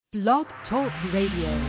Blog Talk Radio.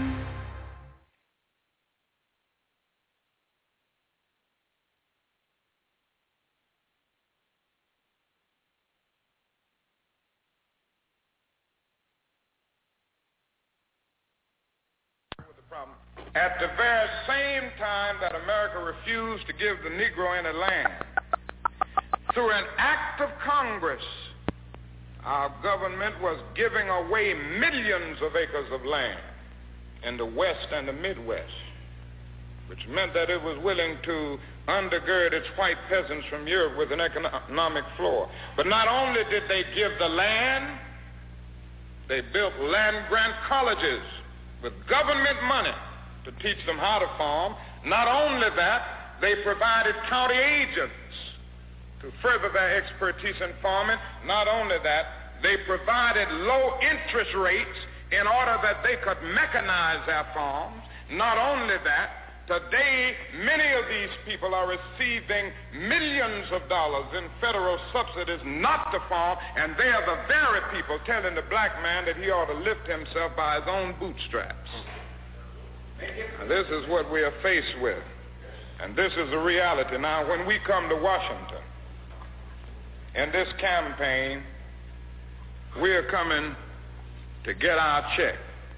At the very same time that America refused to give the Negro any land, through an act of Congress, our government was giving away millions of acres of land in the West and the Midwest, which meant that it was willing to undergird its white peasants from Europe with an economic floor. But not only did they give the land, they built land-grant colleges with government money to teach them how to farm. Not only that, they provided county agents to further their expertise in farming. Not only that, they provided low interest rates in order that they could mechanize their farms. Not only that, today many of these people are receiving millions of dollars in federal subsidies not to farm, and they are the very people telling the black man that he ought to lift himself by his own bootstraps. Now, this is what we are faced with, and this is the reality. Now, when we come to Washington in this campaign, we are coming to get our check.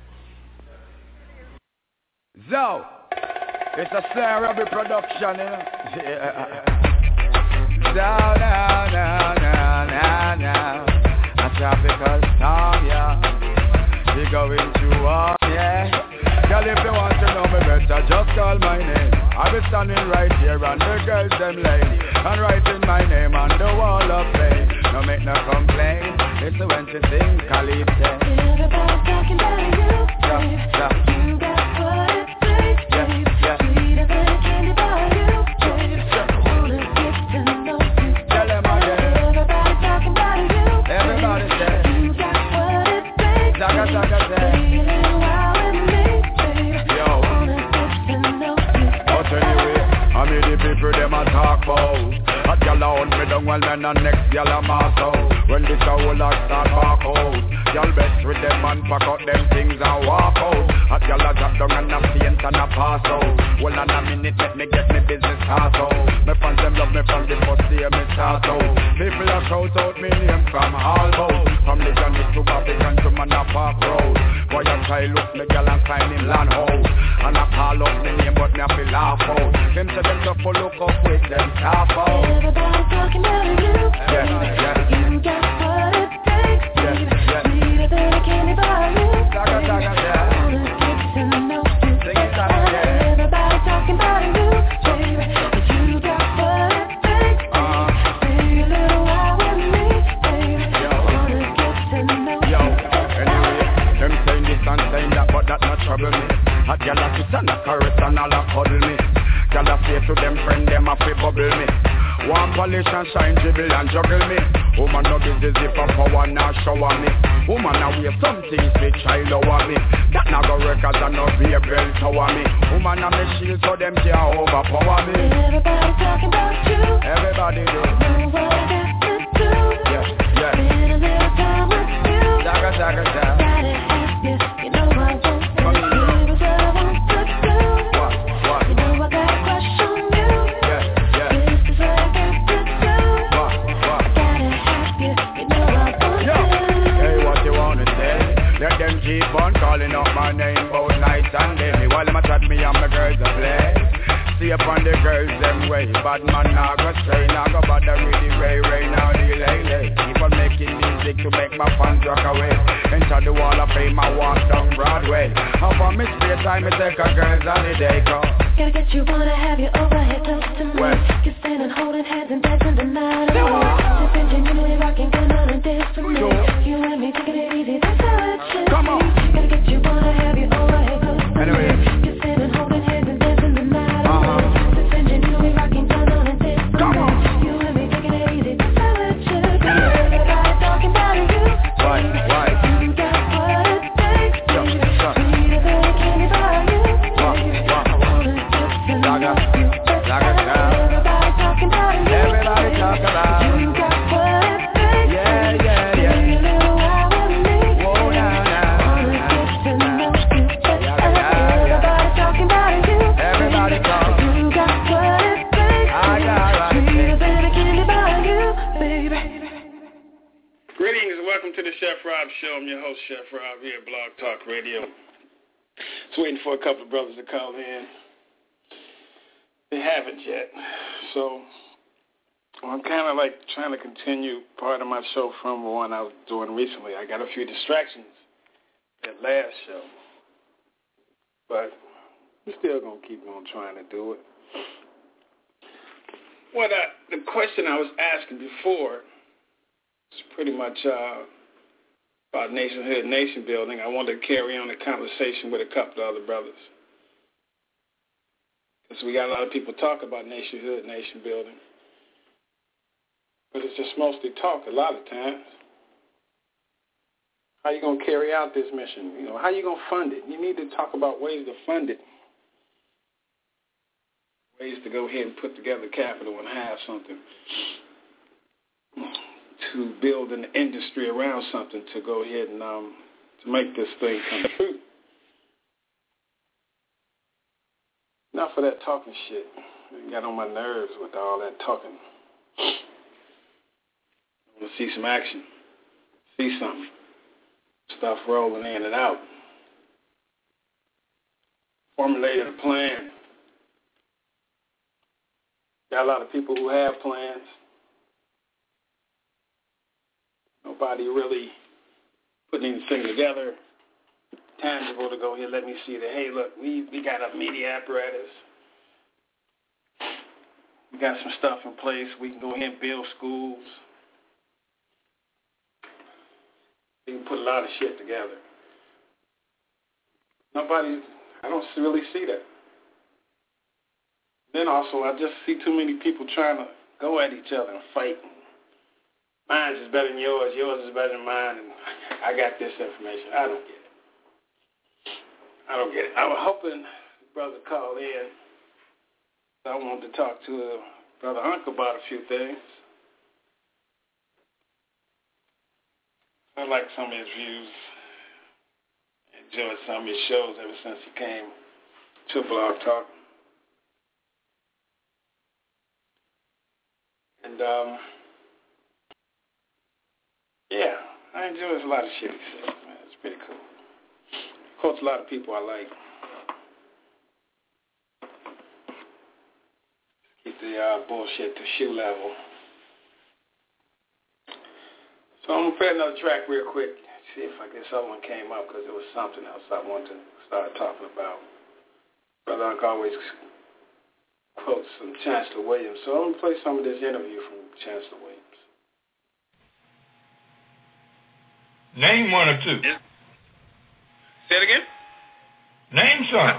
So, it's a Sly Robbie production, you know? Now. A tropical song, yeah. We going to war, yeah. Girl, if you want to know me better, just call my name. I'll be standing right here and the girls them lane, and writing my name on the wall of fame. No make no complaint, it's the when to sing Calypso. Everybody's talking about you, babe. You got what it takes, babe. Sweeter than a candy bar, you, babe. Wanna get to know you. Tell them again. Everybody's talking about you, babe. Everybody say. You got what it takes, Zaga, zaga, say. Stay a little while with me, babe. Yo. Wanna get to know you. But anyway, I mean the people them a talk about. Hot gyal a hunt me down while men and next gyal a mass out. When this a whole lot start walk out, gyal best with them and pack out them things and walk out. Hot gyal a drop down and a faint and a pass out. Well in a minute let me get me business start out. Me fans them love me from the first day me start out. People a shout out me name from all bout. From Legend to Babylon to Manor Park Road. Boy a try look me gyal and sign in land house. And I call up me name but me a feel laugh out. Them say them just full look up with them tap out. Everybody's talking about you, babe. You got what it takes, babe. Sweeter than a candy bar, you, Zaga, zaga, yeah. Wanna get to know you. Sing it out again. Everybody's talking about you, babe. You got what it takes, babe. Stay a little while with me, babe. Wanna get to know Yo, you. anyway, them saying this and saying that, but that not trouble me. Hot gyal a kiss and a caress and all a cuddle me. Gyal a say to them friend, them a fi bubble me. One polish and shine, dribble and juggle me. Woman no business if a power now shower me. Woman a wave some things they try lower me. That not go work as a no be a bell tower me. Woman a me shield so them can't overpower me. Everybody's talking about you. Everybody do. Know what I got to do. Yeah. Spend a little time with you. Zaga, zaga, zaga. Gotta have you. You know I want to. Come here. Here's what I want to do. What? You know I got a crush on you. Yeah. This is what I got to do. What? Gotta have you. You know I want Yo, to. hey, what you wanna say? Let them keep on calling out my name both night and day. Me while them a chat me and my girls a play. See upon the girls them way. Bad man now go stray, now go bother really ray now delay. Keep on making music to make my fans rock away. Enter the wall of fame, I walk down Broadway. How for me spare time, me take a girls holiday call. Gotta get you, wanna have you over here close to me. Where? Kissing and holding hands and dancing the night away. Sipping genuinely rocking, come on and dance with me. Sure. You and me taking it easy, that's how it should Come on. be. Gotta get you, wanna have you over here close to Anyway. me. Kissing and holding hands and dancing the night away. Sipping genuinely rocking, come on and dance with Come me. on. You and me taking it easy, that's how it should be. Everybody talking about you. Why? You got what it takes, Yo, baby. sure. Sweeter than a candy bar, you, baby. What? Wanna get to know Zaga, you. zaga, zaga. Everybody talking about you. Everybody talk about. You got what it takes. Yeah. Stay a little while with me. Show. I'm your host, Chef Rob, here at Blog Talk Radio. Just waiting for a couple of brothers to call in. They haven't yet. So I'm kind of like trying to continue part of my show from one I was doing recently. I got a few distractions that last show. But I'm still going to keep on trying to do it. The question I was asking before is pretty much about nationhood, nation building. I wanted to carry on the conversation with a couple of other brothers. Because we got a lot of people talk about nationhood, nation building. But it's just mostly talk a lot of times. How you going to carry out this mission? You know, how you going to fund it? You need to talk about ways to fund it. Ways to go ahead and put together capital and have something. To build an industry around something to go ahead and to make this thing come true. Enough of that talking shit. It got on my nerves with all that talking. I want to see some action. See something. Stuff rolling in and out. Formulated a plan. Got a lot of people who have plans. Nobody really putting anything together tangible to go here. Let me see that, hey, look, we got a media apparatus. We got some stuff in place. We can go ahead and build schools. We can put a lot of shit together. I don't really see that. Then also, I just see too many people trying to go at each other and fight. Mine is better than yours. Yours is better than mine. And I got this information. I don't get it. I was hoping the brother called in. I wanted to talk to Brother Uncle about a few things. I like some of his views. Enjoyed some of his shows ever since he came to Blog Talk. And, yeah, I enjoy a lot of shit he says, man. It's pretty cool. Quotes a lot of people I like. Keep the bullshit to shoe level. So I'm going to play another track real quick. See if I get someone came up because there was something else I wanted to start talking about. Brother Uncle always quotes from Chancellor Williams. So I'm going to play some of this interview from Chancellor Williams. Name one or two. Yeah. Say it again? Name some.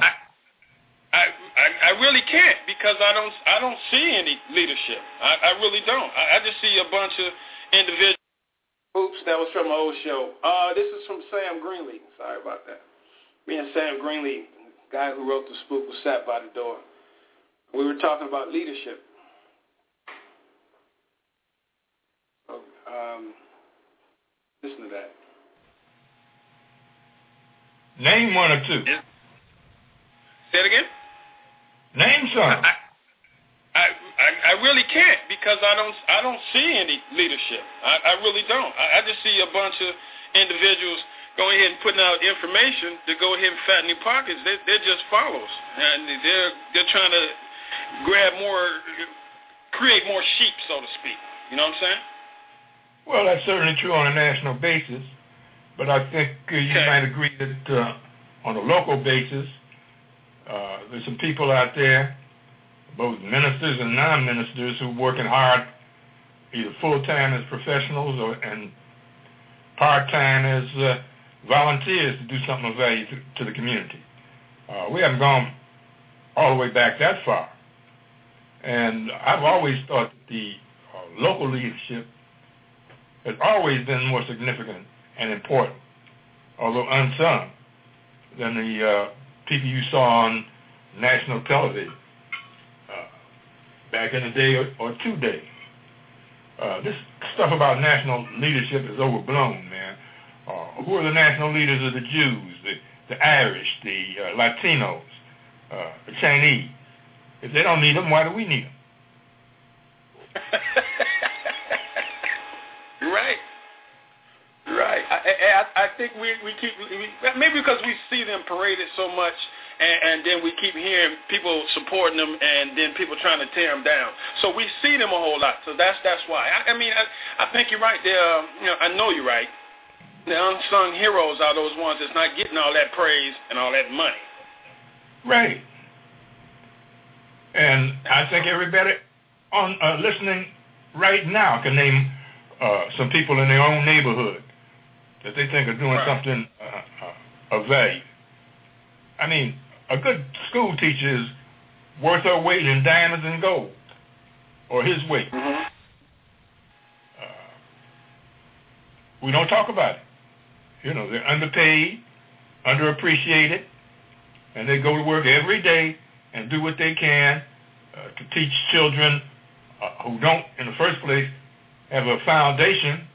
I really can't because I don't see any leadership. I really don't. I just see a bunch of individuals. Oops, that was from an old show. This is from Sam Greenlee. Sorry about that. Me and Sam Greenlee, guy who wrote The Spook, was sat by the door. We were talking about leadership. So, listen to that. Name one or two. Yeah. Say it again? Name some. I really can't because I don't see any leadership. I really don't. I just see a bunch of individuals going ahead and putting out information to go ahead and fatten their pockets. They're just follows, and they're trying to create more sheep, so to speak. You know what I'm saying? Well, that's certainly true on a national basis, but I think you might agree that on a local basis, there's some people out there, both ministers and non-ministers, who are working hard, either full-time as professionals and part-time as volunteers to do something of value to the community. We haven't gone all the way back that far. And I've always thought that the local leadership has always been more significant and important, although unsung, than the people you saw on national television back in the day or today. This stuff about national leadership is overblown, man. Who are the national leaders of the Jews, the Irish, the Latinos, the Chinese? If they don't need them, why do we need them? Right. I think we keep maybe because we see them paraded so much, and then we keep hearing people supporting them, and then people trying to tear them down. So we see them a whole lot. So that's why. I think you're right there. I know you're right. The unsung heroes are those ones that's not getting all that praise and all that money. Right. And I think everybody on listening right now can name some people in their own neighborhood that they think are doing something of value. I mean, a good school teacher is worth her weight in diamonds and gold, or his weight. Mm-hmm. We don't talk about it. They're underpaid, underappreciated, and they go to work every day and do what they can to teach children who don't, in the first place, have a foundation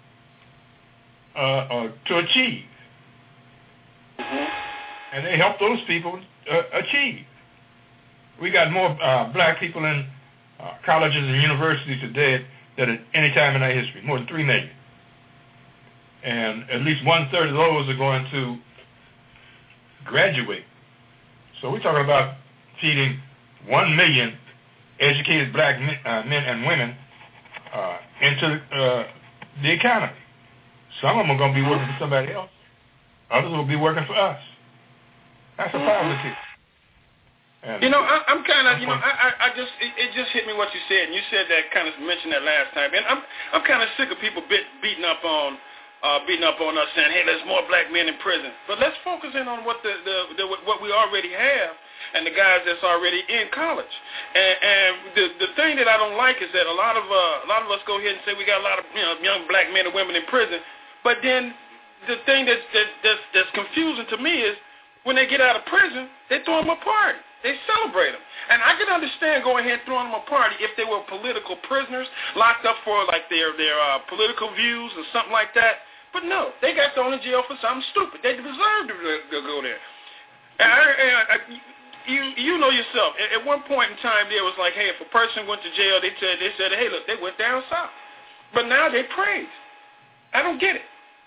to achieve. Mm-hmm. And they help those people achieve. We got more black people in colleges and universities today than at any time in our history, more than 3 million. And at least 1/3 of those are going to graduate. So we're talking about feeding 1 million educated black men and women into the economy. Some of them are going to be working for somebody else. Others will be working for us. That's a positive. And I'm kind of, it just hit me what you said, and you said that, kind of mentioned that last time, and I'm kind of sick of people beating up on us, saying, hey, there's more black men in prison. But let's focus in on what what we already have, and the guys that's already in college. And the thing that I don't like is that a lot of us go ahead and say we got a lot of young black men and women in prison, but then the thing that's confusing to me is when they get out of prison, they throw them a party. They celebrate them. And I can understand going ahead and throwing them a party if they were political prisoners locked up for like their political views or something like that. But no, they got thrown in jail for something stupid. They deserve to go there. And you know yourself. At one point in time, there was like, hey, if a person went to jail, they said, hey, look, they went down south. But now they praise. I don't get it.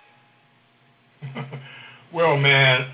Well, man,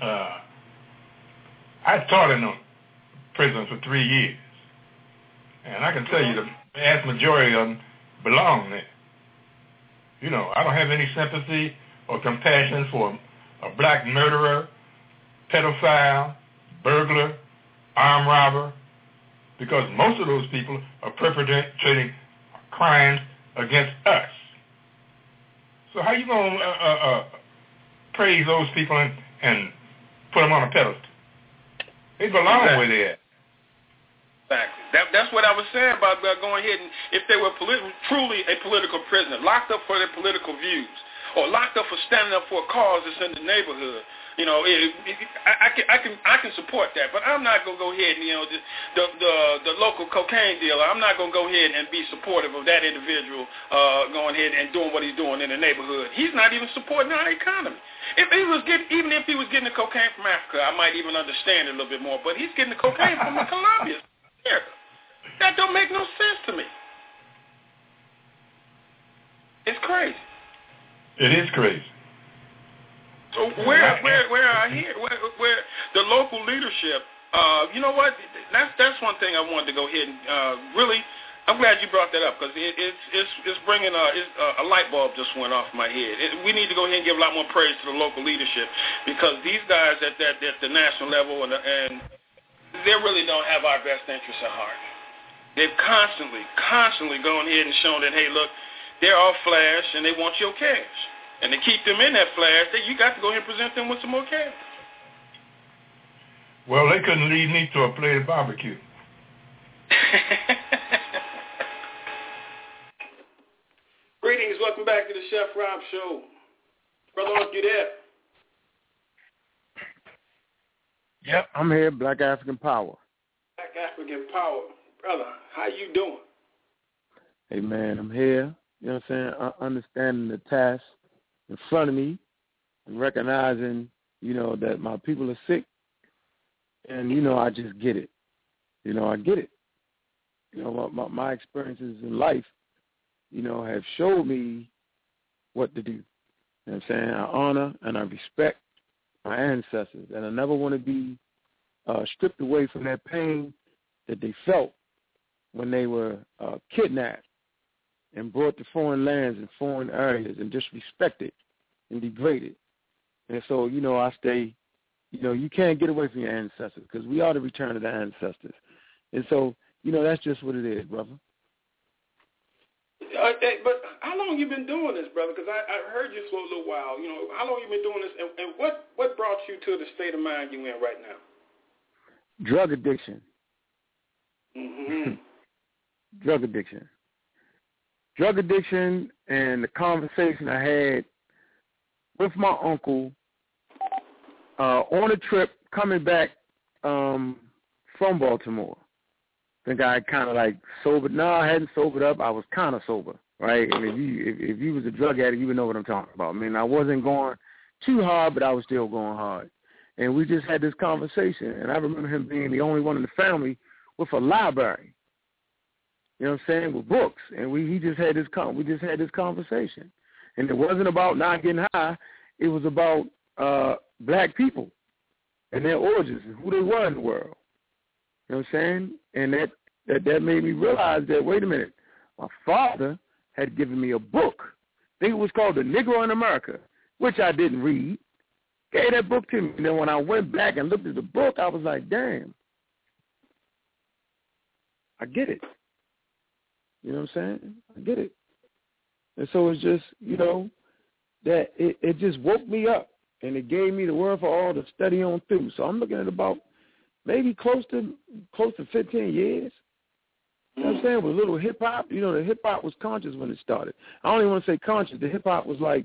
I taught in a prison for 3 years, and I can tell you the vast majority of them belong there. I don't have any sympathy or compassion for a black murderer, pedophile, burglar, armed robber, because most of those people are perpetrating crimes against us. So how you going to praise those people and put them on a pedestal? They belong where they at. Exactly. That's what I was saying about going ahead and if they were truly a political prisoner, locked up for their political views, or locked up for standing up for a cause that's in the neighborhood. I can support that, but I'm not gonna go ahead and the local cocaine dealer. I'm not gonna go ahead and be supportive of that individual going ahead and doing what he's doing in the neighborhood. He's not even supporting our economy. Even if he was getting the cocaine from Africa, I might even understand it a little bit more. But he's getting the cocaine from Colombia. That don't make no sense to me. It's crazy. It is crazy. So where are here? Where the local leadership? You know what? That's one thing I wanted to go ahead and really. I'm glad you brought that up because it's bringing a light bulb just went off my head. We need to go ahead and give a lot more praise to the local leadership because these guys at the national level and they really don't have our best interests at heart. They've constantly gone ahead and shown that, hey, look, they're all flash and they want your cash. And to keep them in that flash, you got to go ahead and present them with some more cash. Well, they couldn't lead me to a plate of barbecue. Greetings. Welcome back to the Chef Rob Show. Brother, are you there? Yep, I'm here, Black African Power. Black African Power. Brother, how you doing? Hey, man, I'm here. You know what I'm saying? Understanding the task in front of me and recognizing, that my people are sick. And, I just get it. I get it. My experiences in life, have showed me what to do. You know what I'm saying? I honor and I respect my ancestors, and I never want to be stripped away from that pain that they felt when they were kidnapped and brought to foreign lands and foreign areas and disrespected and degraded. And so, I stay, you can't get away from your ancestors because we are the return of the ancestors. And so, that's just what it is, brother. But how long you been doing this, brother? Because I heard you for a little while. How long you been doing this, and what brought you to the state of mind you in right now? Drug addiction. Mm-hmm. Drug addiction, and the conversation I had with my uncle on a trip coming back from Baltimore. I think I kind of like sobered. No, I hadn't sobered up. I was kind of sober, right? And if you was a drug addict, you would know what I'm talking about. I mean, I wasn't going too hard, but I was still going hard. And we just had this conversation, and I remember him being the only one in the family with a library. You know what I'm saying? With books, and we just had this conversation, and it wasn't about not getting high. It was about black people and their origins and who they were in the world. You know what I'm saying? And that made me realize that, wait a minute, my father had given me a book. I think it was called The Negro in America, which I didn't read. Gave that book to me. And then when I went back and looked at the book, I was like, damn, I get it. You know what I'm saying? I get it. And so it's just, that it just woke me up, and it gave me the word for all to study on through. So I'm looking at about maybe close to 15 years. You know what I'm saying? With a little hip-hop. The hip-hop was conscious when it started. I don't even want to say conscious. The hip-hop was, like,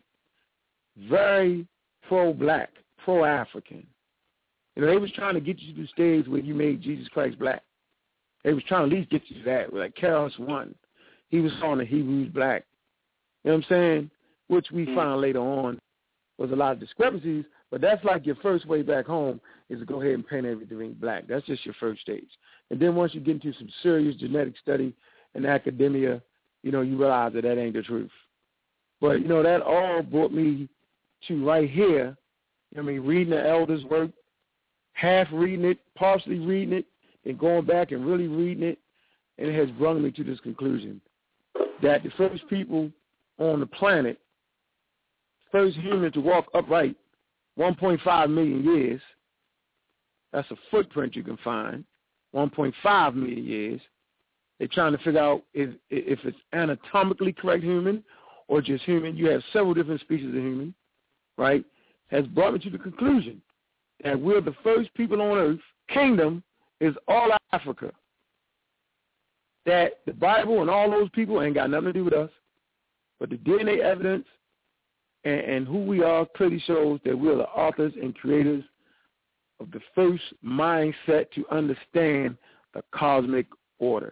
very pro-black, pro-African. They was trying to get you to the stage where you made Jesus Christ black. They was trying to at least get you to that. Like KRS-One, he was calling the Hebrews black. You know what I'm saying? Which we found later on was a lot of discrepancies, but that's like your first way back home is to go ahead and paint everything black. That's just your first stage. And then once you get into some serious genetic study and academia, you realize that ain't the truth. But, that all brought me to right here, reading the elders' work, half reading it, partially reading it, and going back and really reading it, and it has brought me to this conclusion that the first people on the planet, first human to walk upright, 1.5 million years, that's a footprint you can find, 1.5 million years. They're trying to figure out if it's anatomically correct human or just human. You have several different species of human, right? Has brought me to the conclusion that we're the first people on earth. Kingdom is all Africa. That the Bible and all those people ain't got nothing to do with us, but the DNA evidence and who we are clearly shows that we're the authors and creators of the first mindset to understand the cosmic order.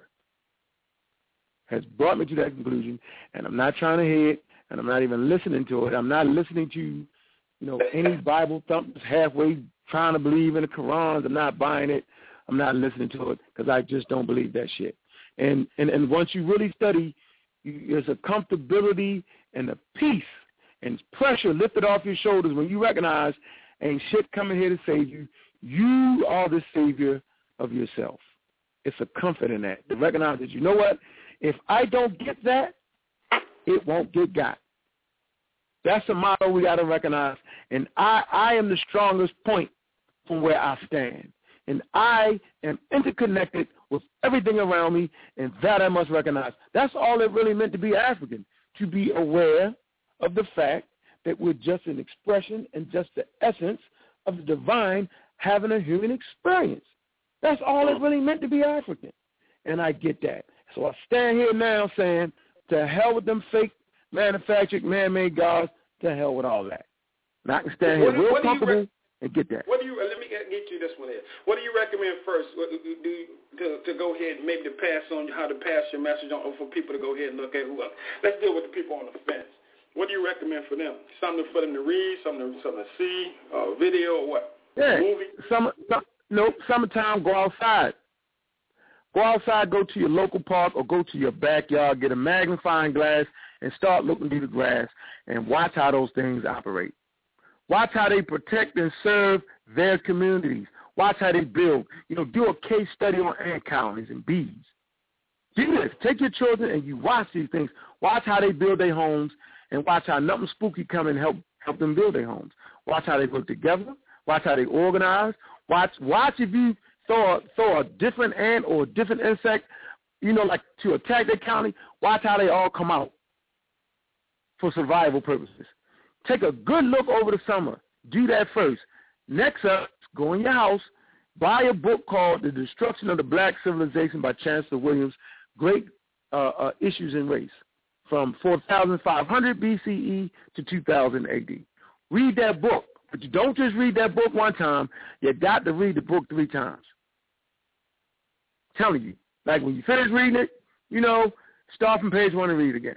Has brought me to that conclusion, and I'm not trying to hear it, and I'm not even listening to it. I'm not listening to, any Bible thumpers halfway trying to believe in the Quran. I'm not buying it. I'm not listening to it because I just don't believe that shit. And once you really study, there's a comfortability and a peace and pressure lifted off your shoulders when you recognize ain't shit coming here to save you. You are the savior of yourself. It's a comfort in that. To recognize that, you know what? If I don't get that, it won't get got. That's a motto we got to recognize. And I am the strongest point from where I stand. And I am interconnected with everything around me, and that I must recognize. That's all it really meant to be African, to be aware of the fact that we're just an expression and just the essence of the divine having a human experience. That's all it really meant to be African. And I get that. So I stand here now saying, to hell with them fake manufactured man-made gods, to hell with all that. And I can stand here real comfortable and get that. Let me get you this one here. What do you recommend first to go ahead and maybe to pass on how to pass your message on for people to go ahead and look at who else? Let's deal with the people on the fence. What do you recommend for them? Something for them to read, something to see, video or what? Yeah. Movie? Summertime, go outside. Go outside, go to your local park or go to your backyard, get a magnifying glass and start looking through the grass and watch how those things operate. Watch how they protect and serve their communities. Watch how they build. Do a case study on ant colonies and bees. Do this. Take your children and you watch these things. Watch how they build their homes and watch how nothing spooky come and help them build their homes. Watch how they work together. Watch how they organize. Watch if you throw a different ant or a different insect, like to attack their colony. Watch how they all come out for survival purposes. Take a good look over the summer. Do that first. Next up, go in your house, buy a book called The Destruction of the Black Civilization by Chancellor Williams, Great Issues in Race, from 4500 BCE to 2000 AD. Read that book, but you don't just read that book one time. You got to read the book 3 times. I'm telling you. Like when you finish reading it, start from page 1 and read it again.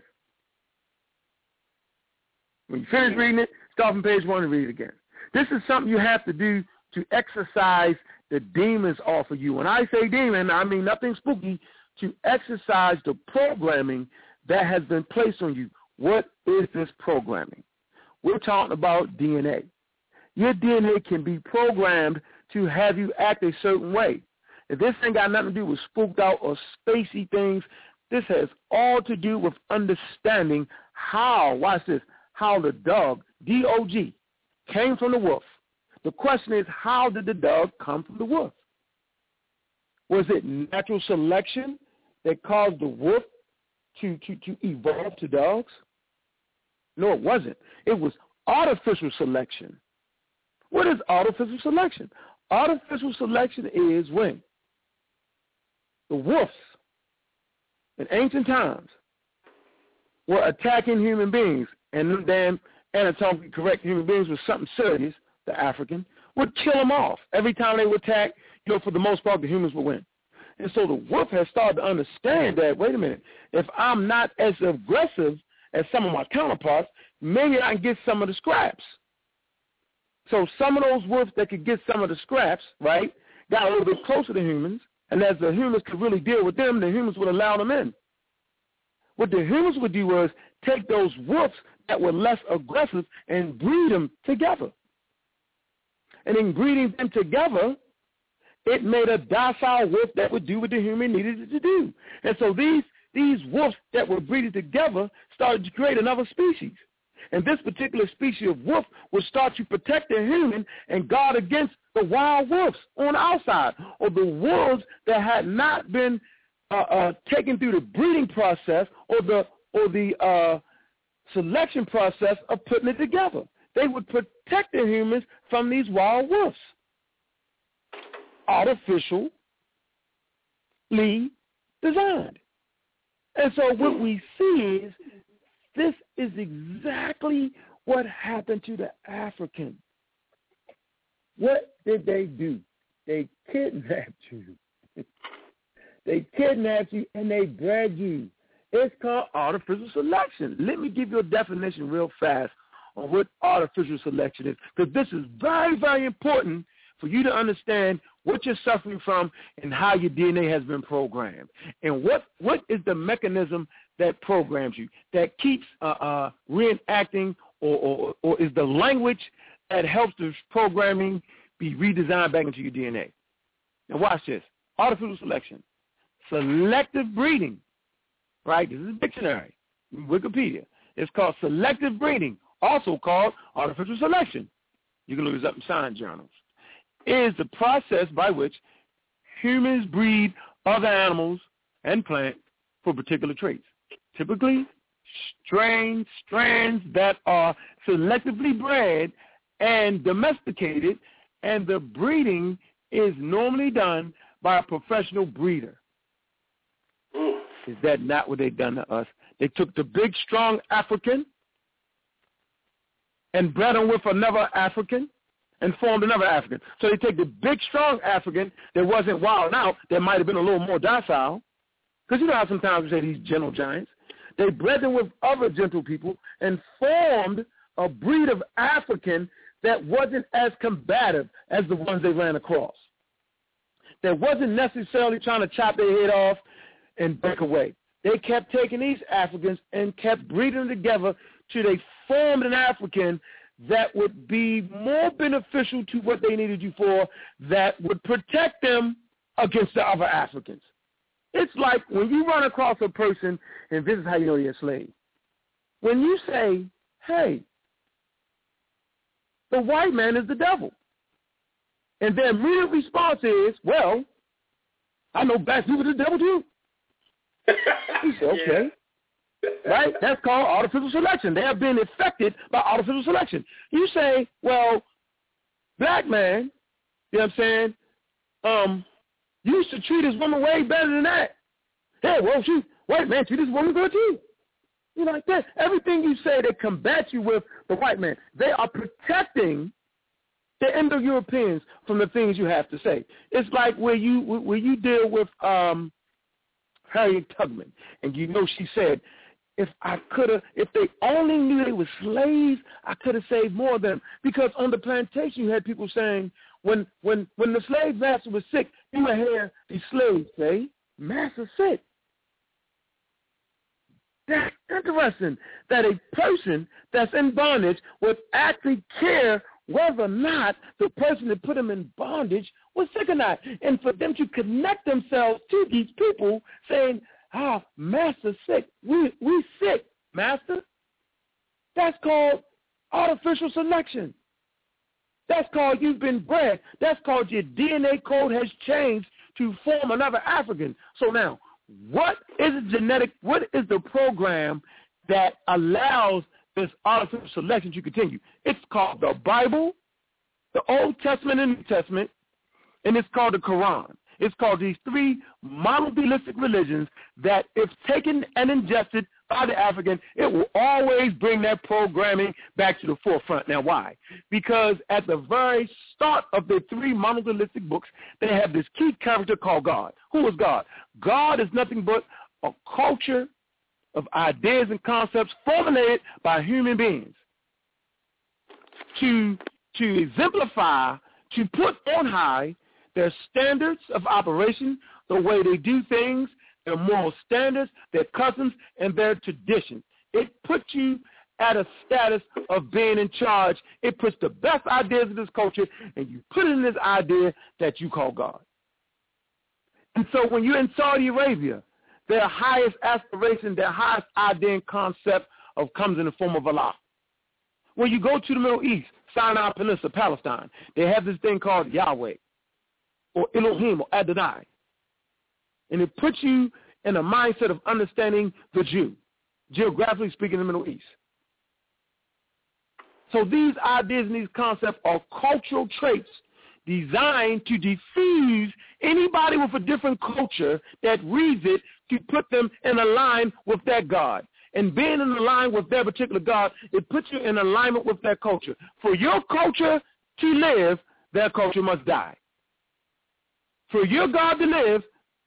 When you finish reading it, start from page 1 and read it again. This is something you have to do to exercise the demons off of you. When I say demon, I mean nothing spooky, to exercise the programming that has been placed on you. What is this programming? We're talking about DNA. Your DNA can be programmed to have you act a certain way. If this ain't got nothing to do with spooked out or spacey things, this has all to do with understanding how, watch this, how the dog, D-O-G, came from the wolf. The question is, how did the dog come from the wolf? Was it natural selection that caused the wolf to evolve to dogs? No, it wasn't. It was artificial selection. What is artificial selection? Artificial selection is when the wolves in ancient times were attacking human beings, and them damn anatomically correct human beings with something serious, the African, would kill them off. Every time they would attack, for the most part, the humans would win. And so the wolf has started to understand that, wait a minute, if I'm not as aggressive as some of my counterparts, maybe I can get some of the scraps. So some of those wolves that could get some of the scraps, right, got a little bit closer to humans, and as the humans could really deal with them, the humans would allow them in. What the humans would do was take those wolves that were less aggressive and breed them together. And in breeding them together, it made a docile wolf that would do what the human needed it to do. And so these wolves that were breeding together started to create another species. And this particular species of wolf would start to protect the human and guard against the wild wolves on the outside, or the wolves that had not been taken through the breeding process or the selection process of putting it together. They would protect the humans from these wild wolves. Artificially designed. And so what we see is this is exactly what happened to the African. What did they do? They kidnapped you. They kidnapped you and they bred you. It's called artificial selection. Let me give you a definition real fast on what artificial selection is, because this is very, very important for you to understand what you're suffering from and how your DNA has been programmed. And what is the mechanism that programs you, that keeps reenacting or is the language that helps this programming be redesigned back into your DNA. Now watch this. Artificial selection. Selective breeding. Right? This is a dictionary. Wikipedia. It's called selective breeding, also called artificial selection. You can look this up in science journals. Is the process by which humans breed other animals and plants for particular traits. Typically, strands that are selectively bred and domesticated, and the breeding is normally done by a professional breeder. Is that not what they've done to us? They took the big, strong African and bred him with another African and formed another African. So they take the big, strong African that wasn't wild out, that might have been a little more docile, because you know how sometimes we say these gentle giants. They bred them with other gentle people and formed a breed of African that wasn't as combative as the ones they ran across. That wasn't necessarily trying to chop their head off and break away. they kept taking these Africans and kept breeding them together till they formed an African that would be more beneficial to what they needed you for, that would protect them against the other Africans. It's like when you run across a person, and this is how you know you're a slave. When you say, hey, the white man is the devil, and their immediate response is, well, I know black people are the devil too. You say, okay. Yeah. Right? That's called artificial selection. They have been affected by artificial selection. You say, well, black man, you know what I'm saying, used to treat his woman way better than that. Hey, well, white man treat his woman good too. You know, like that. Everything you say, they combat you with the white man. They are protecting the Indo-Europeans from the things you have to say. It's like where you deal with Harriet Tubman, and you know she said, if they only knew they were slaves, I could have saved more of them. Because on the plantation, you had people saying, when the slave master was sick, you would hear the slaves say, "Master sick." That's interesting that a person that's in bondage would actually care whether or not the person that put them in bondage was sick or not. And for them to connect themselves to these people saying, master's sick. We sick, master. That's called artificial selection. That's called you've been bred. That's called your DNA code has changed to form another African. So now, what is the program that allows this artificial selection to continue? It's called the Bible, the Old Testament and New Testament, and it's called the Quran. It's called these three monotheistic religions that, if taken and ingested by the African, it will always bring that programming back to the forefront. Now, why? Because at the very start of the three monotheistic books, they have this key character called God. Who is God? God is nothing but a culture of ideas and concepts formulated by human beings to exemplify, to put on high their standards of operation, the way they do things, their moral standards, their customs, and their traditions. It puts you at a status of being in charge. It puts the best ideas of this culture, and you put it in this idea that you call God. And so when you're in Saudi Arabia, their highest aspiration, their highest idea and concept comes in the form of Allah. When you go to the Middle East, Sinai Peninsula, Palestine, they have this thing called Yahweh, or Elohim, or Adonai. And it puts you in a mindset of understanding the Jew, geographically speaking, in the Middle East. So these ideas and these concepts are cultural traits designed to diffuse anybody with a different culture that reads it, to put them in a line with their God. And being in line with their particular God, it puts you in alignment with their culture. For your culture to live, their culture must die. For your God to live,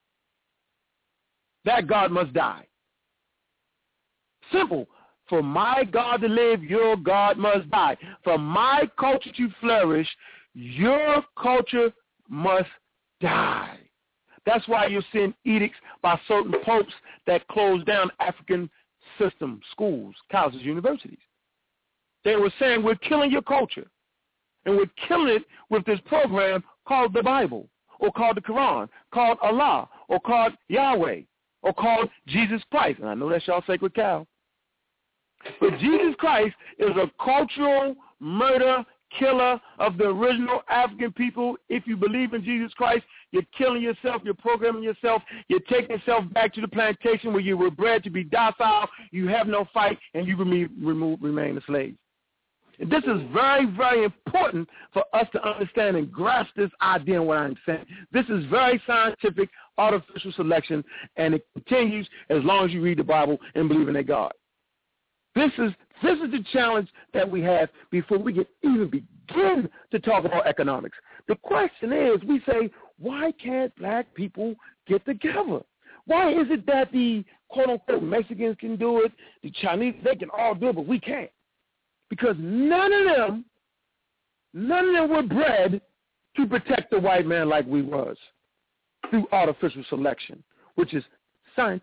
that God must die. Simple. For my God to live, your God must die. For my culture to flourish, your culture must die. That's why you're seeing edicts by certain popes that close down African system, schools, colleges, universities. They were saying, we're killing your culture. And we're killing it with this program called the Bible, or called the Quran, called Allah, or called Yahweh, or called Jesus Christ. And I know that's y'all sacred cow. But Jesus Christ is a cultural murder killer of the original African people. If you believe in Jesus Christ, you're killing yourself, you're programming yourself, you're taking yourself back to the plantation where you were bred to be docile, you have no fight, and you remain a slave. And this is very, very important for us to understand and grasp this idea and what I'm saying. This is very scientific, artificial selection, and it continues as long as you read the Bible and believe in a God. This is the challenge that we have before we can even begin to talk about economics. The question is, we say, why can't black people get together? Why is it that the quote-unquote Mexicans can do it, the Chinese, they can all do it, but we can't? Because none of them were bred to protect the white man like we was through artificial selection, which is scientific.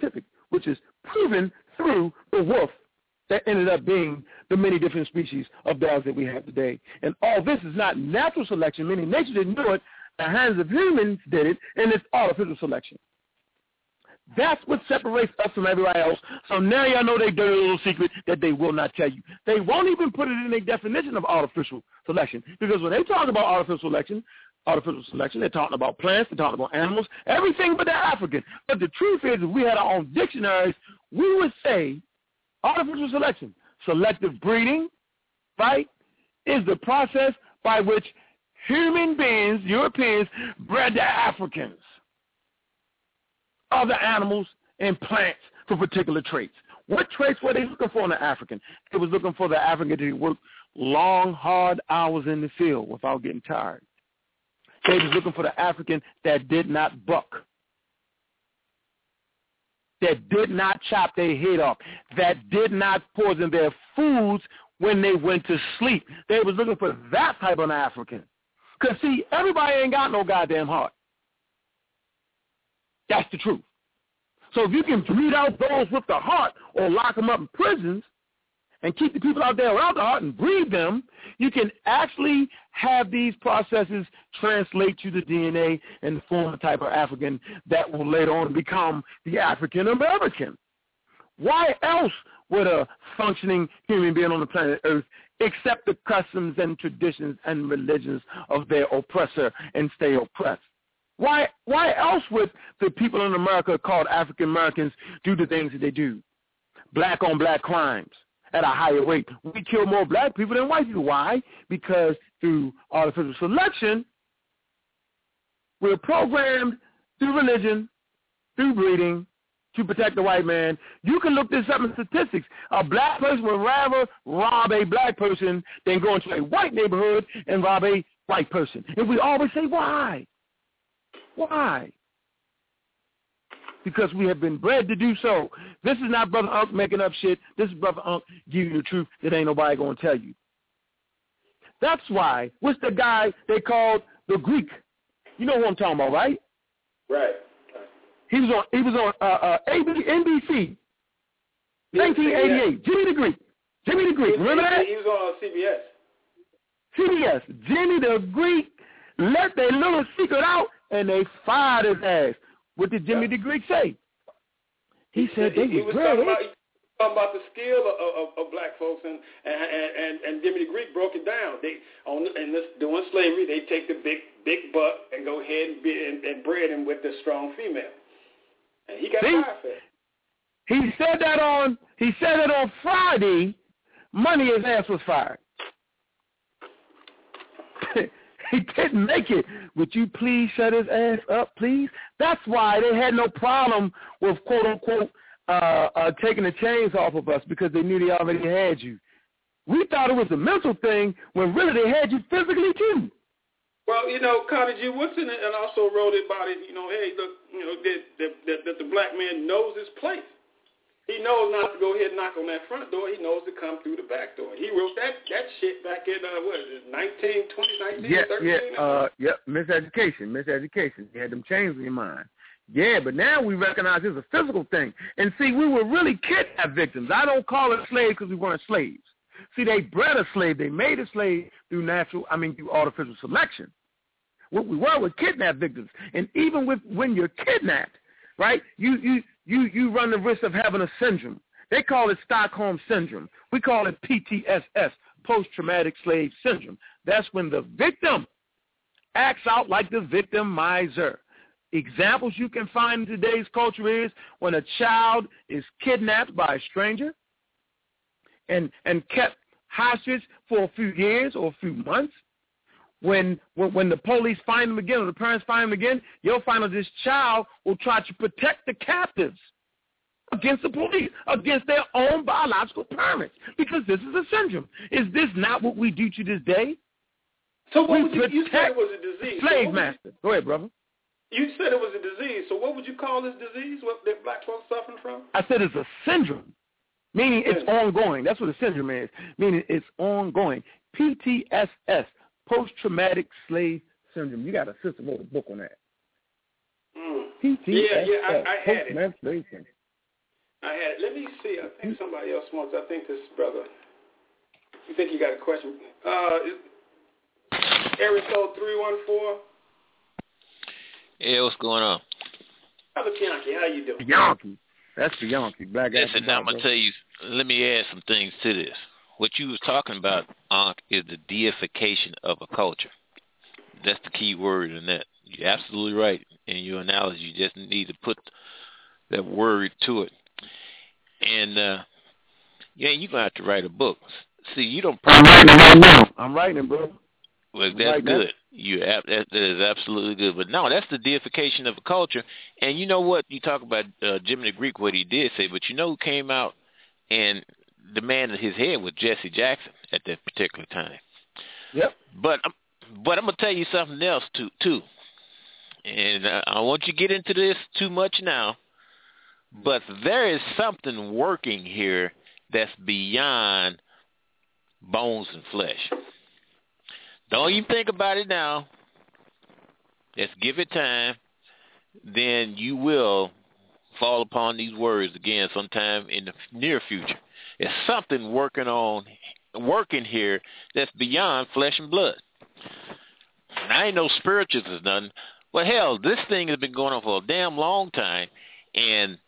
which is proven through the wolf that ended up being the many different species of dogs that we have today. And all this is not natural selection, meaning nature didn't do it. The hands of humans did it, and it's artificial selection. That's what separates us from everybody else. So now y'all know their dirty little secret that they will not tell you. They won't even put it in their definition of artificial selection, because when they talk about artificial selection, they're talking about plants, they're talking about animals, everything but the African. But the truth is, if we had our own dictionaries, we would say artificial selection, selective breeding, right, is the process by which human beings, Europeans, bred the Africans, other animals, and plants for particular traits. What traits were they looking for in the African? They was looking for the African to work long, hard hours in the field without getting tired. They was looking for the African that did not buck, that did not chop their head off, that did not poison their foods when they went to sleep. They was looking for that type of African. Because, see, everybody ain't got no goddamn heart. That's the truth. So if you can breed out those with the heart or lock them up in prisons and keep the people out there without the heart and breed them, you can actually have these processes translate to the DNA and form a type of African that will later on become the African American. Why else would a functioning human being on the planet Earth accept the customs and traditions and religions of their oppressor and stay oppressed? Why else would the people in America called African Americans do the things that they do? Black on black crimes at a higher rate. We kill more black people than white people. Why? Because through artificial selection, we're programmed through religion, through breeding, to protect the white man. You can look this up in statistics. A black person would rather rob a black person than go into a white neighborhood and rob a white person. And we always say, why? Why? Because we have been bred to do so. This is not Brother Unc making up shit. This is Brother Unc giving you the truth that ain't nobody going to tell you. That's why. What's the guy they called the Greek? You know who I'm talking about, right? Right. He was on NBC, 1988. Jimmy the Greek. Remember that? He was on CBS. CBS. Jimmy the Greek let their little secret out, and they fired his ass. What did Jimmy the Greek say? He said they were great. Talking about the skill of black folks, and Jimmy the Greek broke it down. Doing slavery, they take the big buck and go ahead and bred him with the strong female, and he got fired for it. He said that on Friday. Monday his ass was fired. He didn't make it. Would you please shut his ass up, please? That's why they had no problem with, quote, unquote, taking the chains off of us, because they knew they already had you. We thought it was a mental thing when really they had you physically, too. Well, Carter G. Woodson and also wrote about it, hey, look, that the black man knows his place. He knows not to go ahead and knock on that front door. He knows to come through the back door. He wrote that shit back in, 1913. Yeah, miseducation. You had them chains in your mind. Yeah, but now we recognize it's a physical thing. And see, we were really kidnapped victims. I don't call it slaves because we weren't slaves. See, they bred a slave. They made a slave through artificial selection. What we were kidnapped victims. And even when you're kidnapped, right, you run the risk of having a syndrome. They call it Stockholm Syndrome. We call it PTSS, Post-Traumatic Slave Syndrome. That's when the victim acts out like the victimizer. Examples you can find in today's culture is when a child is kidnapped by a stranger and kept hostage for a few years or a few months. When the police find them again or the parents find them again, you'll find that this child will try to protect the captives against the police, against their own biological parents, because this is a syndrome. Is this not what we do to this day? So you said it was a disease. Slave master. Go ahead, brother. You said it was a disease. So what would you call this disease, what that black folks suffering from? I said it's a syndrome, meaning it's ongoing. That's what a syndrome is, meaning it's ongoing. PTSS. Post-traumatic slave syndrome. You got a sister wrote a book on that. PTSS. Yeah, I had it. Slave syndrome. I had it. Let me see. I think somebody else wants. I think this brother. You think you got a question? Area code 314. Yeah, what's going on? Brother Bianchi, how you doing? Bianchi. That's Bianchi. Black Listen, now I'm going to tell you, let me add some things to this. What you was talking about, Ankh, is the deification of a culture. That's the key word in that. You're absolutely right in your analogy. You just need to put that word to it. And, yeah, you're going to have to write a book. See, you don't... I'm writing, bro. Well, that's good. That is absolutely good. But no, that's the deification of a culture. And you know what? You talk about Jimmy the Greek, what he did say, but you know who came out and demanded his head was Jesse Jackson at that particular time. Yep. But I'm going to tell you something else, too. And I won't you get into this too much now, but there is something working here that's beyond bones and flesh. Don't even think about it now. Just give it time. Then you will fall upon these words again sometime in the near future. There's something working here that's beyond flesh and blood. And I ain't no spiritualist or nothing, but hell, this thing has been going on for a damn long time. And,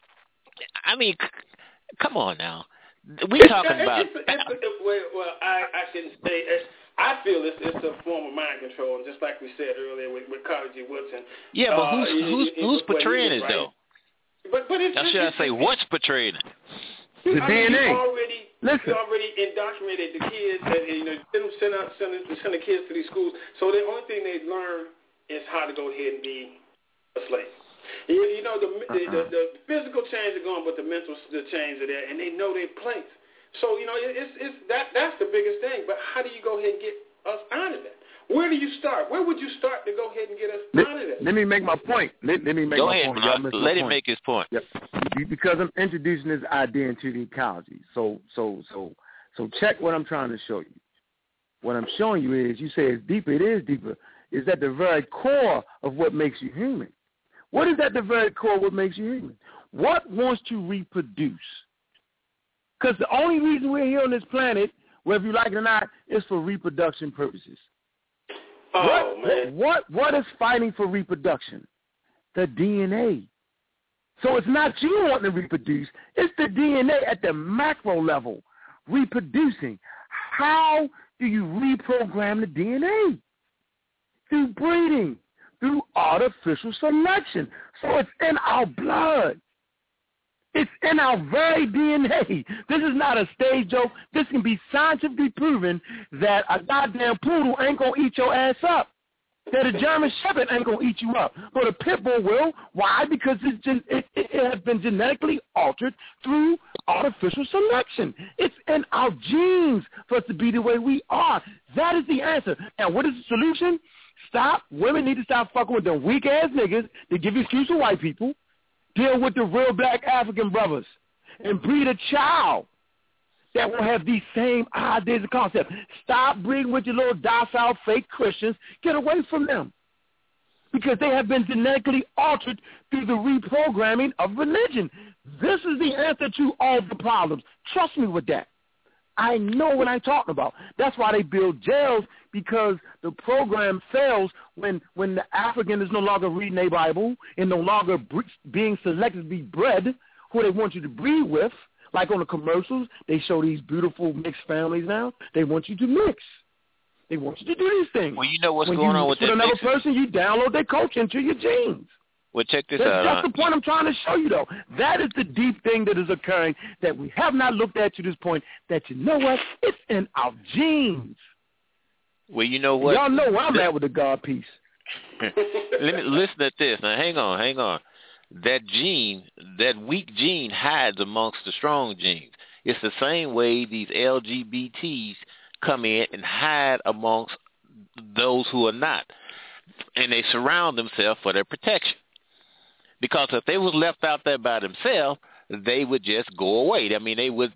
I mean, come on now. We talking about... Well, I shouldn't say... I feel it's a form of mind control, and just like we said earlier with Carter G. Woodson. Yeah, but who's portraying it, though? But it's, now, should I say what's portraying it? The DNA. You already indoctrinated the kids, and send the kids to these schools. So the only thing they learn is how to go ahead and be a slave. You know, the physical change are gone, but the mental change are there, and they know their place. So, you know, that's the biggest thing. But how do you go ahead and get us out of that? Where do you start? Where would you start to go ahead and get us out of that? Let me make my point. Let me make my point. Let him make his point. Yep. Because I'm introducing this idea into the ecology. So check what I'm trying to show you. What I'm showing you is, you say it's deeper. It is deeper. It's at the very core of what makes you human. What is at the very core of what makes you human? What wants to reproduce? Because the only reason we're here on this planet, whether you like it or not, is for reproduction purposes. What is fighting for reproduction? The DNA. So it's not you wanting to reproduce. It's the DNA at the macro level reproducing. How do you reprogram the DNA? Through breeding, through artificial selection. So it's in our blood. It's in our very DNA. This is not a stage joke. This can be scientifically proven that a goddamn poodle ain't going to eat your ass up. That a German Shepherd ain't going to eat you up. But a pit bull will. Why? Because it has been genetically altered through artificial selection. It's in our genes for us to be the way we are. That is the answer. Now, what is the solution? Women need to stop fucking with them weak-ass niggas that give excuse to white people. Deal with the real black African brothers and breed a child that will have these same ideas and concepts. Stop breeding with your little docile fake Christians. Get away from them because they have been genetically altered through the reprogramming of religion. This is the answer to all the problems. Trust me with that. I know what I'm talking about. That's why they build jails, because the program fails when the African is no longer reading their Bible and no longer being selected to be bred who they want you to breed with. Like on the commercials, they show these beautiful mixed families now. They want you to mix. They want you to do these things. Well, you know what's going on with that. With another person, you download their culture into your genes. Well, check this out. That's the point I'm trying to show you, though. That is the deep thing that is occurring that we have not looked at to this point, that you know what? It's in our genes. Well, you know what? Y'all know where I'm at with the God piece. Let me listen at this. Now, hang on. That gene, that weak gene hides amongst the strong genes. It's the same way these LGBTs come in and hide amongst those who are not. And they surround themselves for their protection. Because if they was left out there by themselves, they would just go away. I mean, they would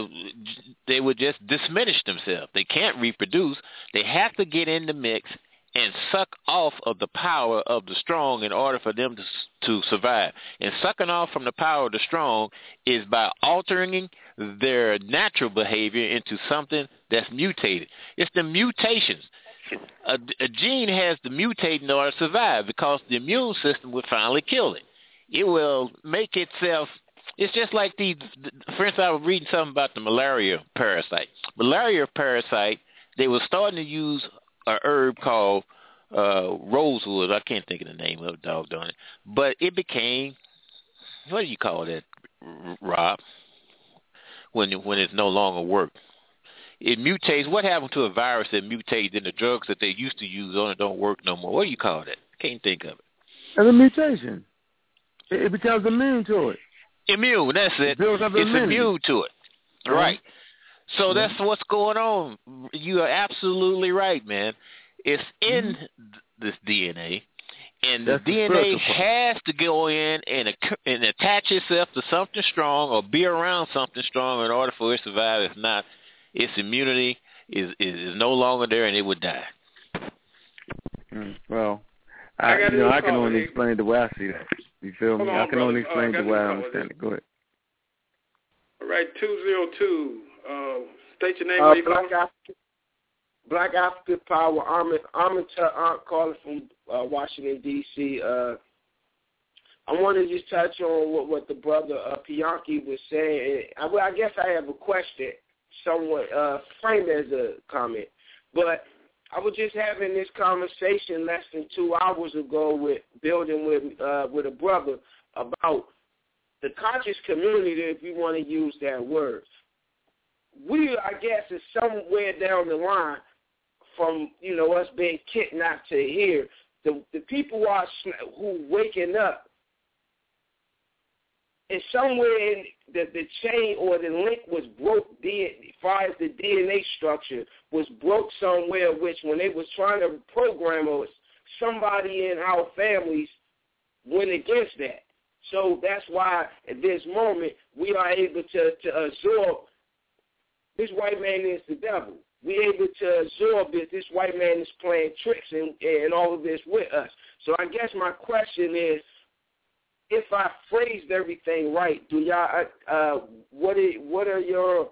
just diminish themselves. They can't reproduce. They have to get in the mix and suck off of the power of the strong in order for them to survive. And sucking off from the power of the strong is by altering their natural behavior into something that's mutated. It's the mutations. A gene has to mutate in order to survive because the immune system will finally kill it. It will make itself. It's just like for instance, I was reading something about the malaria parasite. Malaria parasite, they were starting to use a herb called rosewood. I can't think of the name of it, doggone it. But it became, what do you call that, Rob, when it no longer works? It mutates. What happened to a virus that mutates in the drugs that they used to use on it don't work no more? What do you call that? Can't think of it. It's a mutation. It becomes immune to it. Immune, that's it. It's immune to it. Mm-hmm. Right. So that's what's going on. You are absolutely right, man. It's in this DNA, and the DNA has to go in and attach itself to something strong or be around something strong in order for it to survive. If not, its immunity is no longer there, and it would die. Well, I can only explain the way I see that. You feel me? I can only explain the way I understand it. Go ahead. All right, 202. State your name. Black African Power. Armin calling from Washington, D.C. I want to just touch on what the brother Bianchi was saying. I guess I have a question, somewhat framed as a comment. But I was just having this conversation less than 2 hours ago with a brother about the conscious community, if you want to use that word. We, I guess, is somewhere down the line from, us being kidnapped to here. The people who waking up, and somewhere in the chain or the link was broke, as far as the DNA structure was broke somewhere, which when they was trying to program us, somebody in our families went against that. So that's why at this moment we are able to absorb this white man is the devil. We're able to absorb this white man is playing tricks and all of this with us. So I guess my question is, if I phrased everything right, do y'all what are your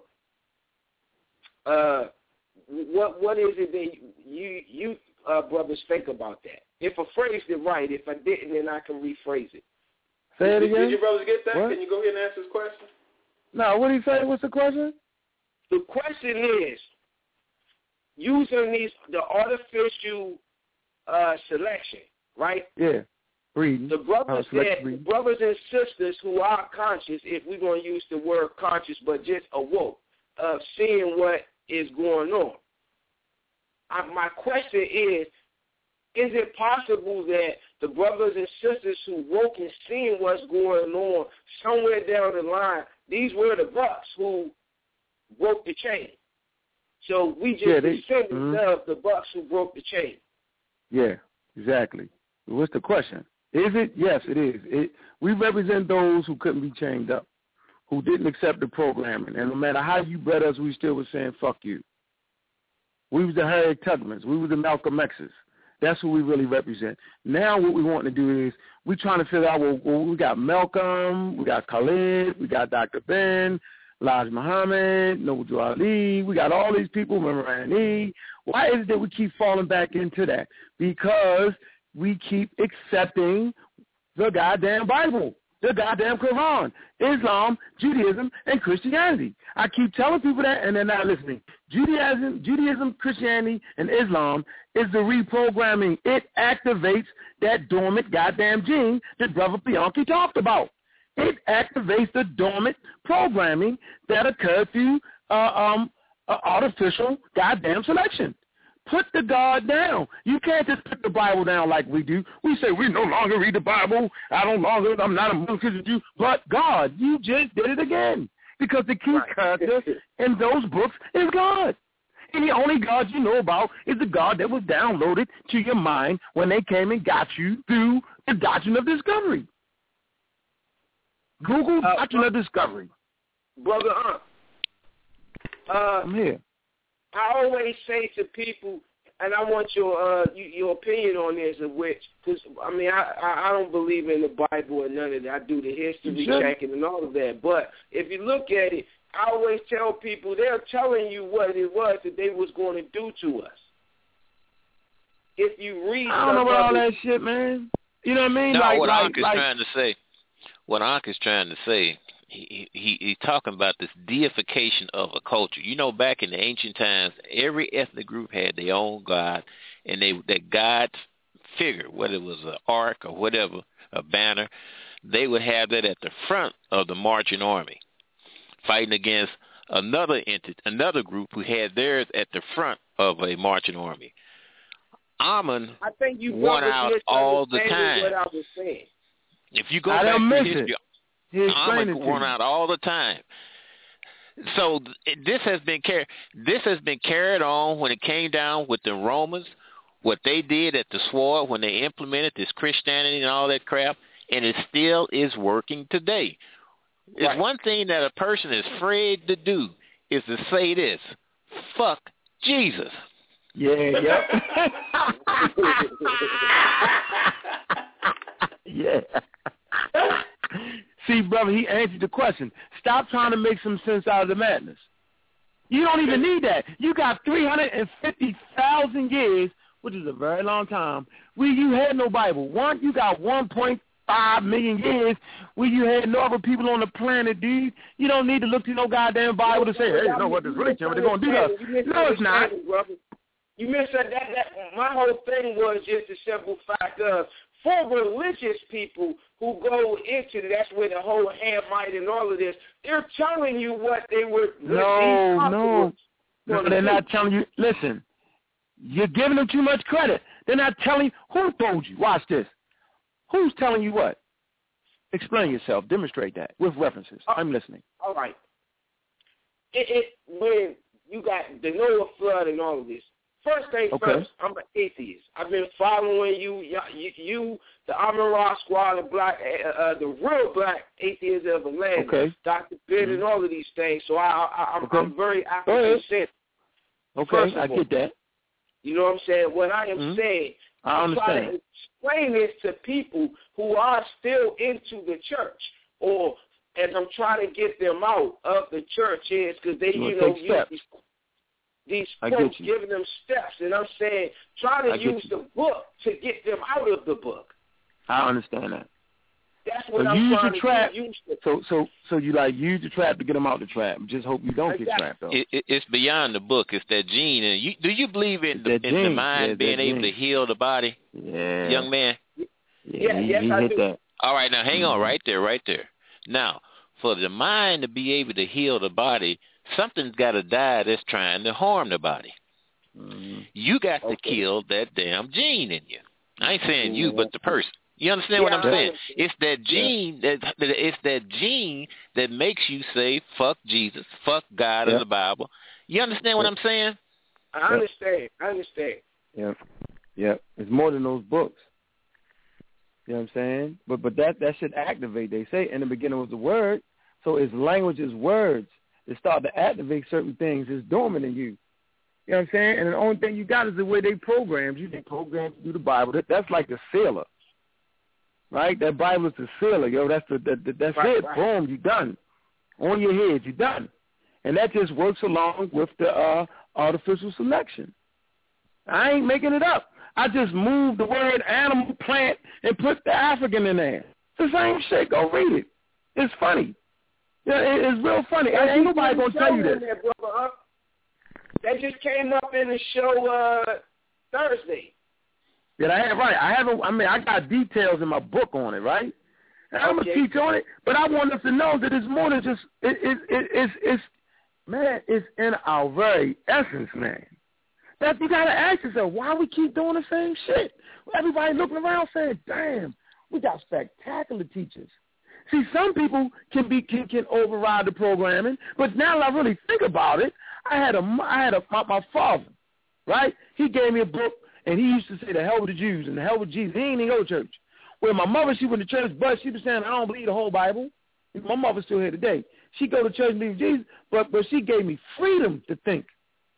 what is it that you brothers think about that? If I phrased it right, if I didn't, then I can rephrase it. Say it again. Did you brothers get that? What? Can you go ahead and answer this question? No, what did he say? What's the question? The question is, using the artificial selection, right? Yeah, breeding. The brothers brothers and sisters who are conscious, if we're going to use the word conscious, but just awoke, of seeing what is going on. My question is it possible that the brothers and sisters who woke and seeing what's going on somewhere down the line, these were the bucks who broke the chain? So we just descendants of the bucks who broke the chain. Yeah, exactly. What's the question? Is it? Yes, it is. We represent those who couldn't be chained up, who didn't accept the programming. And no matter how you bred us, we still were saying, fuck you. We was the Harriet Tubmans. We was the Malcolm X's. That's who we really represent. Now what we want to do is we're trying to figure out, well, we got Malcolm, we got Khalid, we got Dr. Ben, Elijah Muhammad, Noble Ali, we got all these people, Memorani. Why is it that we keep falling back into that? Because we keep accepting the goddamn Bible, the goddamn Quran, Islam, Judaism, and Christianity. I keep telling people that, and they're not listening. Judaism, Christianity, and Islam is the reprogramming. It activates that dormant goddamn gene that Brother Bianchi talked about. It activates the dormant programming that occurred through artificial goddamn selection. Put the God down. You can't just put the Bible down like we do. We say we no longer read the Bible. I'm not a Muslim Jew. But God, you just did it again. Because the key character in those books is God. And the only God you know about is the God that was downloaded to your mind when they came and got you through the doctrine of discovery. Google doctrine of discovery. Brother I'm here. I always say to people, and I want your opinion on this, because I don't believe in the Bible or none of that. I do the history checking and all of that. But if you look at it, I always tell people they're telling you what it was that they was going to do to us. If you read, I don't know about all that shit, man. You know what I mean? No, what Ankh is trying to say. What Ankh is trying to say. He's talking about this deification of a culture. You know, back in the ancient times, every ethnic group had their own god, and that God's figure, whether it was an ark or whatever, a banner, they would have that at the front of the marching army, fighting against another group who had theirs at the front of a marching army. Amun won out all the time. What I was saying. If you go back to history, Amun won out all the time. So this has been carried on when it came down with the Romans, what they did at the sword when they implemented this Christianity and all that crap, and it still is working today. Right. It's one thing that a person is afraid to do is to say this: fuck Jesus. Yeah, yeah. See, brother, he answered the question. Stop trying to make some sense out of the madness. You don't even need that. You got 350,000 years, which is a very long time, where you had no Bible. You got 1.5 million years where you had no other people on the planet, dude. You don't need to look to no goddamn Bible to say, hey, you know what, this really what they're going to do to us. No, it's not. You missed that. My whole thing was just the simple fact of, for religious people who go into it, that's where the whole Hamite and all of this, they're telling you what they were. No, they're not telling you. Listen, you're giving them too much credit. They're not telling you. Who told you? Watch this. Who's telling you what? Explain yourself. Demonstrate that with references. I'm listening. All right. When you got the Noah flood and all of this, first thing first, I'm an atheist. I've been following you, the Amun-Ra Squad, the real black atheists of Atlanta, Dr. Bitt, and all of these things. So I'm very African-centered. Okay, I get that. You know what I'm saying? What I am saying, I'm trying to explain this to people who are still into the church, and I'm trying to get them out of the church is because they, use these folks giving them steps, and I'm saying try to use the book to get them out of the book. I understand that. That's what I'm trying to do. So you use the trap to get them out the trap. Just hope you don't get trapped, though. It's beyond the book. It's that gene. And do you believe in the mind being able to heal the body? Yeah. Young man? Yes, I hit do. That. All right, now hang on right there. Now, for the mind to be able to heal the body, something's got to die that's trying to harm the body. You got to kill that damn gene in you. I ain't saying you, but the person. You understand what I'm saying? It's that gene that makes you say fuck Jesus, fuck God and the Bible. You understand what I'm saying? I understand. Yep. It's more than those books. You know what I'm saying? But that should activate. They say in the beginning was the word, so it's language is words. They start to activate certain things. It's dormant in you. You know what I'm saying? And the only thing you got is the way they programmed you. They programmed you through the Bible. That's like the sealer, right? That Bible is the sealer, yo. That's it. Boom, you done. On your head, you done. And that just works along with the artificial selection. I ain't making it up. I just moved the word animal, plant, and put the African in there. It's the same shit. Go read it. It's funny. Yeah, it's real funny. Ain't nobody going to tell you this. That just came up in the show Thursday. Yeah, I got details in my book on it, right? And I'm going to teach on it, but I want us to know that it's more than just, it's in our very essence, man. That you got to ask yourself, why we keep doing the same shit? Everybody looking around saying, damn, we got spectacular teachers. See, some people can override the programming, but now that I really think about it, my father, right? He gave me a book, and he used to say, the hell with the Jews and the hell with Jesus. He ain't even go to church. Well, my mother, she went to church, but she was saying, I don't believe the whole Bible. My mother's still here today. She go to church and believe Jesus, but she gave me freedom to think.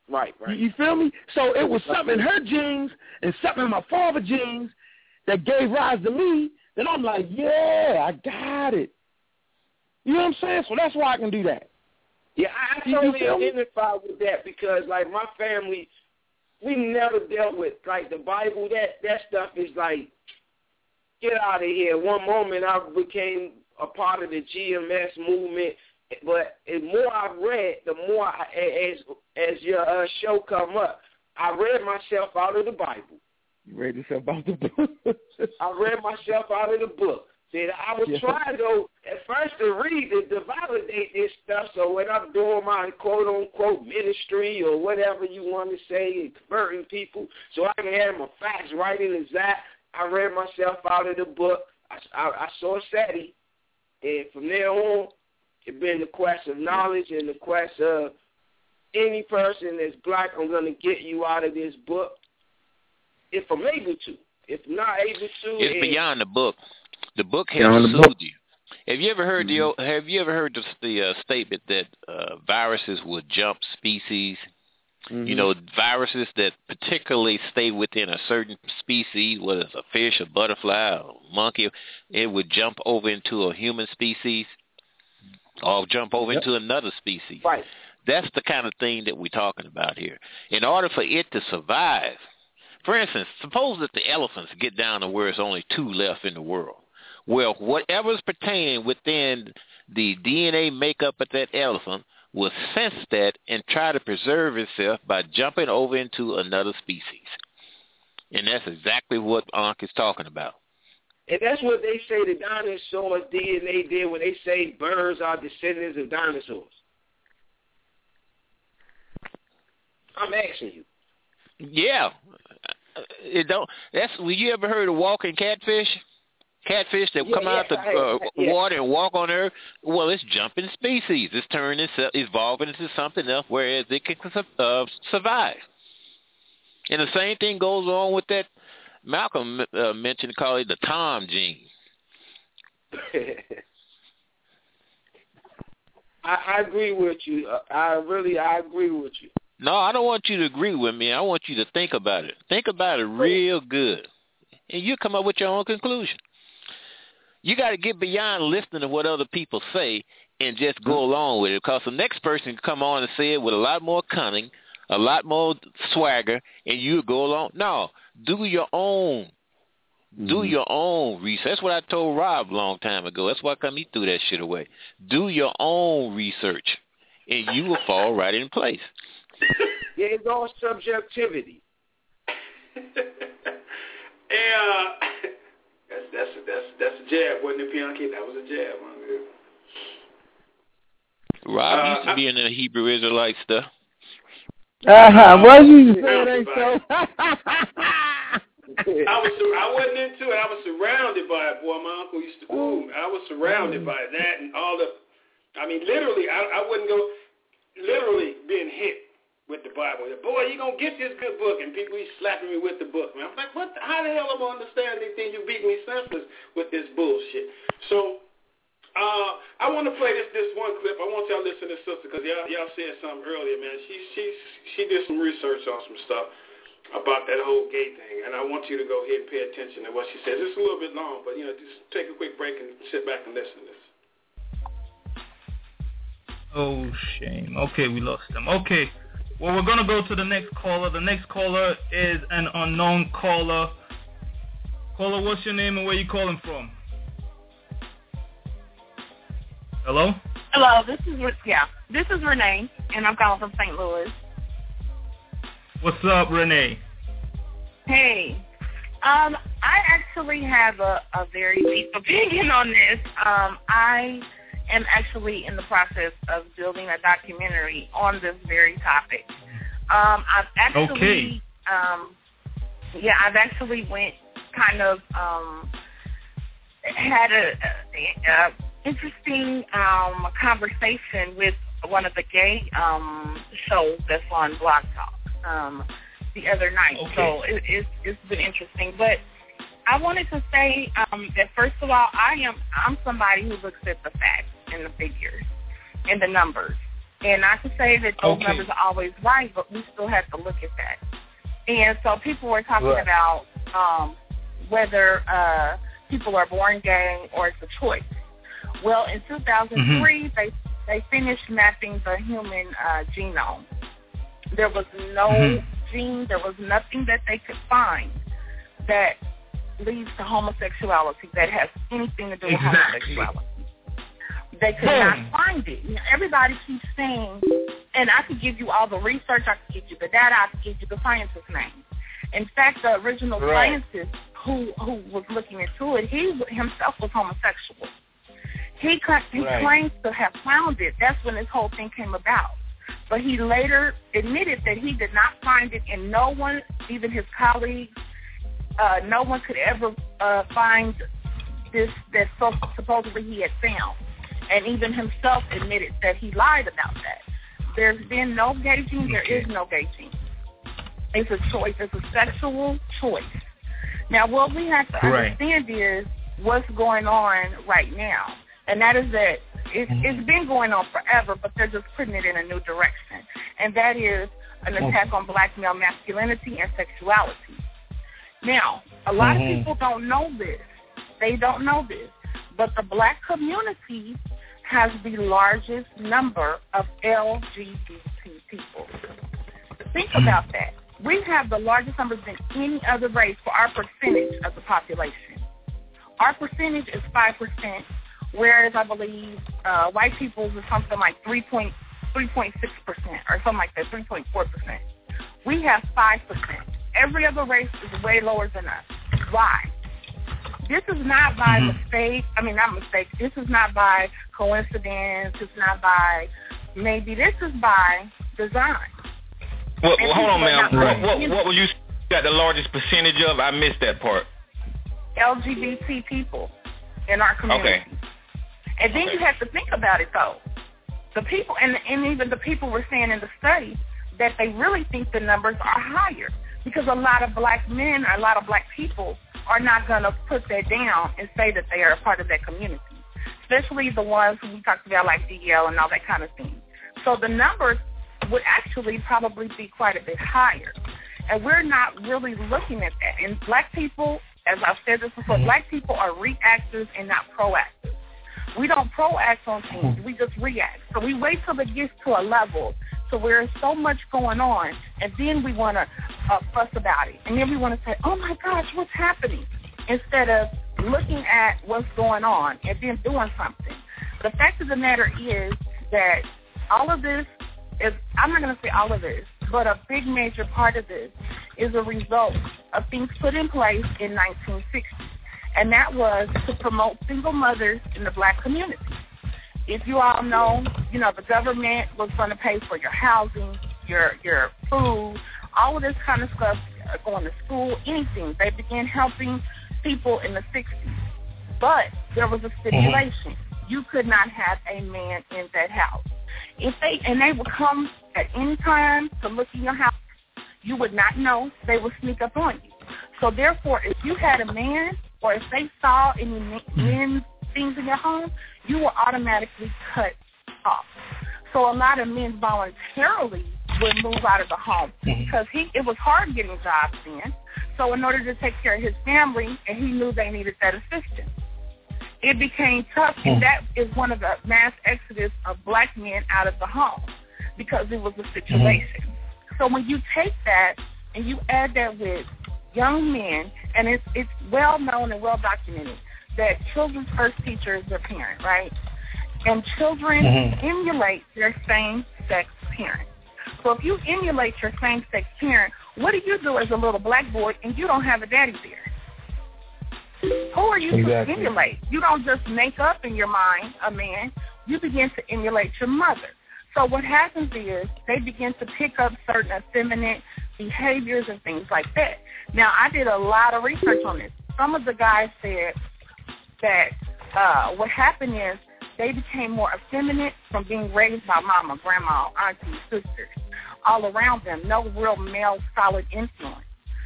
Right. You feel me? So it was something in her genes and something in my father's genes that gave rise to me. Then I'm like, yeah, I got it. You know what I'm saying? So that's why I can do that. Yeah, I totally identify with that because, like, my family, we never dealt with, like, the Bible. That stuff is like, get out of here. One moment I became a part of the GMS movement, but the more I read, the more, as your show come up, I read myself out of the Bible. You read yourself out of the book? I read myself out of the book. See, I was trying, though, at first to read it, to validate this stuff, so when I'm doing my quote-unquote ministry or whatever you want to say, converting people, so I can have my facts right in the zap, I read myself out of the book. I saw SETI, and from there on, it's been the quest of knowledge and the quest of any person that's black, I'm going to get you out of this book if I'm able to. If not able to, it's beyond the book. The book has soothed you. Have you ever heard the statement that viruses will jump species? Mm-hmm. You know, viruses that particularly stay within a certain species, whether it's a fish, a butterfly, or a monkey, it would jump over into a human species or jump over into another species. Right. That's the kind of thing that we're talking about here. In order for it to survive, for instance, suppose that the elephants get down to where it's only 2 left in the world. Well, whatever's pertaining within the DNA makeup of that elephant will sense that and try to preserve itself by jumping over into another species. And that's exactly what Ankh is talking about. And that's what they say the dinosaurs DNA did when they say birds are descendants of dinosaurs. I'm asking you. Yeah. Will you ever heard of walking catfish? Catfish that come out the water and walk on Earth? Well, it's jumping species. It's turning itself, evolving into something else, whereas it can survive. And the same thing goes on with that Malcolm mentioned, call it the Tom gene. I agree with you. I agree with you. No, I don't want you to agree with me. I want you to think about it. Think about it real good. And you come up with your own conclusion. You got to get beyond listening to what other people say and just go along with it, because the next person can come on and say it with a lot more cunning, a lot more swagger, and you go along. No, do your own. Do your own research. That's what I told Rob a long time ago. That's why he threw that shit away. Do your own research, and you will fall right in place. Yeah, it's all subjectivity. That's a jab, wasn't it, Bianchi? That was a jab. Rob used to be in the Hebrew Israelite stuff. What you saying ain't so? I wasn't into it. I was surrounded by it. Boy, my uncle used to. I was surrounded by that and all the. I mean, literally, I wouldn't go. Literally being hit with the Bible. Boy, you gonna get this good book, and people be slapping me with the book. Man, I'm like, what? How the hell am I understand these things? You beat me senseless with this bullshit. So, I want to play this one clip. I want y'all to listen to this sister, because y'all said something earlier, man. She did some research on some stuff about that whole gay thing, and I want you to go ahead and pay attention to what she says. It's a little bit long, but just take a quick break and sit back and listen to this. Oh, shame. Okay, we lost them. Okay. Well, we're going to go to the next caller. The next caller is an unknown caller. Caller, what's your name and where you calling from? Hello? Hello, this is Renee, and I'm calling from St. Louis. What's up, Renee? Hey. I actually have a very deep opinion on this. I am actually in the process of building a documentary on this very topic. I've actually, I've actually went kind of had a interesting conversation with one of the gay shows that's on Blog Talk the other night. Okay. So it's been interesting, but I wanted to say that first of all, I'm somebody who looks at the facts and the figures and the numbers. And not to say that those numbers are always right, but we still have to look at that. And so people were talking about whether people are born gay or it's a choice. Well, in 2003, they finished mapping the human genome. There was no gene, there was nothing that they could find that leads to homosexuality, that has anything to do with homosexuality. They could not find it. You know, everybody keeps saying, and I could give you all the research, I could give you the data, I could give you the scientist's name. In fact, the original scientist who was looking into it, he himself was homosexual. He claims to have found it. That's when this whole thing came about. But he later admitted that he did not find it, and no one, even his colleagues, no one could ever find this that supposedly he had found. And even himself admitted that he lied about that. There's been no gay gene. There is no gay gene. It's a choice. It's a sexual choice. Now, what we have to understand is what's going on right now. And that is that it's been going on forever, but they're just putting it in a new direction. And that is an attack on black male masculinity and sexuality. Now, a lot of people don't know this. They don't know this. But the black community has the largest number of LGBT people. Think about that. We have the largest numbers than any other race for our percentage of the population. Our percentage is 5%, whereas I believe white people's is something like 3.6% or something like that, 3.4%. We have 5%. Every other race is way lower than us. Why? This is not by mistake. I mean, not mistake. This is not by coincidence. It's not by maybe. This is by design. Well, hold on, ma'am. What was you got the largest percentage of? I missed that part. LGBT people in our community. Okay. And then you have to think about it, though. The people, and even the people were saying in the study that they really think the numbers are higher because a lot of black men, a lot of black people are not going to put that down and say that they are a part of that community, especially the ones who we talked about like DL and all that kind of thing. So the numbers would actually probably be quite a bit higher. And we're not really looking at that. And black people, as I've said this before, black people are reactors and not proactive. We don't proact on things. We just react. So we wait till it gets to a level to where there's so much going on, and then we want to fuss about it. And then we want to say, oh, my gosh, what's happening? Instead of looking at what's going on and then doing something. The fact of the matter is that all of this is, I'm not going to say all of this, but a big major part of this is a result of things put in place in 1960. And that was to promote single mothers in the black community. If you all know, the government was going to pay for your housing, your food, all of this kind of stuff, going to school, anything. They began helping people in the 60s. But there was a stipulation. You could not have a man in that house. And they would come at any time to look in your house. You would not know. They would sneak up on you. So therefore, if you had a man or if they saw any men's things in your home, you were automatically cut off. So a lot of men voluntarily would move out of the home because it was hard getting jobs then. So in order to take care of his family, and he knew they needed that assistance, it became tough, and that is one of the mass exodus of black men out of the home because it was a situation. So when you take that and you add that with young men, and it's well known and well documented that children's first teacher is their parent, right? And children emulate their same-sex parent. So if you emulate your same-sex parent, what do you do as a little black boy and you don't have a daddy there? Who are you to emulate? You don't just make up in your mind a man. You begin to emulate your mother. So what happens is they begin to pick up certain effeminate behaviors and things like that. Now, I did a lot of research on this. Some of the guys said that what happened is they became more effeminate from being raised by mama, grandma, aunties, sisters, all around them. No real male solid influence.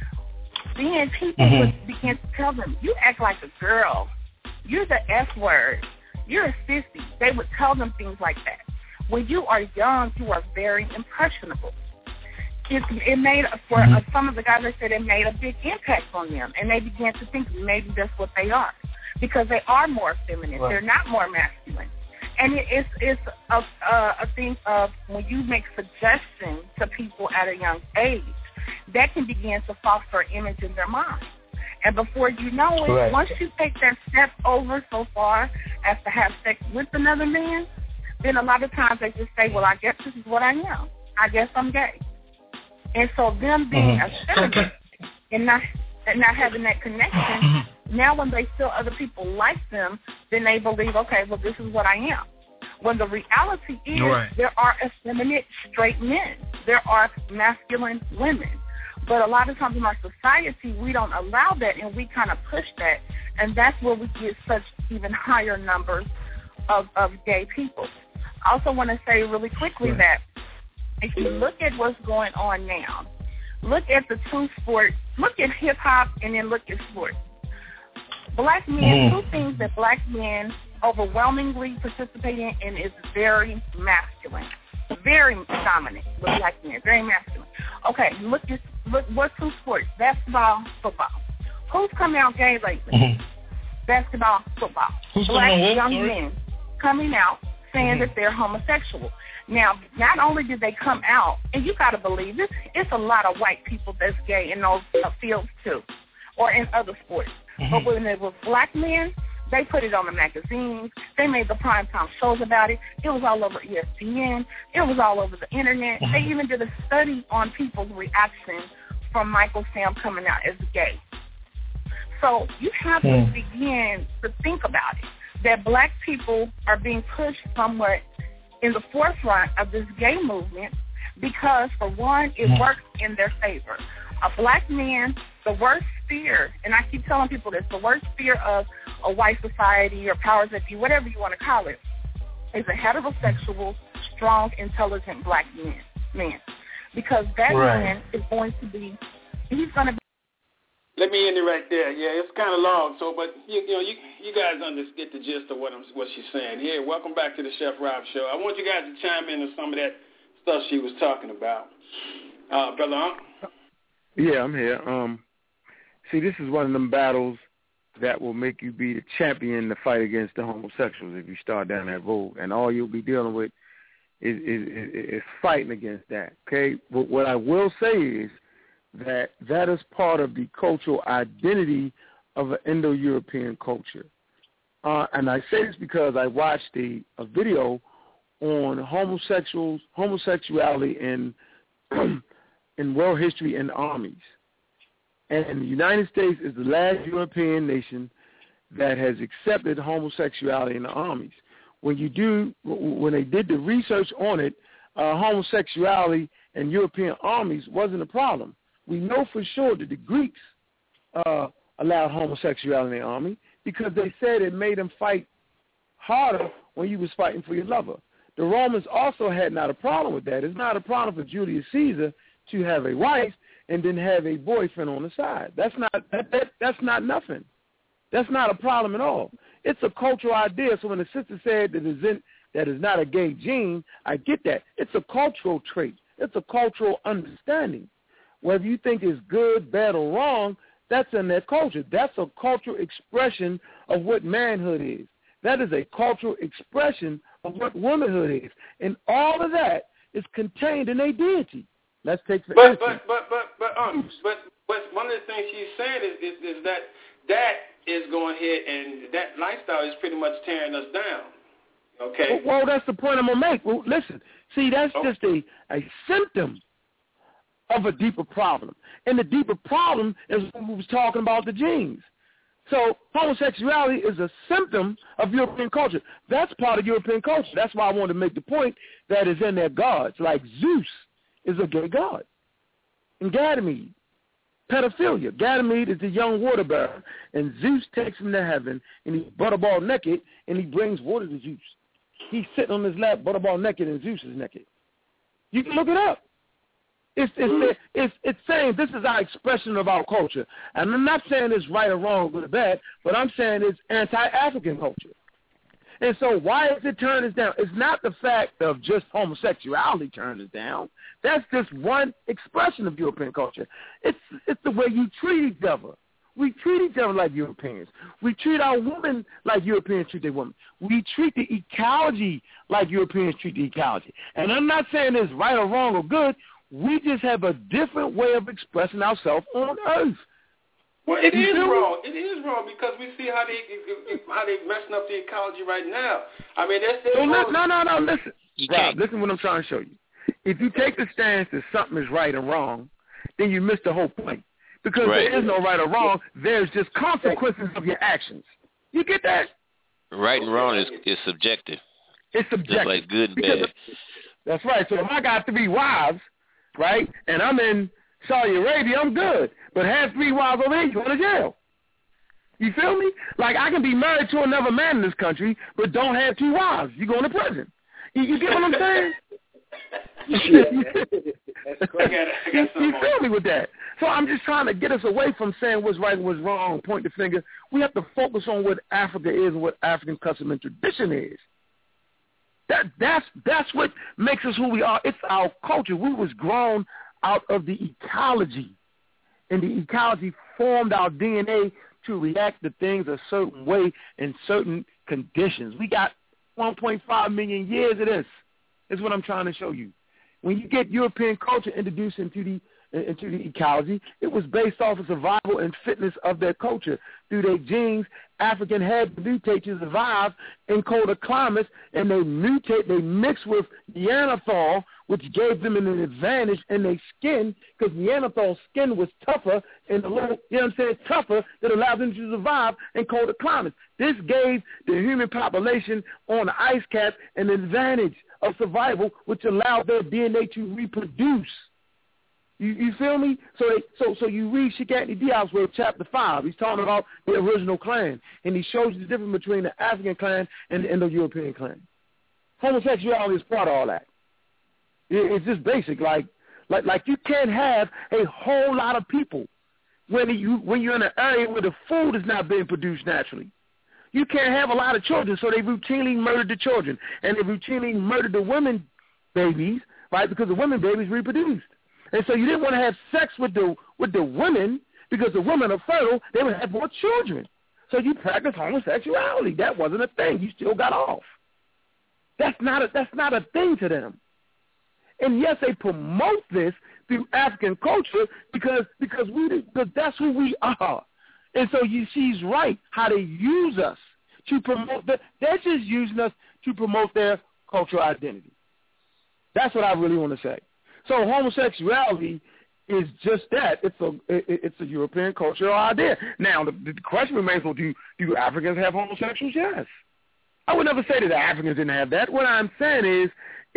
Then people would begin to tell them, you act like a girl. You're the F word. You're a sissy. They would tell them things like that. when you are young, you are very impressionable. It made, for some of the guys, I said it made a big impact on them, and they began to think maybe that's what they are, because they are more feminine. Right. They're not more masculine. And it's a thing of when you make suggestions to people at a young age, that can begin to foster an image in their mind. And before you know it, right. Once you take that step over so far as to have sex with another man, then a lot of times they just say, well, I guess this is what I am. I guess I'm gay. And so them being effeminate and not having that connection, now when they feel other people like them, then they believe, okay, well, this is what I am. When the reality is there are effeminate straight men. There are masculine women. But a lot of times in our society, we don't allow that, and we kind of push that. And that's where we get such even higher numbers of gay people. I also want to say really quickly that if you look at what's going on now, look at the two sports, look at hip-hop and then look at sports. Black men, two things that black men overwhelmingly participate in is very masculine, very dominant with black men, very masculine. Okay, look what two sports, basketball, football. Who's coming out gay lately? Basketball, football. Who's black young men coming out saying that they're homosexual. Now, not only did they come out, and you got to believe this, it's a lot of white people that's gay in those fields too, or in other sports. But when it was black men, they put it on the magazines. They made the primetime shows about it. It was all over ESPN. It was all over the internet. They even did a study on people's reaction from Michael Sam coming out as gay. So you have to begin to think about it, that black people are being pushed somewhat in the forefront of this gay movement because, for one, it works in their favor. A black man, the worst fear, and I keep telling people this, the worst fear of a white society or powers that be, whatever you want to call it, is a heterosexual, strong, intelligent black man. Because that man is going to be, he's going to be. Let me end it right there. Yeah, it's kind of long, but you guys get the gist of what she's saying. Here, welcome back to the Chef Rob Show. I want you guys to chime in on some of that stuff she was talking about. Brother Unc? Yeah, I'm here. See, this is one of them battles that will make you be the champion in the fight against the homosexuals if you start down that road. And all you'll be dealing with is fighting against that, okay? But what I will say is that is part of the cultural identity of an Indo-European culture. And I say this because I watched a video on homosexuality in world history in armies. And the United States is the last European nation that has accepted homosexuality in the armies. When they did the research on it, homosexuality in European armies wasn't a problem. We know for sure that the Greeks allowed homosexuality in the army because they said it made them fight harder when you was fighting for your lover. The Romans also had not a problem with that. It's not a problem for Julius Caesar to have a wife and then have a boyfriend on the side. That's not nothing. That's not a problem at all. It's a cultural idea. So when the sister said that is not a gay gene, I get that. It's a cultural trait. It's a cultural understanding. Whether you think it's good, bad, or wrong, that's in their culture. That's a cultural expression of what manhood is. That is a cultural expression of what womanhood is. And all of that is contained in a deity. Let's take for instance. But one of the things she's saying is that is going ahead, and that lifestyle is pretty much tearing us down. Okay. Well, that's the point I'm gonna make. Well, listen. See, that's just a symptom of a deeper problem, and the deeper problem is when we was talking about the genes. So homosexuality is a symptom of European culture. That's part of European culture. That's why I wanted to make the point that is in their gods. Like Zeus is a gay god. And Ganymede, pedophilia. Ganymede is the young water bearer, and Zeus takes him to heaven, and he's butterball naked, and he brings water to Zeus. He's sitting on his lap, butterball naked, and Zeus is naked. You can look it up. It's saying this is our expression of our culture. And I'm not saying it's right or wrong, good or bad, but I'm saying it's anti-African culture. And so why is it turning us down? It's not the fact of just homosexuality turning us down. That's just one expression of European culture. It's the way you treat each other. We treat each other like Europeans. We treat our women like Europeans treat their women. We treat the ecology like Europeans treat the ecology. And I'm not saying it's right or wrong or good. We just have a different way of expressing ourselves on Earth. Well, it is wrong. It is wrong because we see how they messing up the ecology right now. I mean, no. Listen, Rob, listen to what I'm trying to show you. If you take the stance that something is right and wrong, then you miss the whole point. Because there is no right or wrong. There's just consequences of your actions. You get that? Right and wrong is subjective. It's subjective. Just like good and bad. That's right. So if I got 3 wives, right, and I'm in Saudi Arabia, I'm good. But have 3 wives over here, you go to jail. You feel me? Like I can be married to another man in this country, but don't have 2 wives. You go to prison. You get what I'm saying? That's great. You feel me with that? So I'm just trying to get us away from saying what's right and what's wrong, point the finger. We have to focus on what Africa is and what African custom and tradition is. That's what makes us who we are. It's our culture. We was grown out of the ecology, and the ecology formed our DNA to react to things a certain way in certain conditions. We got 1.5 million years of this. Is what I'm trying to show you. When you get European culture introduced into the ecology, it was based off of survival and fitness of their culture. Through their genes, African had to mutate to survive in colder climates, and they mix with Neanderthal, which gave them an advantage in their skin, because Neanderthal skin was tougher and tougher, that allowed them to survive in colder climates. This gave the human population on the ice cap an advantage of survival, which allowed their DNA to reproduce. You feel me? So you read Sheikh Anta Diop's work, chapter 5. He's talking about the original clan, and he shows you the difference between the African clan and the Indo-European clan. Homosexuality is part of all that. It's just basic. Like you can't have a whole lot of people when you're in an area where the food is not being produced naturally. You can't have a lot of children, so they routinely murdered the children, and they routinely murdered the women babies, right? Because the women babies reproduced. And so you didn't want to have sex with the women because the women are fertile. They would have more children. So you practice homosexuality. That wasn't a thing. You still got off. That's not a thing to them. And yes, they promote this through African culture because that's who we are. And so she's right how they use us to promote that. They're just using us to promote their cultural identity. That's what I really want to say. So homosexuality is just that. It's a European cultural idea. Now, the question remains, well, do Africans have homosexuals? Yes. I would never say that the Africans didn't have that. What I'm saying is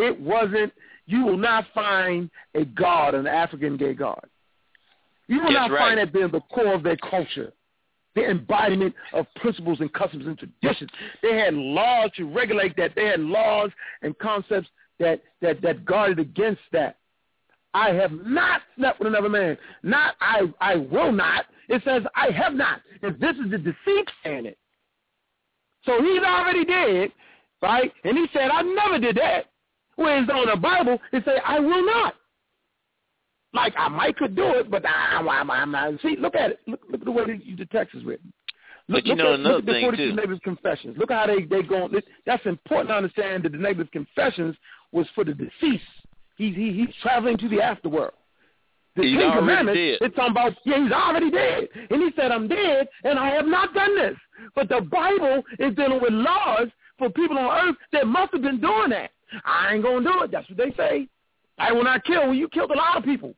you will not find a god, an African gay god. You will not find that being the core of their culture, the embodiment of principles and customs and traditions. They had laws to regulate that. They had laws and concepts that guarded against that. I have not slept with another man. Not I will not. It says I have not. And this is the deceit saying it. So he's already dead, right? And he said, I never did that. Whereas on the Bible, it say, I will not. Like, I might could do it, but I'm not. See, look at it. Look at the way the text is written. Look at the 42 Negative Confessions. Look how they go. That's important to understand that the Negative Confessions was for the deceased. He's traveling to the afterworld. The Ten Commandments, it's talking about, he's already dead. And he said, I'm dead, and I have not done this. But the Bible is dealing with laws for people on earth that must have been doing that. I ain't going to do it. That's what they say. I will not kill. Well, you killed a lot of people.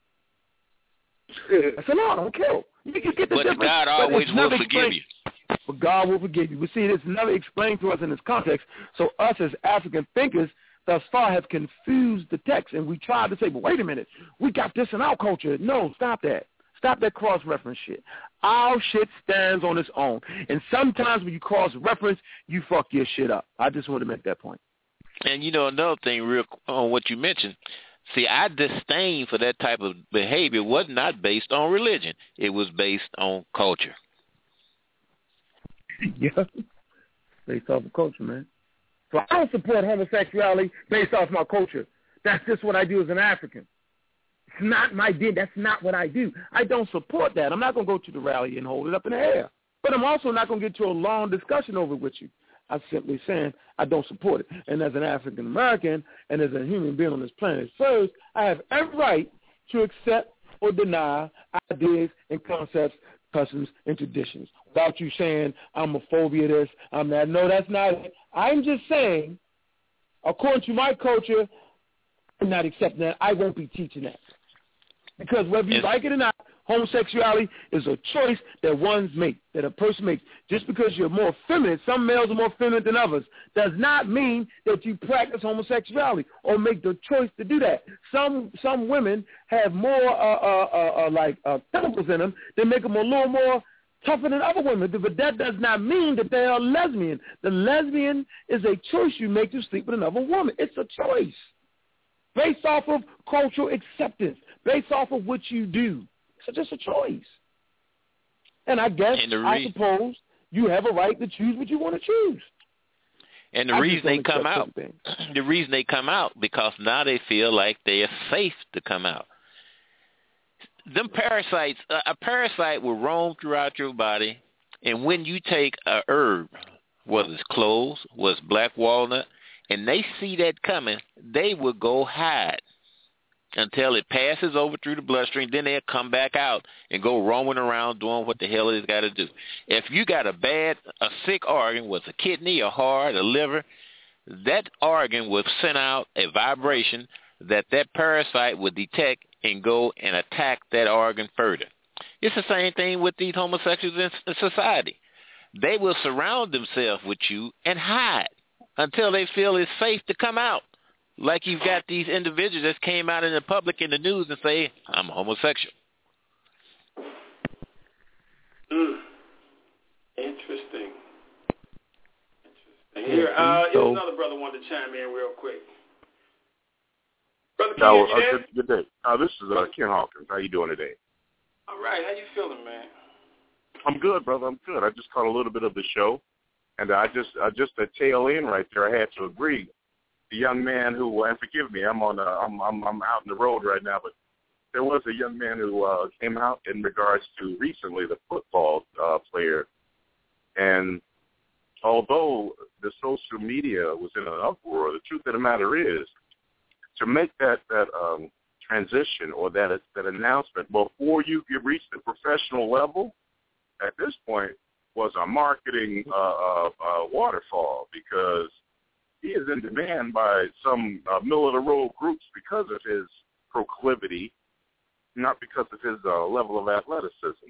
I said, no, don't kill. You can get the difference. But God always will forgive you. But God will forgive you. But see, it's never explained to us in this context. So us as African thinkers thus far have confused the text. And we tried to say, but wait a minute, we got this in our culture. No, stop that. Stop that cross-reference shit. Our shit stands on its own. And sometimes when you cross-reference, you fuck your shit up. I just want to make that point. And, another thing real on what you mentioned, see, our disdain for that type of behavior was not based on religion. It was based on culture. Yeah. Based off of culture, man. So I don't support homosexuality based off my culture. That's just what I do as an African. It's not my deal. That's not what I do. I don't support that. I'm not going to go to the rally and hold it up in the air. But I'm also not going to get to a long discussion over it with you. I'm simply saying I don't support it. And as an African American and as a human being on this planet first, I have every right to accept or deny ideas and concepts, customs, and traditions without you saying I'm a phobia this, I'm that. No, that's not it. I'm just saying, according to my culture, I'm not accepting that. I won't be teaching that. Because whether you like it or not, homosexuality is a choice that one makes, that a person makes. Just because you're more feminine, some males are more feminine than others, does not mean that you practice homosexuality or make the choice to do that. Some women have more chemicals in them that make them a little more tougher than other women, but that does not mean that they are lesbian. The lesbian is a choice you make to sleep with another woman. It's a choice based off of cultural acceptance, based off of what you do. So just a choice. And I guess, I suppose, you have a right to choose what you want to choose. And the reason they come out, because now they feel like they are safe to come out. Them parasites, a parasite will roam throughout your body, and when you take a herb, whether it's cloves, whether it's black walnut, and they see that coming, they will go hide until it passes over through the bloodstream. Then they'll come back out and go roaming around doing what the hell it's got to do. If you got a sick organ, whether it's a kidney, a heart, a liver, that organ will send out a vibration that parasite will detect and go and attack that organ further. It's the same thing with these homosexuals in society. They will surround themselves with you and hide until they feel it's safe to come out. Like you've got these individuals that came out in the public in the news and say, I'm homosexual. Interesting. Here, here's another brother wanted to chime in real quick. Brother Ken, good day. This is Ken Hawkins. How you doing today? All right. How you feeling, man? I'm good, brother. I'm good. I just caught a little bit of the show, and I just at tail end right there, I had to agree. The young man who, and forgive me, I'm out in the road right now, but there was a young man who came out in regards to recently the football player, and although the social media was in an uproar, the truth of the matter is, to make that transition or that announcement before you reach the professional level, at this point, was a marketing waterfall, because he is in demand by some middle-of-the-road groups because of his proclivity, not because of his level of athleticism.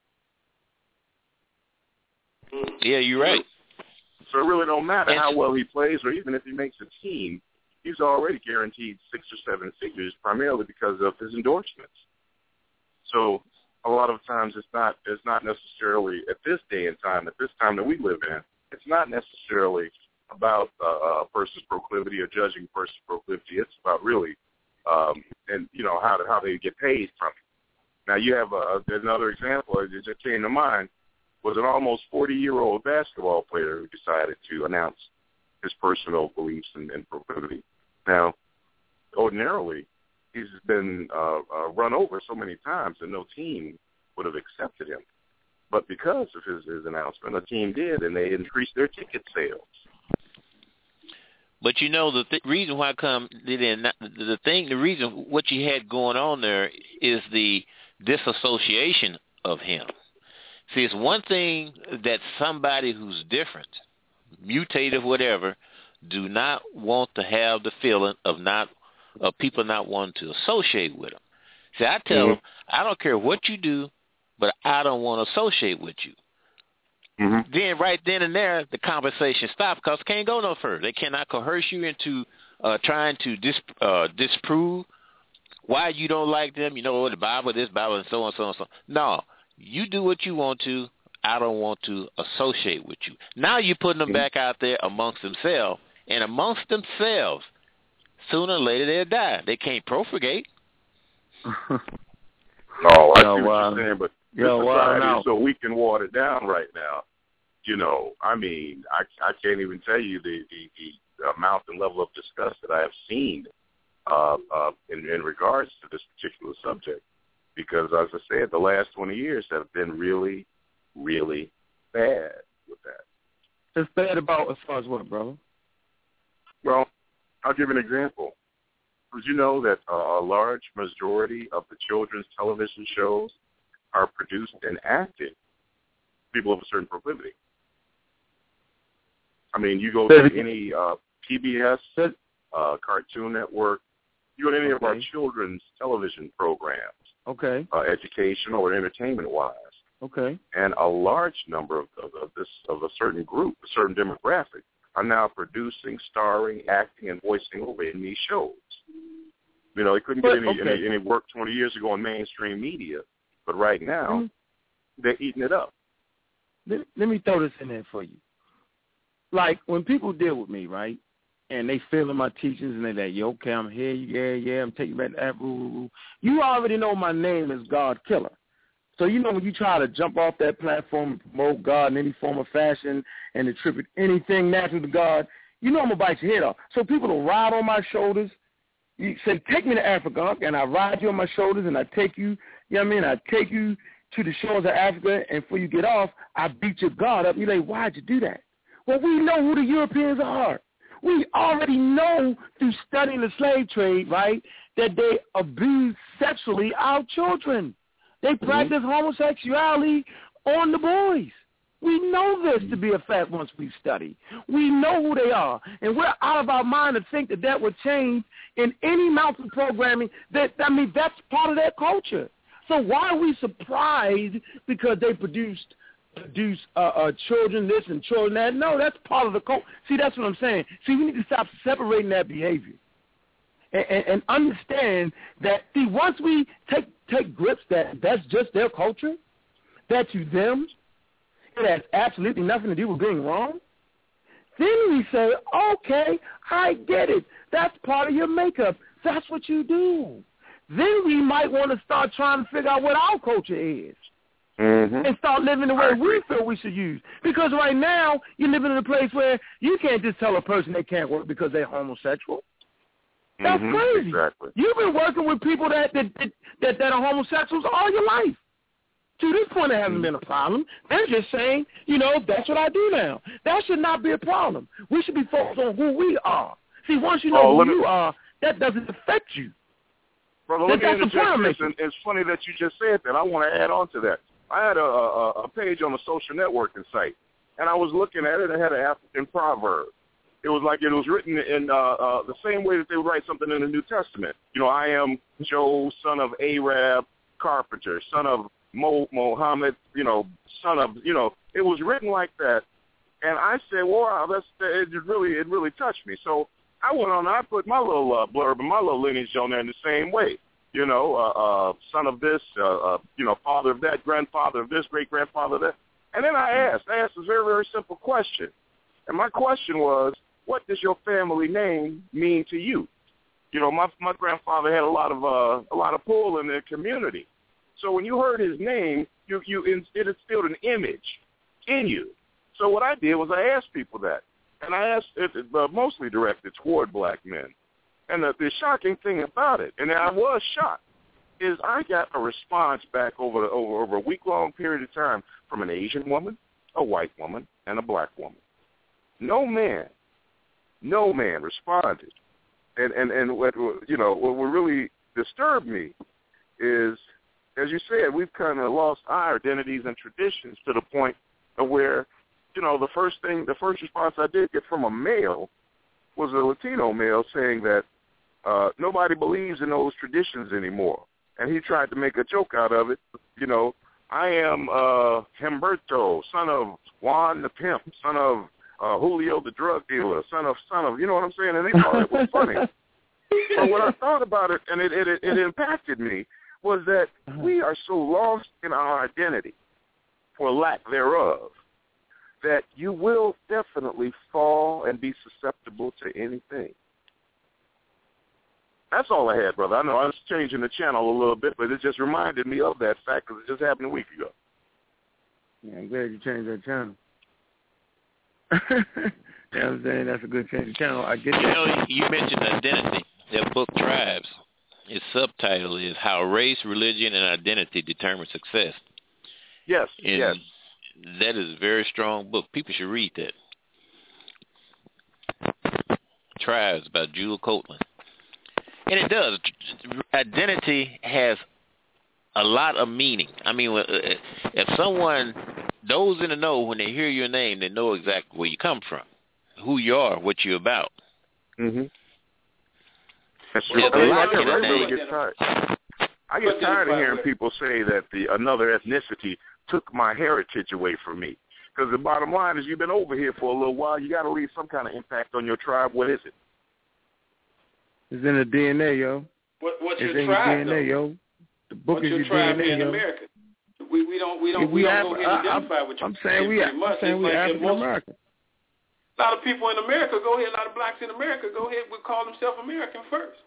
Yeah, you're right. So it really don't matter how well he plays, or even if he makes a team, he's already guaranteed 6 or 7 figures, primarily because of his endorsements. So a lot of times it's not necessarily at this day and time, at this time that we live in, it's not necessarily about a person's proclivity or judging a person's proclivity. It's about really, and you know, how they get paid from it. Now you have another example that just came to mind, was an almost 40-year-old basketball player who decided to announce his personal beliefs and proclivity. Now, ordinarily, he's been run over so many times that no team would have accepted him. But because of his announcement, a team did, and they increased their ticket sales. But you know, the reason why the reason what you had going on there is the disassociation of him. See, it's one thing that somebody who's different, mutated, whatever, do not want to have the feeling of people not wanting to associate with them. See, I tell them, I don't care what you do, but I don't want to associate with you. Mm-hmm. Then right then and there, the conversation stops because it can't go no further. They cannot coerce you into trying to disprove why you don't like them. You know, the Bible, this Bible, and so on, so on, so on. No, you do what you want to. I don't want to associate with you. Now you're putting them back out there amongst themselves, and amongst themselves, sooner or later they'll die. They can't propagate. No, I see what you're saying, but this society is so weak and watered down right now. You know, I mean, I can't even tell you the amount and level of disgust that I have seen in regards to this particular subject. Because, as I said, the last 20 years have been really, really bad with that. It's bad about as far as what, brother? Well, I'll give an example. Did you know that a large majority of the children's television shows are produced and acted people of a certain proclivity? I mean, you go to any PBS, Cartoon Network, you go to any of our children's television programs, educational or entertainment-wise, and a large number of a certain group, a certain demographic, are now producing, starring, acting, and voicing over in these shows. You know, they couldn't get any work 20 years ago in mainstream media, but right now, they're eating it up. Let me throw this in there for you. Like, when people deal with me, right, and they feeling my teachings, and they're like, yo, okay, I'm here, yeah, I'm taking back that rule. You already know my name is God Killer. So, you know, when you try to jump off that platform and promote God in any form or fashion and attribute anything natural to God, you know I'm going to bite your head off. So people will ride on my shoulders. You say, take me to Africa, and I ride you on my shoulders, and I take you, you know what I mean, I take you to the shores of Africa, and before you get off, I beat your God up. You're like, why'd you do that? Well, we know who the Europeans are. We already know through studying the slave trade, right, that they abuse sexually our children. They practice homosexuality on the boys. We know this to be a fact once we study. We know who they are. And we're out of our mind to think that that would change in any amount of programming. That's part of their culture. So why are we surprised because they produce children this and children that? No, that's part of the culture. See, that's what I'm saying. See, we need to stop separating that behavior and understand that, see, once we take grips that that's just their culture, that to them, it has absolutely nothing to do with being wrong, then we say, okay, I get it. That's part of your makeup. That's what you do. Then we might want to start trying to figure out what our culture is. And start living the way we feel we should use. Because right now, you're living in a place where you can't just tell a person they can't work because they're homosexual. That's crazy. Exactly. You've been working with people that are homosexuals all your life. To this point, it hasn't been a problem. They're just saying, you know, that's what I do now. That should not be a problem. We should be focused on who we are. See, once you know who you are, that doesn't affect you. Brother, let me interject this, and it's funny that you just said that. I want to add on to that. I had a page on a social networking site, and I was looking at it. It had an African proverb. It was like it was written in the same way that they would write something in the New Testament. You know, I am Joe, son of Arab, carpenter, son of Mohammed, you know, son of, you know. It was written like that, and I said, wow, it really touched me. So I went on, I put my little blurb and my little lineage on there in the same way. You know, son of this, you know, father of that, grandfather of this, great-grandfather of that. And then I asked a very, very simple question. And my question was, what does your family name mean to you? You know, my grandfather had a lot of pull in the community. So when you heard his name, it instilled an image in you. So what I did was I asked people that. And I asked it mostly directed toward black men. And the shocking thing about it, and I was shocked, is I got a response back over a week-long period of time from an Asian woman, a white woman, and a black woman. No man responded. And what, you know, what really disturbed me is, as you said, we've kind of lost our identities and traditions to the point of where, you know, the first response I did get from a male was a Latino male saying that nobody believes in those traditions anymore. And he tried to make a joke out of it. You know, I am Humberto, son of Juan the Pimp, son of Julio the drug dealer, son of, you know what I'm saying? And they thought it was funny. But when I thought about it, and it impacted me, was that we are so lost in our identity, for lack thereof, that you will definitely fall and be susceptible to anything. That's all I had, brother. I know I was changing the channel a little bit, but it just reminded me of that fact because it just happened a week ago. Yeah, I'm glad you changed that channel. You know what I'm saying? That's a good change of channel. I get that. You know, you mentioned identity. Their book, Tribes, its subtitle is How Race, Religion, and Identity Determine Success. Yes, and yes. That is a very strong book. People should read that. Tribes by Jewel Copeland. And it does. Identity has a lot of meaning. I mean, if someone, those in the know, when they hear your name, they know exactly where you come from, who you are, what you're about. Mm-hmm. That's true. I really get tired. I get tired of hearing people say that another ethnicity took my heritage away from me. Because the bottom line is, you've been over here for a little while. You got to leave some kind of impact on your tribe. What is it? It's in the DNA, yo. What's it's your in tribe, your DNA, though? yo. The book what's is your your tribe DNA, in yo. America? We don't go ahead and identify with you. I'm saying we African American. A lot of people in America go ahead. A lot of blacks in America go ahead. We call themselves American first.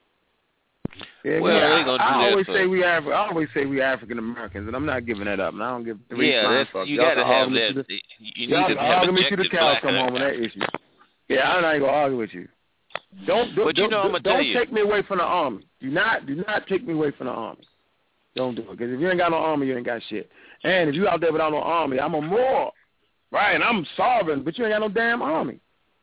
Yeah, I always say we African Americans, and I'm not giving that up. And I don't give three fucks. You got to have that. You need to have me to the cows come home on that issue. Yeah, I'm not gonna argue with you. Don't take me away from the army. Do not take me away from the army. Don't do it, because if you ain't got no army, you ain't got shit. And if you out there without no army, I'm a Moor, right? And I'm sovereign, but you ain't got no damn army.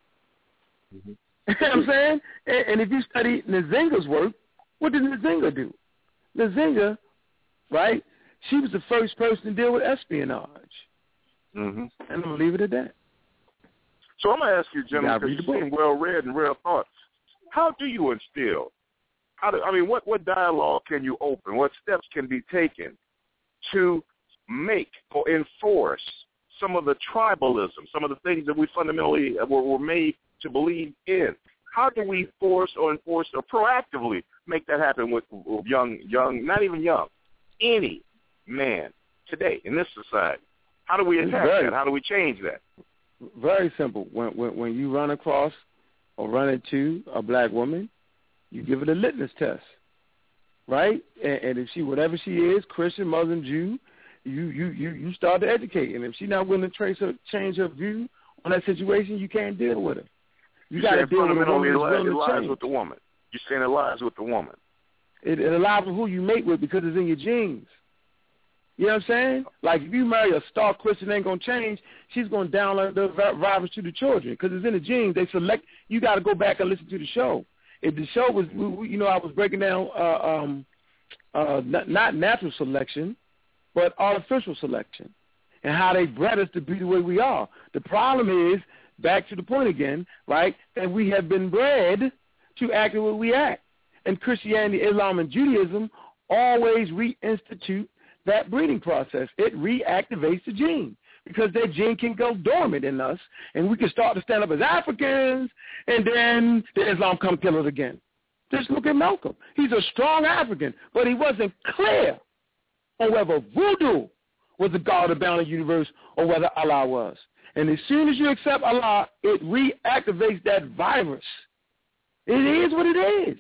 Mm-hmm. You know what I'm saying? And if you study Nzinga's work, what did Nzinga do? Nzinga, right? She was the first person to deal with espionage. Mm-hmm. And I'm going to leave it at that. So I'm going to ask you, gentlemen, because you seem well-read and well-thought. How do you instill? What dialogue can you open? What steps can be taken to make or enforce some of the tribalism, some of the things that we fundamentally were made to believe in? How do we force or enforce or proactively make that happen with young, not even young, any man today in this society? How do we attack that? How do we change that? Very simple. When you run across or run into a black woman, you give it a litmus test, right? And if she, whatever she is, Christian, Muslim, Jew, you start to educate. And if she's not willing to change her view on that situation, you can't deal with her. You got to deal with a woman who's willing to change. With the woman. You're saying it lies with the woman. It lies with who you mate with, because it's in your genes. You know what I'm saying? Like, if you marry a star Christian, ain't going to change, she's going to download the violence to the children, because it's in the genes. They select. You got to go back and listen to the show. If the show was, I was breaking down not natural selection, but artificial selection, and how they bred us to be the way we are. The problem is, back to the point again, right, that we have been bred to act the way we act. And Christianity, Islam, and Judaism always reinstitute that breeding process. It reactivates the gene, because that gene can go dormant in us, and we can start to stand up as Africans, and then the Islam come kill us again. Just look at Malcolm. He's a strong African, but he wasn't clear on whether voodoo was the God of the boundless universe or whether Allah was. And as soon as you accept Allah, it reactivates that virus. It is what it is.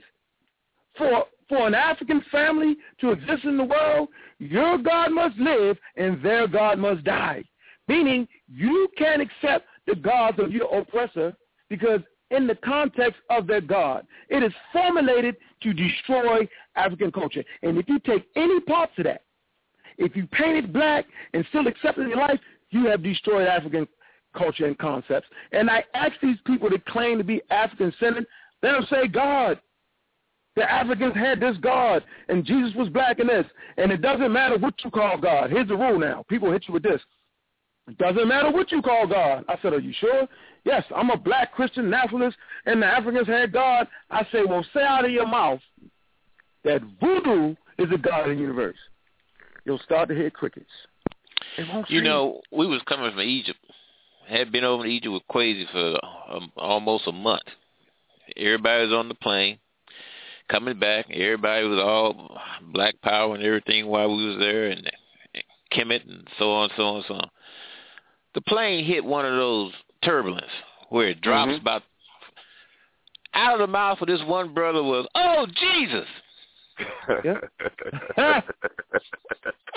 For an African family to exist in the world, your God must live and their God must die. Meaning, you can't accept the gods of your oppressor, because in the context of their God, it is formulated to destroy African culture. And if you take any parts of that, if you paint it black and still accept it in your life, you have destroyed African culture and concepts. And I ask these people that claim to be African-centered, they'll say God. The Africans had this God, and Jesus was black in this. And it doesn't matter what you call God. Here's the rule now. People hit you with this. It doesn't matter what you call God. I said, are you sure? Yes, I'm a black Christian nationalist, and the Africans had God. I say, well, say out of your mouth that voodoo is the God of the universe. You'll start to hear crickets. We was coming from Egypt. Had been over to Egypt with Quasi for almost a month. Everybody was on the plane. Coming back, everybody was all black power and everything while we was there, and Kemet and so on, so on, so on. The plane hit one of those turbulence where it drops about out of the mouth of this one brother was, "Oh, Jesus."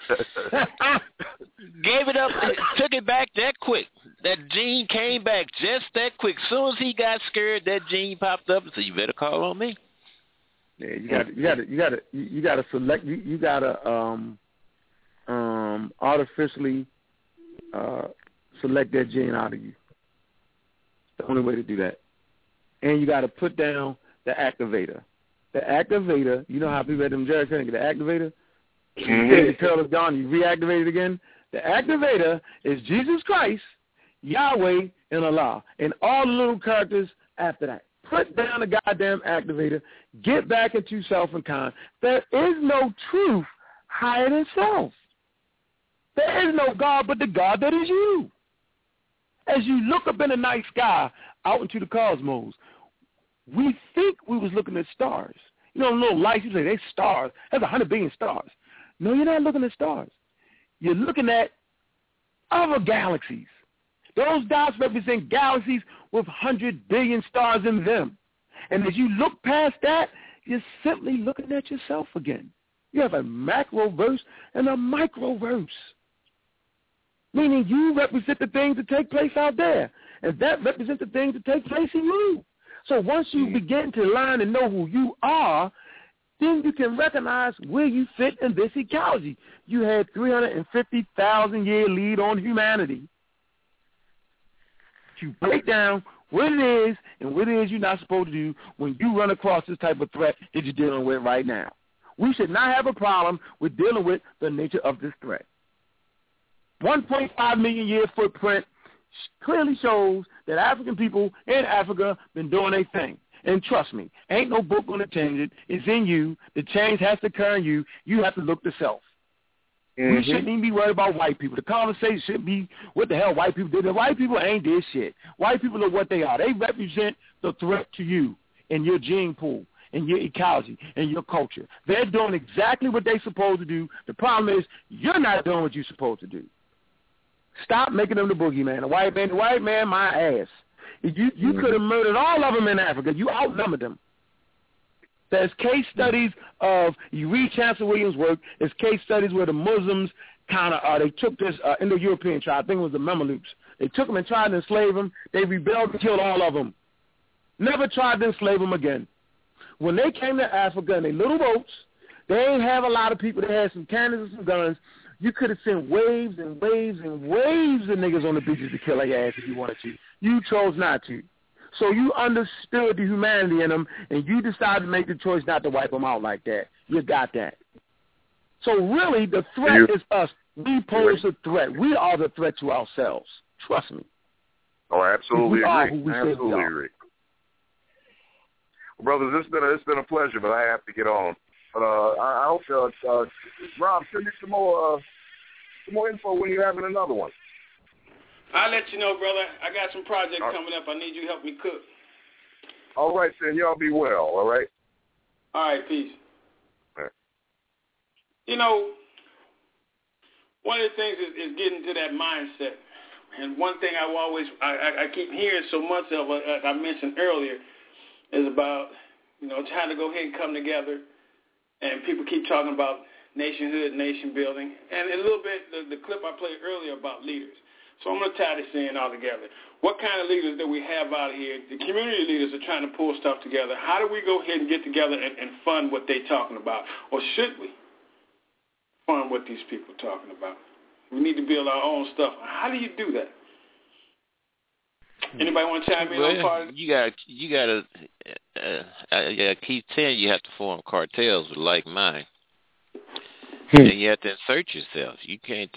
Gave it up, took it back that quick. That gene came back just that quick. As soon as he got scared, that gene popped up and said, "You better call on me." Yeah, you got to select. You got to artificially select that gene out of you. It's the only way to do that. And you got to put down the activator. The activator, you know how people at them Jerry Curling get the activator? The curl is gone, you reactivate it again. The activator is Jesus Christ, Yahweh, and Allah, and all the little characters after that. Put down the goddamn activator. Get back into self and kind. There is no truth higher than self. There is no God but the God that is you. As you look up in the night sky out into the cosmos, we think we was looking at stars. You know, little lights, you say, they stars. That's 100 billion stars. No, you're not looking at stars. You're looking at other galaxies. Those dots represent galaxies with 100 billion stars in them. And as you look past that, you're simply looking at yourself again. You have a macro verse and a micro verse, meaning you represent the things that take place out there, and that represents the things that take place in you. So once you begin to learn and know who you are, then you can recognize where you fit in this ecology. You had 350,000-year lead on humanity. You break down what it is and what it is you're not supposed to do when you run across this type of threat that you're dealing with right now. We should not have a problem with dealing with the nature of this threat. 1.5 million year footprint clearly shows that African people in Africa been doing their thing. And trust me, ain't no book going to change it. It's in you. The change has to occur in you. You have to look to self. We shouldn't even be worried about white people. The conversation should be what the hell white people did. The white people ain't did shit. White people are what they are. They represent the threat to you and your gene pool and your ecology and your culture. They're doing exactly what they're supposed to do. The problem is you're not doing what you're supposed to do. Stop making them the boogeyman. The white man, my ass. You could have murdered all of them in Africa. You outnumbered them. There's case studies of, you read Chancellor Williams' work, there's case studies where the Muslims they took this Indo-European tribe, I think it was the Mamelukes. They took them and tried to enslave them. They rebelled and killed all of them. Never tried to enslave them again. When they came to Africa in their little boats, they didn't have a lot of people. They had some cannons and some guns. You could have sent waves and waves and waves of niggas on the beaches to kill their ass if you wanted to. You chose not to. So you understood the humanity in them, and you decided to make the choice not to wipe them out like that. You got that. So really, the threat is us. We pose a threat. We are the threat to ourselves. Trust me. Oh, I absolutely agree. Absolutely agree. Well, brothers, it's been a pleasure, but I have to get on. But I hope, Rob, send you some more info when you're having another one. I'll let you know, brother. I got some projects coming up. I need you to help me cook. All right, then. Y'all be well, all right? All right, peace. All right. You know, one of the things is getting to that mindset. And one thing I keep hearing so much of, as I mentioned earlier, is about, trying to go ahead and come together. And people keep talking about nationhood, nation building. And a little bit, the clip I played earlier about leaders. So I'm going to tie this in all together. What kind of leaders do we have out here? The community leaders are trying to pull stuff together. How do we go ahead and get together and fund what they're talking about? Or should we fund what these people are talking about? We need to build our own stuff. How do you do that? Anybody want to chime in on part of it? I keep telling you have to form cartels with like mind. And you have to insert yourself. You can't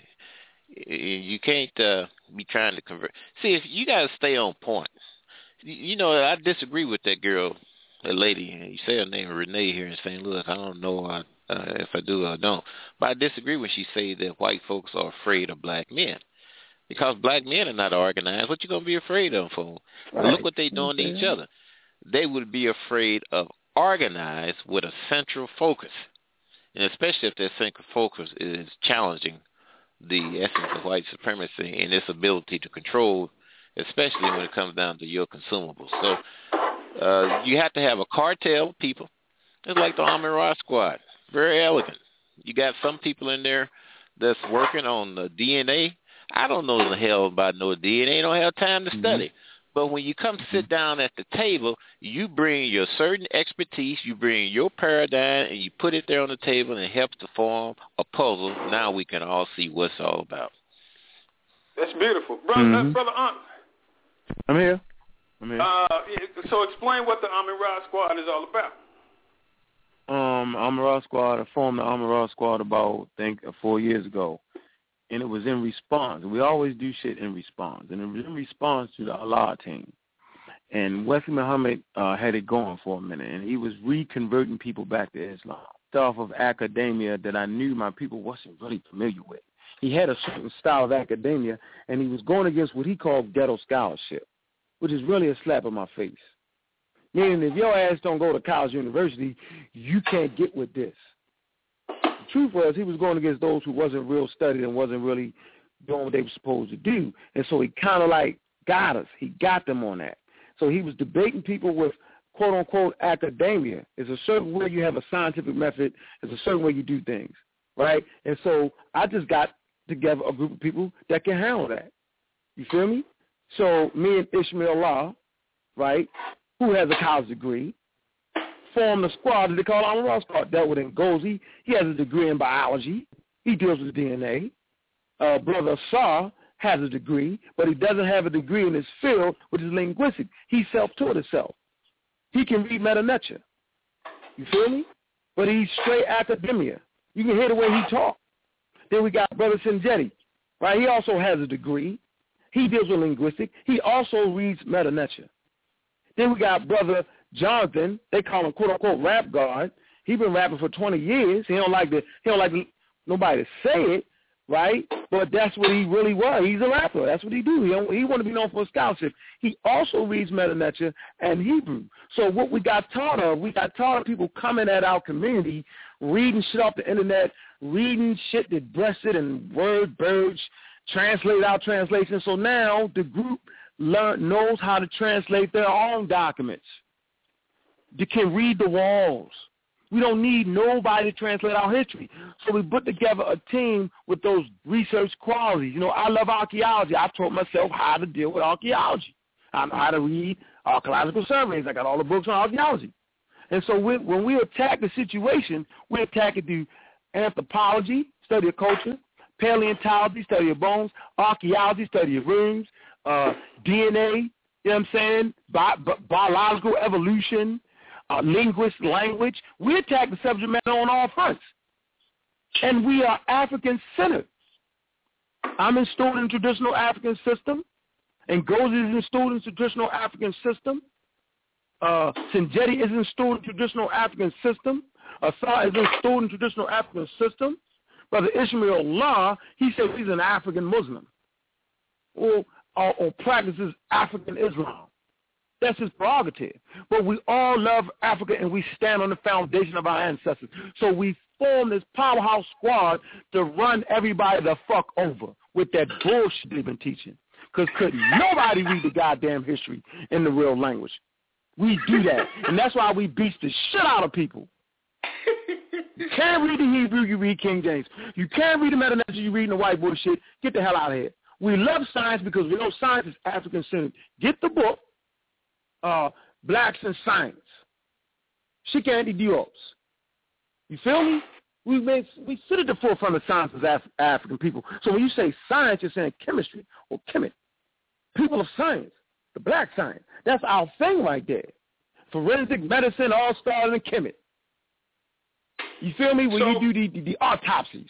be trying to convert. See, if you got to stay on point. I disagree with that girl, that lady. You say her name is Renee here in St. Louis. I don't know if I do or don't. But I disagree when she say that white folks are afraid of black men. Because black men are not organized. What you going to be afraid of for? Right. Look what they doing to each other. They would be afraid of organized with a central focus. And especially if that central focus is challenging the essence of white supremacy and its ability to control, especially when it comes down to your consumables. So you have to have a cartel of people. It's like the Army Rock Squad. Very elegant. You got some people in there that's working on the DNA. I don't know the hell about no DNA. Don't have time to study. But when you come sit down at the table, you bring your certain expertise, you bring your paradigm, and you put it there on the table, and it helps to form a puzzle. Now we can all see what it's all about. That's beautiful. Brother Unc. I'm here. So explain what the Amon-Ra Squad is all about. Amon-Ra Squad, I formed the Amon-Ra Squad about, I think, 4 years ago. And it was in response. We always do shit in response. And it was in response to the Allah team. And Wesley Muhammad had it going for a minute. And he was reconverting people back to Islam. Stuff of academia that I knew my people wasn't really familiar with. He had a certain style of academia, and he was going against what he called ghetto scholarship, which is really a slap in my face. Meaning if your ass don't go to college university, you can't get with this. The truth was he was going against those who wasn't real studied and wasn't really doing what they were supposed to do. And so he kind of like got us. He got them on that. So he was debating people with quote-unquote academia. It's a certain way you have a scientific method. It's a certain way you do things, right? And so I just got together a group of people that can handle that. You feel me? So me and Ishmael Law, right, who has a college degree, formed a squad that they call Amon-Ra Squad. Dealt with Ngozi. He has a degree in biology. He deals with DNA. Brother Saw has a degree, but he doesn't have a degree in his field, which is linguistics. He self-taught himself. He can read Meta Nature. You feel me? But he's straight academia. You can hear the way he talks. Then we got Brother Sinjetti, right? He also has a degree. He deals with linguistics. He also reads Meta Nature. Then we got Brother Jonathan. They call him quote-unquote rap god. He's been rapping for 20 years. He don't like nobody to say it, right? But that's what he really was. He's a rapper. That's what he do. He want to be known for a scholarship. He also reads Meta Nature and Hebrew. So what we got taught of people coming at our community, reading shit off the internet, reading shit that breasted and word birds, translate out translation. So now the group knows how to translate their own documents. They can read the walls. We don't need nobody to translate our history. So we put together a team with those research qualities. You know, I love archaeology. I taught myself how to deal with archaeology. I know how to read archaeological surveys. I got all the books on archaeology. And so when we attack the situation, we attack it through anthropology, study of culture, paleontology, study of bones, archaeology, study of rooms, DNA, you know what I'm saying, biological evolution, language. We attack the subject matter on all fronts. And we are African-centered. I'm installed in traditional African system, and Ngozi is installed in traditional African system. Sinjetti is installed in traditional African system. Asar is installed in traditional African system. Brother Ishmael Law, he says he's an African Muslim or practices African Islam. That's his prerogative. But we all love Africa, and we stand on the foundation of our ancestors. So we formed this powerhouse squad to run everybody the fuck over with that bullshit they've been teaching. Because couldn't nobody read the goddamn history in the real language. We do that. And that's why we beat the shit out of people. You can't read the Hebrew, you read King James. You can't read the Meta Nature, you read the white bullshit. Get the hell out of here. We love science because we know science is African-centered. Get the book, Blacks in Science. Shikandi Diop's. You feel me? We sit at the forefront of science as African people. So when you say science, you're saying chemistry or chemist. People of science, the black science. That's our thing right there. Forensic medicine all started in chemistry. You feel me? When you do the autopsies.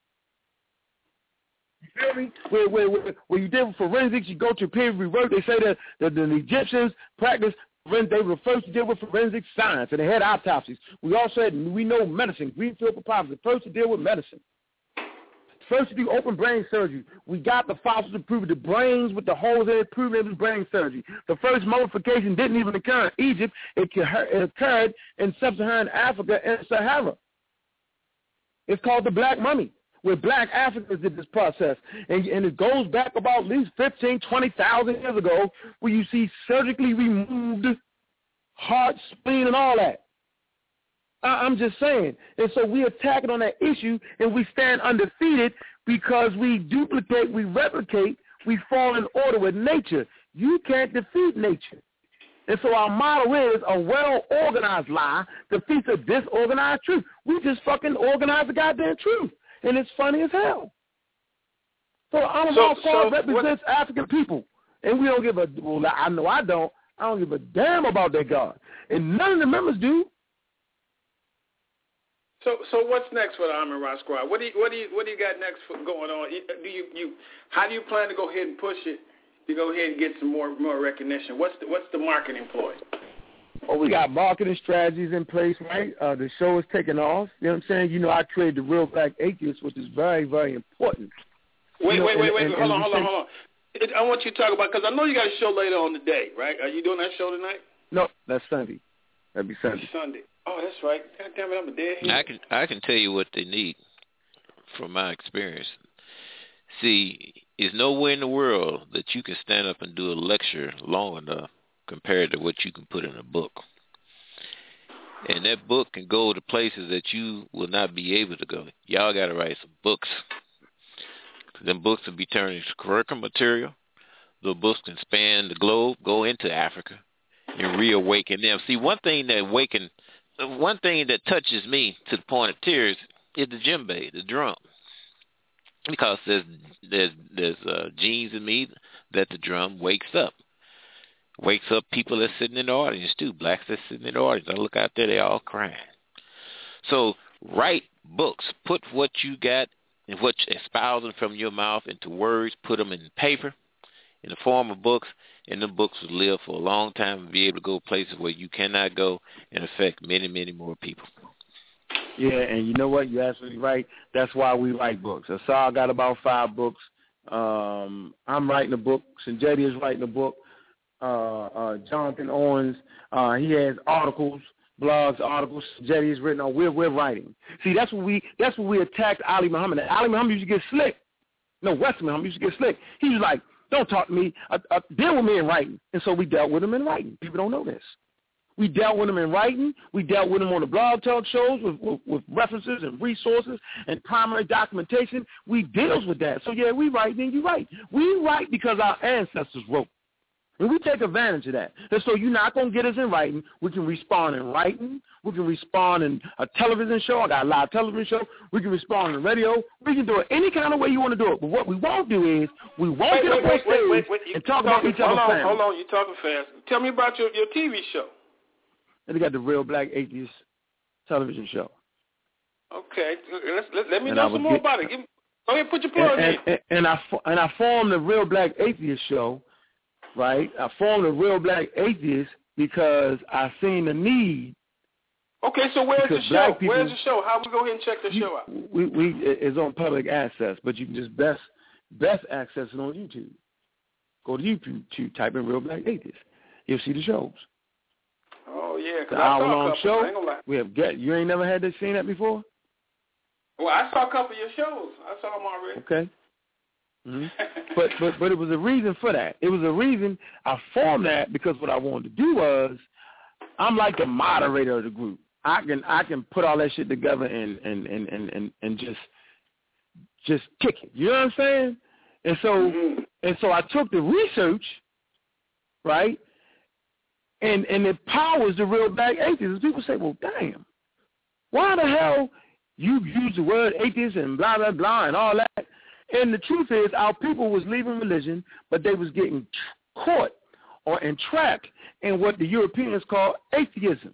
You feel me? Where you did forensics, you go to peer-reviewed work. They say that the Egyptians practiced, they were the first to deal with forensic science, and they had autopsies. We also had, we know medicine, Greenfield Papyrus, the first to deal with medicine. First to do open brain surgery. We got the fossils to prove the brains with the holes in it, proving it was brain surgery. The first mummification didn't even occur in Egypt. It occurred in sub-Saharan Africa and Sahara. It's called the Black Mummy, where black Africans did this process. And it goes back about at least 15, 20,000 years ago, where you see surgically removed heart, spleen, and all that. I'm just saying. And so we attack it on that issue, and we stand undefeated because we duplicate, we replicate, we fall in order with nature. You can't defeat nature. And so our motto is a well-organized lie defeats a disorganized truth. We just fucking organize the goddamn truth. And it's funny as hell. So Honorable Paul represents African people. And we don't give a, well, I know I don't give a damn about that God. And none of the members do. So what's next for the Army Rock Squad? What do you got next going on? How do you plan to go ahead and push it to go ahead and get some more recognition? What's the marketing ploy? Well, we got marketing strategies in place, right? The show is taking off. You know what I'm saying? You know, I created the Real Black Atheist, which is very, very important. Wait. Hold on. I want you to talk about, because I know you got a show later on today, right? Are you doing that show tonight? No, that's Sunday. That'd be Sunday. Sunday. Oh, that's right. God damn it, I'm a dead head. I can tell you what they need from my experience. See, there's nowhere in the world that you can stand up and do a lecture long enough compared to what you can put in a book. And that book can go to places that you will not be able to go. Y'all got to write some books. Them books will be turned into curriculum material. The books can span the globe, go into Africa, and reawaken them. See, one thing that touches me to the point of tears is the djembe, the drum, because there's genes in me that the drum wakes up people that's sitting in the audience too, blacks that's sitting in the audience. I look out there, they all crying. So write books, put what you got and what espousing from your mouth into words, put them in paper in the form of books, and the books will live for a long time and be able to go places where you cannot go and affect many, many more people. Yeah, and you know what? You're absolutely right. That's why we write books. Asar got about 5 books. I'm writing a book. Sanjeti is writing a book. Jonathan Owens, he has articles, blogs, articles. Sanjeti is written on. We're writing. See, that's what we attacked Ali Muhammad. Ali Muhammad used to get slick. No, Western Muhammad used to get slick. He was like, don't talk to me. Deal with me in writing. And so we dealt with him in writing. People don't know this. We dealt with him in writing. We dealt with him on the blog talk shows with references and resources and primary documentation. We deals with that. So, yeah, we write, then you write. We write because our ancestors wrote. And we take advantage of that. And so you're not going to get us in writing. We can respond in writing. We can respond in a television show. I got a live television show. We can respond in radio. We can do it any kind of way you want to do it. But what we won't do is we won't get up on stage and talk about each other's family. Hold on. You're talking fast. Tell me about your TV show. And they got the Real Black Atheist television show. Okay. Let me know some more about it. Go ahead, put your plug in. And I formed the Real Black Atheist show. Right, I formed a Real Black Atheist because I seen the need. Okay, so where's the show? Where's the show? How we go ahead and check the show out? It's on public access, but you can just best access it on YouTube. Go to YouTube, type in Real Black Atheist. You'll see the shows. Oh yeah, the hour-long show. We have you ain't never had seen that before? Well, I saw a couple of your shows. I saw them already. Okay. Mm-hmm. But it was a reason for that. It was a reason I formed that because what I wanted to do was I'm like the moderator of the group. I can put all that shit together and just kick it. You know what I'm saying? And so I took the research, right, and it powers the Real Black Atheists. People say, well, damn, why the hell you use the word atheist and blah blah blah and all that? And the truth is, our people was leaving religion, but they was getting caught or entrapped in what the Europeans call atheism.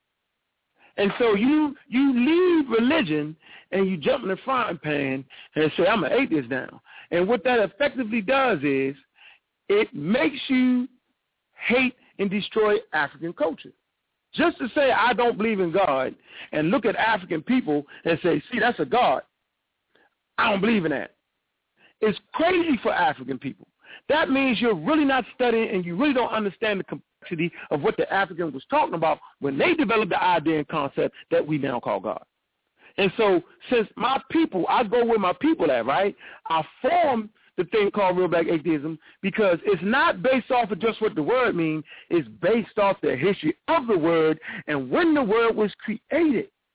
And so you leave religion and you jump in the frying pan and say, I'm an atheist now. And what that effectively does is it makes you hate and destroy African culture. Just to say I don't believe in God and look at African people and say, see, that's a God. I don't believe in that. It's crazy for African people. That means you're really not studying and you really don't understand the complexity of what the African was talking about when they developed the idea and concept that we now call God. And so since my people, I go where my people at, right? I form the thing called Real Black Atheism because it's not based off of just what the word means. It's based off the history of the word and when the word was created.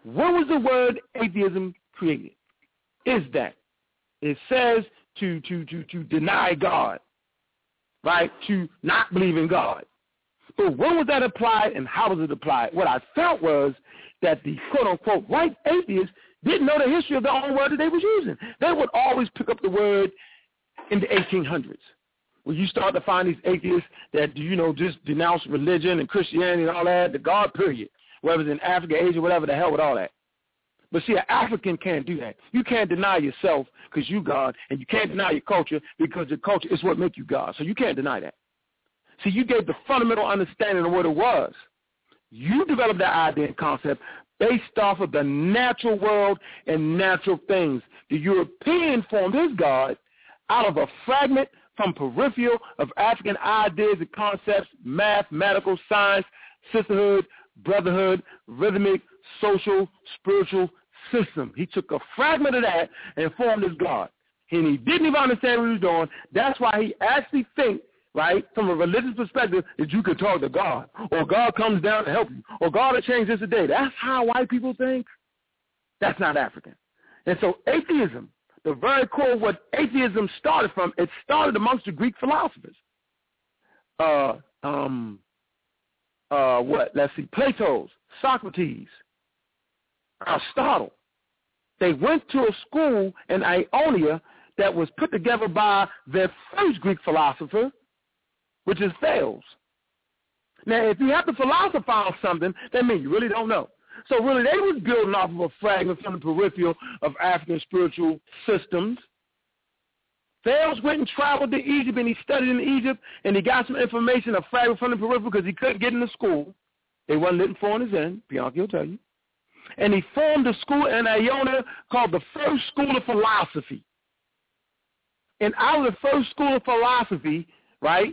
When was the word atheism created? Is that it says to deny God, right? To not believe in God. But when was that applied and how was it applied? What I felt was that the quote-unquote white atheists didn't know the history of the own word that they was using. They would always pick up the word in the 1800s. When you start to find these atheists that, just denounce religion and Christianity and all that, the God period, whether it's in Africa, Asia, whatever the hell with all that. But see, an African can't do that. You can't deny yourself because you God, and you can't deny your culture because your culture is what makes you God. So you can't deny that. See, you gave the fundamental understanding of what it was. You developed that idea and concept based off of the natural world and natural things. The European formed his God out of a fragment from peripheral of African ideas and concepts, mathematical, science, sisterhood, brotherhood, rhythmic, social, spiritual system. He took a fragment of that and formed his God. And he didn't even understand what he was doing. That's why he actually thinks, right, from a religious perspective, that you could talk to God, or God comes down to help you, or God will change this today. That's how white people think. That's not African. And so atheism, the very core of what atheism started from, it started amongst the Greek philosophers. Plato's, Socrates, Aristotle. They went to a school in Ionia that was put together by their first Greek philosopher, which is Thales. Now, if you have to philosophize something, that means you really don't know. So really, they was building off of a fragment from the peripheral of African spiritual systems. Thales went and traveled to Egypt, and he studied in Egypt, and he got some information, a fragment from the peripheral, because he couldn't get into school. They wasn't letting foreigners in, Bianchi will tell you. And he formed a school in Ionia called the First School of Philosophy. And out of the First School of Philosophy, right,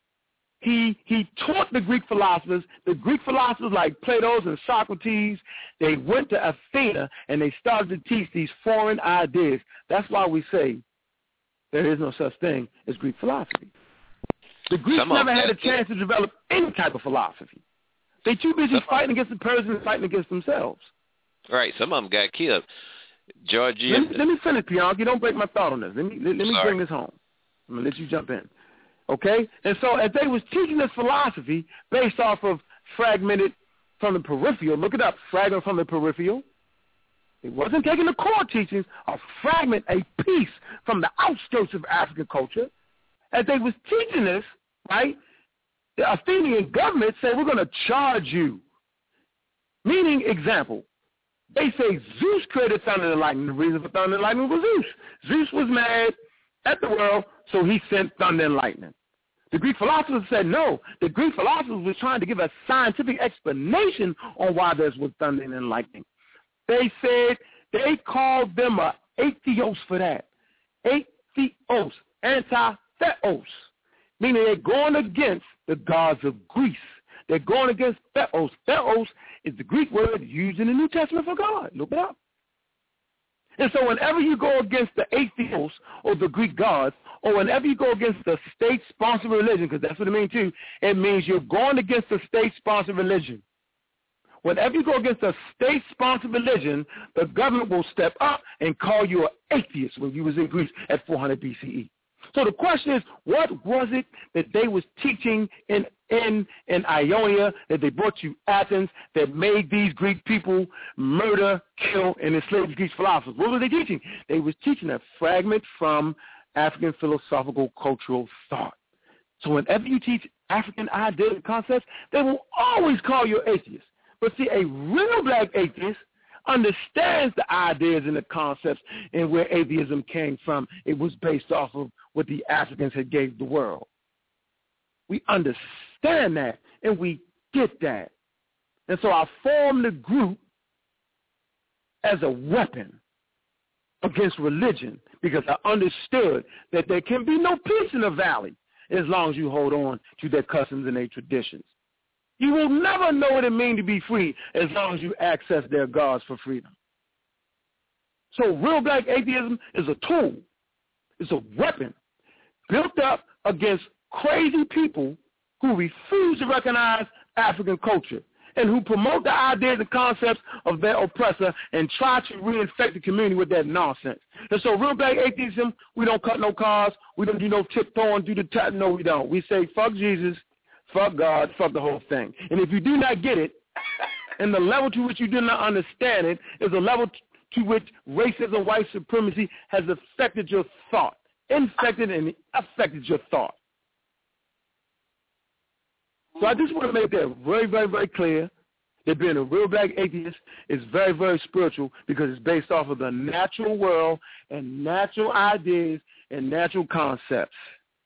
he taught the Greek philosophers. The Greek philosophers like Plato's and Socrates, they went to Athena, and they started to teach these foreign ideas. That's why we say there is no such thing as Greek philosophy. The Greeks never had a chance to develop any type of philosophy. They too busy fighting against the Persians and fighting against themselves. Right, some of them got killed. Georgia. Let me finish, Bianchi. Don't break my thought on this. Let me bring this home. I'm going to let you jump in. Okay? And so as they was teaching this philosophy based off of fragmented from the peripheral, look it up, fragment from the peripheral. It wasn't taking the core teachings, a fragment, a piece from the outskirts of African culture. As they was teaching this, right, the Athenian government said, we're going to charge you. Meaning, example, they say Zeus created thunder and lightning. The reason for thunder and lightning was Zeus. Zeus was mad at the world, so he sent thunder and lightning. The Greek philosophers said no. The Greek philosophers was trying to give a scientific explanation on why there was thunder and lightning. They said they called them a atheos for that. Atheos, anti-theos, meaning they're going against the gods of Greece. They're going against theos. Theos is the Greek word used in the New Testament for God. Look it up. And so whenever you go against the atheos or the Greek gods, or whenever you go against the state-sponsored religion, because that's what it means too, it means you're going against the state-sponsored religion. Whenever you go against a state-sponsored religion, the government will step up and call you an atheist when you was in Greece at 400 BCE. So the question is, what was it that they was teaching in Ionia, that they brought to Athens, that made these Greek people murder, kill, and enslave the Greek philosophers? What were they teaching? They was teaching a fragment from African philosophical cultural thought. So whenever you teach African ideas and concepts, they will always call you atheist. But see, a real black atheist understands the ideas and the concepts and where atheism came from. It was based off of what the Africans had gave the world. We understand that, and we get that. And so I formed the group as a weapon against religion, because I understood that there can be no peace in the valley as long as you hold on to their customs and their traditions. You will never know what it means to be free as long as you access their gods for freedom. So real black atheism is a tool. It's a weapon built up against crazy people who refuse to recognize African culture. and who promote the ideas and concepts of their oppressor and try to reinfect the community with that nonsense. And so real black atheism, we don't cut no cars, we don't do no tiptoeing, do the tap. No, we don't. We say fuck Jesus, fuck God, fuck the whole thing. And if you do not get it, and the level to which you do not understand it is a level to which racism, white supremacy has affected your thought, infected and affected your thought. So I just want to make that very, very, very clear that being a real black atheist is very, very spiritual because it's based off of the natural world and natural ideas and natural concepts.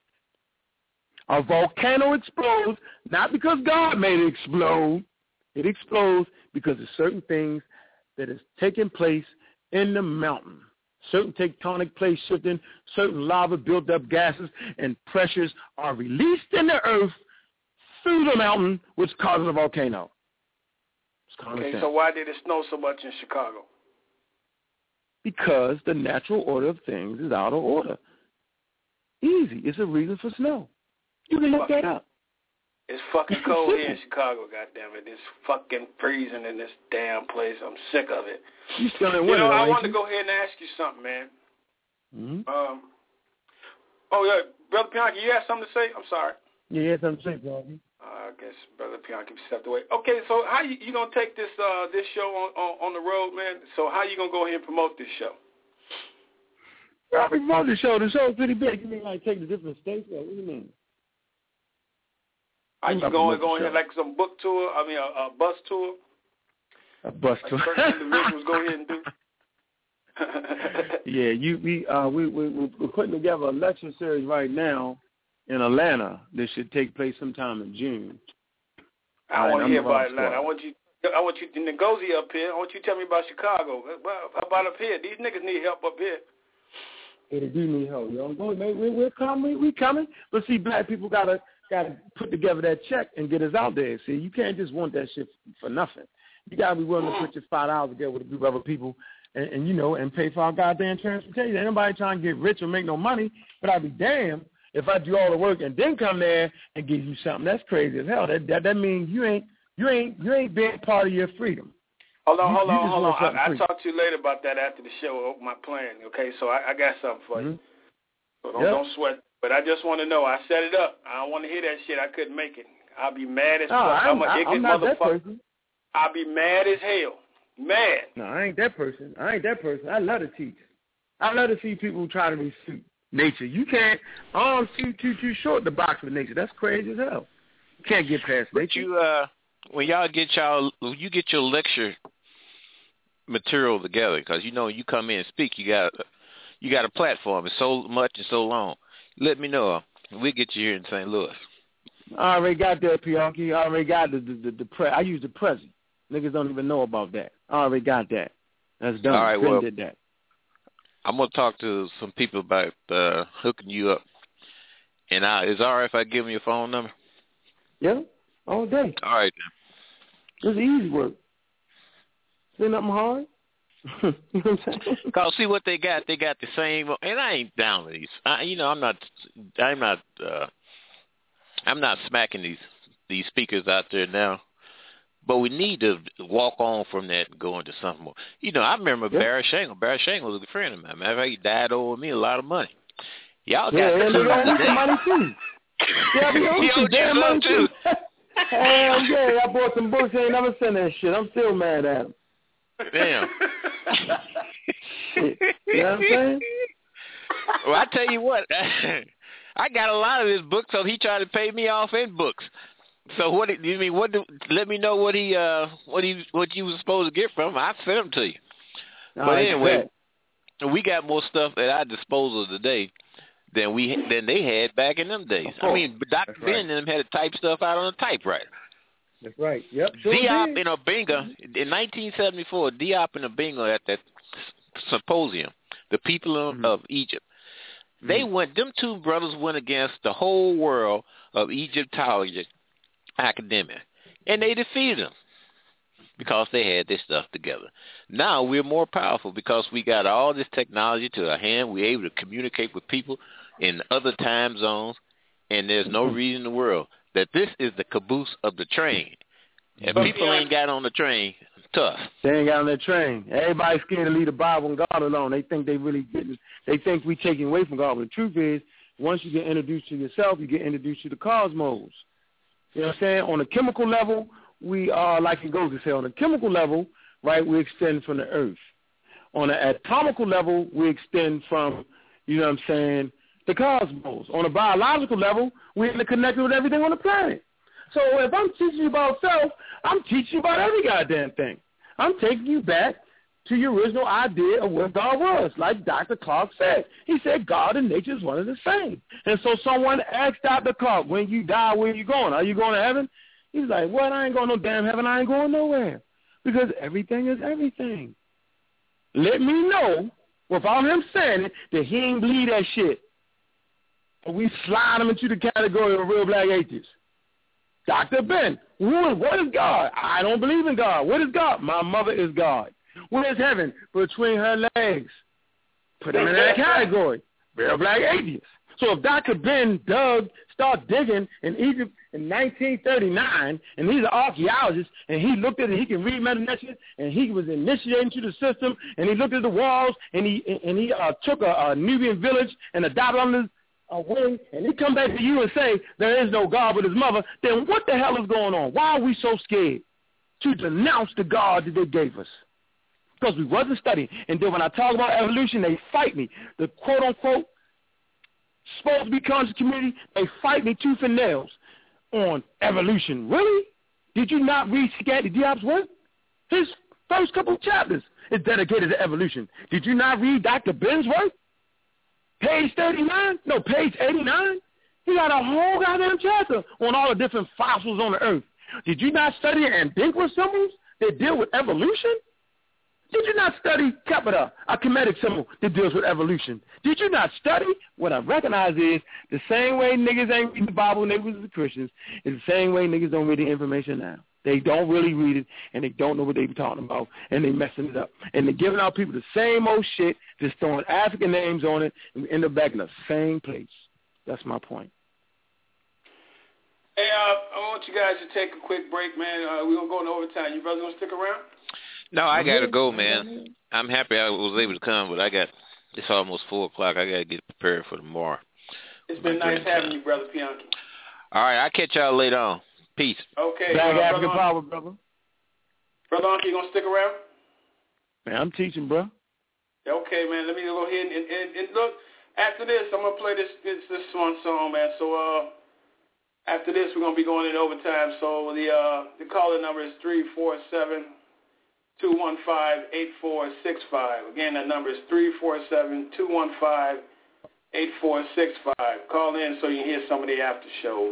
A volcano explodes not because God made it explode. It explodes because of certain things that is taking place in the mountain. Certain tectonic plates shifting, certain lava built up gases and pressures are released in the earth through the mountain, which causes a volcano. Okay, so why did it snow so much in Chicago? Because the natural order of things is out of order. Easy. It's a reason for snow. You can look that up. It's fucking cold here in Chicago, goddammit. It's fucking freezing in this damn place. I'm sick of it. You still in winter, I wanted to go ahead and ask you something, man. Mm-hmm. Oh, yeah. Brother Bianchi, you had something to say? I'm sorry. Yeah, you had something to say, Bianchi. I guess Brother Bianchi stepped away. Okay, so how you going to take this this show on the road, man? So how you going to go ahead and promote this show? I promote the show. The show is pretty big. You mean like take the different states? What do you mean? Are you going here like some book tour? I mean, a bus tour? A bus tour. Certain individuals go ahead and do. Yeah, we're putting together a lecture series right now in Atlanta. This should take place sometime in June. I want to hear about Atlanta. I want you to Ngozi up here. I want you to tell me about Chicago. How about up here? These niggas need help up here. Yeah, they do need help, yo. We're coming. We coming. But see, black people gotta put together that check and get us out there. See, you can't just want that shit for nothing. You gotta be willing to put your $5 together with a group of other people and pay for our goddamn transportation. Ain't nobody trying to get rich or make no money, but I'd be damned if I do all the work and then come there and give you something. That's crazy as hell. That means you ain't being part of your freedom. Hold on. I'll talk to you later about that after the show, my plan, okay? So I got something for you. So don't sweat. But I just want to know, I set it up. I don't want to hear that shit. I couldn't make it. I'll be mad as fuck. I'm not that person. I'll be mad as hell. Mad. No, I ain't that person. I love to teach. I love to see people try to refute nature. You can't. Arms too short to box with nature. That's crazy as hell. You can't get past nature. When you get your lecture material together, because you come in and speak, you got a platform. It's so much and so long. Let me know. We'll get you here in St. Louis. I already got that, Bianchi. I already got the I use the present. Niggas don't even know about that. I already got that. That's done. All right, well, did that. I'm going to talk to some people about hooking you up. And is it all right if I give them your phone number? Yeah, all day. All right, then. It's easy work. Ain't nothing hard. You know what I'm saying? Cause see what they got the same, and I ain't down with these. I'm not smacking these speakers out there now, but we need to walk on from that and go into something more. I remember Barry Shangle. Barry Shangle was a good friend of mine. Matter of fact, he died owing me a lot of money. Y'all got some money too. Yeah, he owes some damn money too. Hell yeah, I bought some books. I ain't never seen that shit. I'm still mad at him. Damn. You know what I'm saying? Well, I tell you what, I got a lot of his books, so he tried to pay me off in books. So what you mean? Let me know what you was supposed to get from him. I sent them to you. But anyway, we got more stuff at our disposal today than they had back in them days. I mean, Dr. Ben and them had to type stuff out on a typewriter. That's right. Yep. Diop and Obenga, in 1974, Diop and Obenga at that symposium, the people of Egypt, them two brothers went against the whole world of Egyptology academia, and they defeated them because they had this stuff together. Now we're more powerful because we got all this technology to our hand. We're able to communicate with people in other time zones, and there's no reason in the world that this is the caboose of the train. And people ain't got on the train. Tough. They ain't got on that train. Everybody's scared to leave the Bible and God alone. They think they think we taking away from God. But the truth is, once you get introduced to yourself, you get introduced to the cosmos. You know what I'm saying? On a chemical level, we are, like it goes to say, on a chemical level, right, we extend from the earth. On an atomical level, we extend from, you know what I'm saying, the cosmos. On a biological level, we're interconnected with everything on the planet. So if I'm teaching you about self, I'm teaching you about every goddamn thing. I'm taking you back to your original idea of what God was. Like Dr. Clark said. He said God and nature is one and the same. And so someone asked Dr. Clark, when you die, where are you going? Are you going to heaven? He's like, what? I ain't going no damn heaven. I ain't going nowhere. Because everything is everything. Let me know, without him saying it, that he ain't believe that shit. And we slide him into the category of real black atheists. Dr. Ben, what is God? I don't believe in God. What is God? My mother is God. What is heaven? Between her legs. Put him in that category. Real black atheist. So if Dr. Ben started digging in Egypt in 1939, and he's an archaeologist, and he looked at it, he can read Metanesia, and he was initiating to the system, and he looked at the walls, and he took a Nubian village and adopted under a wing, and he come back to you and say there is no God but his mother, then what the hell is going on? Why are we so scared to denounce the God that they gave us? Because we wasn't studying. And then when I talk about evolution, they fight me. The quote-unquote supposed to be conscious community, they fight me tooth and nails on evolution. Really? Did you not read Scotty Diop's work? His first couple of chapters is dedicated to evolution. Did you not read Dr. Ben's work? Page 39? No, page 89? He got a whole goddamn chapter on all the different fossils on the earth. Did you not study Antiqua symbols that deal with evolution? Did you not study Capita, a Kemetic symbol that deals with evolution? Did you not study? What I recognize is the same way niggas ain't reading the Bible when they was the Christians is the same way niggas don't read the information now. They don't really read it, and they don't know what they be talking about, and they messing it up. And they're giving out people the same old shit, just throwing African names on it, and we end up back in the same place. That's my point. Hey, I want you guys to take a quick break, man. We're going to go into overtime. You brothers going to stick around? No, I got to go, man. I'm happy I was able to come, but it's almost 4 o'clock. I got to get prepared for tomorrow. It's been nice having you, Brother Pianki. All right, I'll catch y'all later on. Peace. Okay. Black African power, brother. Brother Anki, you going to stick around? Man, I'm teaching, bro. Okay, man. Let me go ahead and look. After this, I'm going to play this one song, man. So after this, we're going to be going into overtime. So the caller number is 347-215-8465. Again, that number is 347-215-8465. Call in so you can hear some of the after show.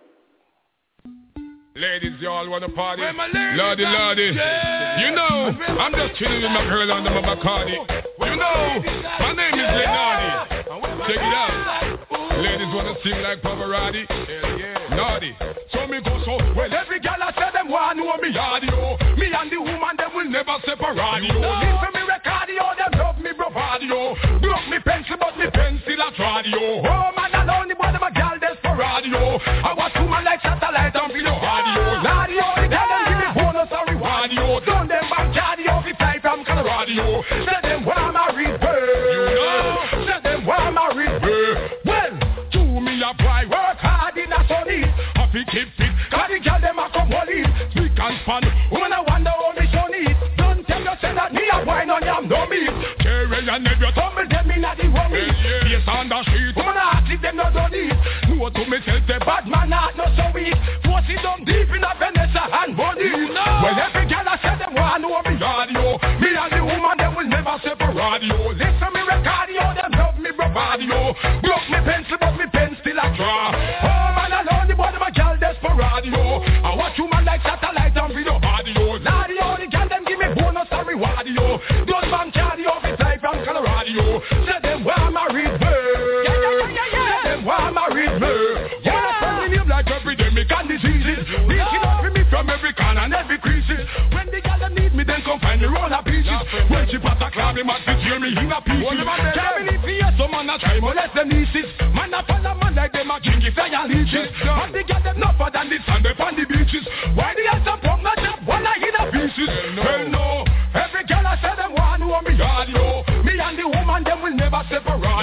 Ladies, y'all wanna party? Lordy, Lordy. You know, I'm just chilling with my girl under my Bacardi. You know, my name is Lenardi. Check it out. Ladies wanna sing like Pavarotti. Naughty. So me go so, well every girl I say them want know me audio. Me and the woman them will never separate. Listen me recordio, them love me bravado. Broke me pencil but me pen still a tradio. Oh man alone the boy them a girl desperado. I watch woman like satellite on video audio. Ladio, tell them give me bonus or reward yo. Don't them bank cardio, we fly from Colorado. Say them want my reverse. You know, say them want my reverse. Well, to me a boy work hard in a sunny. Happy keep fit, cause the girl them a come holy. Speak and span, woman I wonder how me son it. Don't tell you say that me a wine on yam no meat. Carry your never tumble them in a the rummy. Yes on the street, woman I ask if them no done it. No to me tell the bad man not no so weak. Force it down deep in a Vanessa and body. Well every girl I say them want know me audio. Me and the woman them will never separate yo. Listen me recordio, them love me bravado. Broke me pencil but me pen still a draw. Oh man alone the boy them a girl desperado. I watch woman like satellite and video audio. Ladio, the girl them give me bonus and reward yo. Those man cardio fi fly from Colorado. Say them want married bird. Say them want married bird. Yeah, from me name like epidemic and diseases. Reaching out for me from every corner and every creases. When the girl them need me, then come find me roll a pieces. When she pass a club, they must be tear me in a pieces. Carry me fear, so man a try molest them nieces. Man a follow man like them a kinky fire leeches. And the girl them tougher than the sand up on the beaches. Why the ass and pump not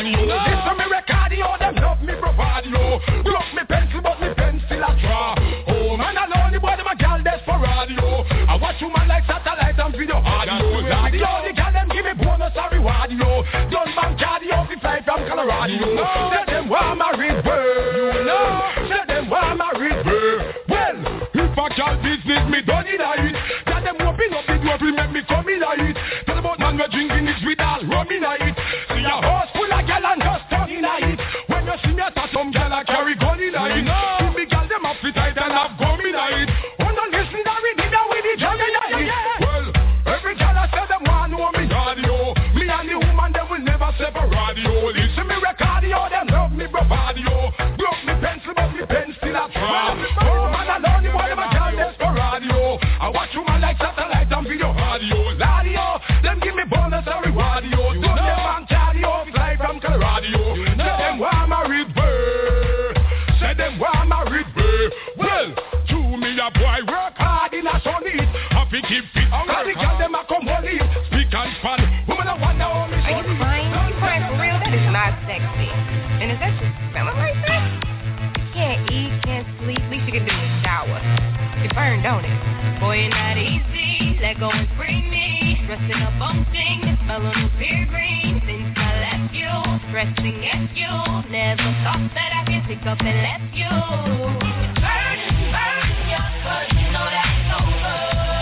radio. Listen me recordio, them love me bravado. Broke me pencil, but me pen still a draw. Oh man, alone the boy, them a gal desperado. I watch you man like satellite and video audio. Radio, the gal them give me bonus and reward yo. Done bank cardio, fi fly from Colorado. Say them want married world. You know, say them want married world. Well, if a gal business me done in it. Tell them open up the door, fi make me come in it. Tell about man we drinking it with all rum in it. See a horse full of gal and just tongue in it. When you see me at some gal I carry gun in it. See me gal them up fit tight and have gum in it. Oh no listen to read it with the drum in it. Well, every gal I say them want know me radio. Me and the woman them will never separate yo. Listen me recordio, them love me bravado. Broke me pencil but me pen still a draw. Oh man alone the boy them a gal desperado. I watch you man like satellite and video audio. Ladio, them give me bonus and reward yo. Do them and cardio, fly from Colorado. Say them want married bird. Say them want married bird. Well, to me a boy work hard in a sun heat. Happy keep fit. All the girls them a come believe. Speak and span. Woman a wonder how me Are you fine? You crying for real? That is not sexy. And is that just smelling like that? You can't eat, can't sleep. At least you can do a shower. You burn, don't it? Boy, not easy, let go and free me. Stressing up on things, smell on the peer green. Since I left you, stressing at you. Never thought that I could pick up and left you. It's burning, burning you, but you know that's over.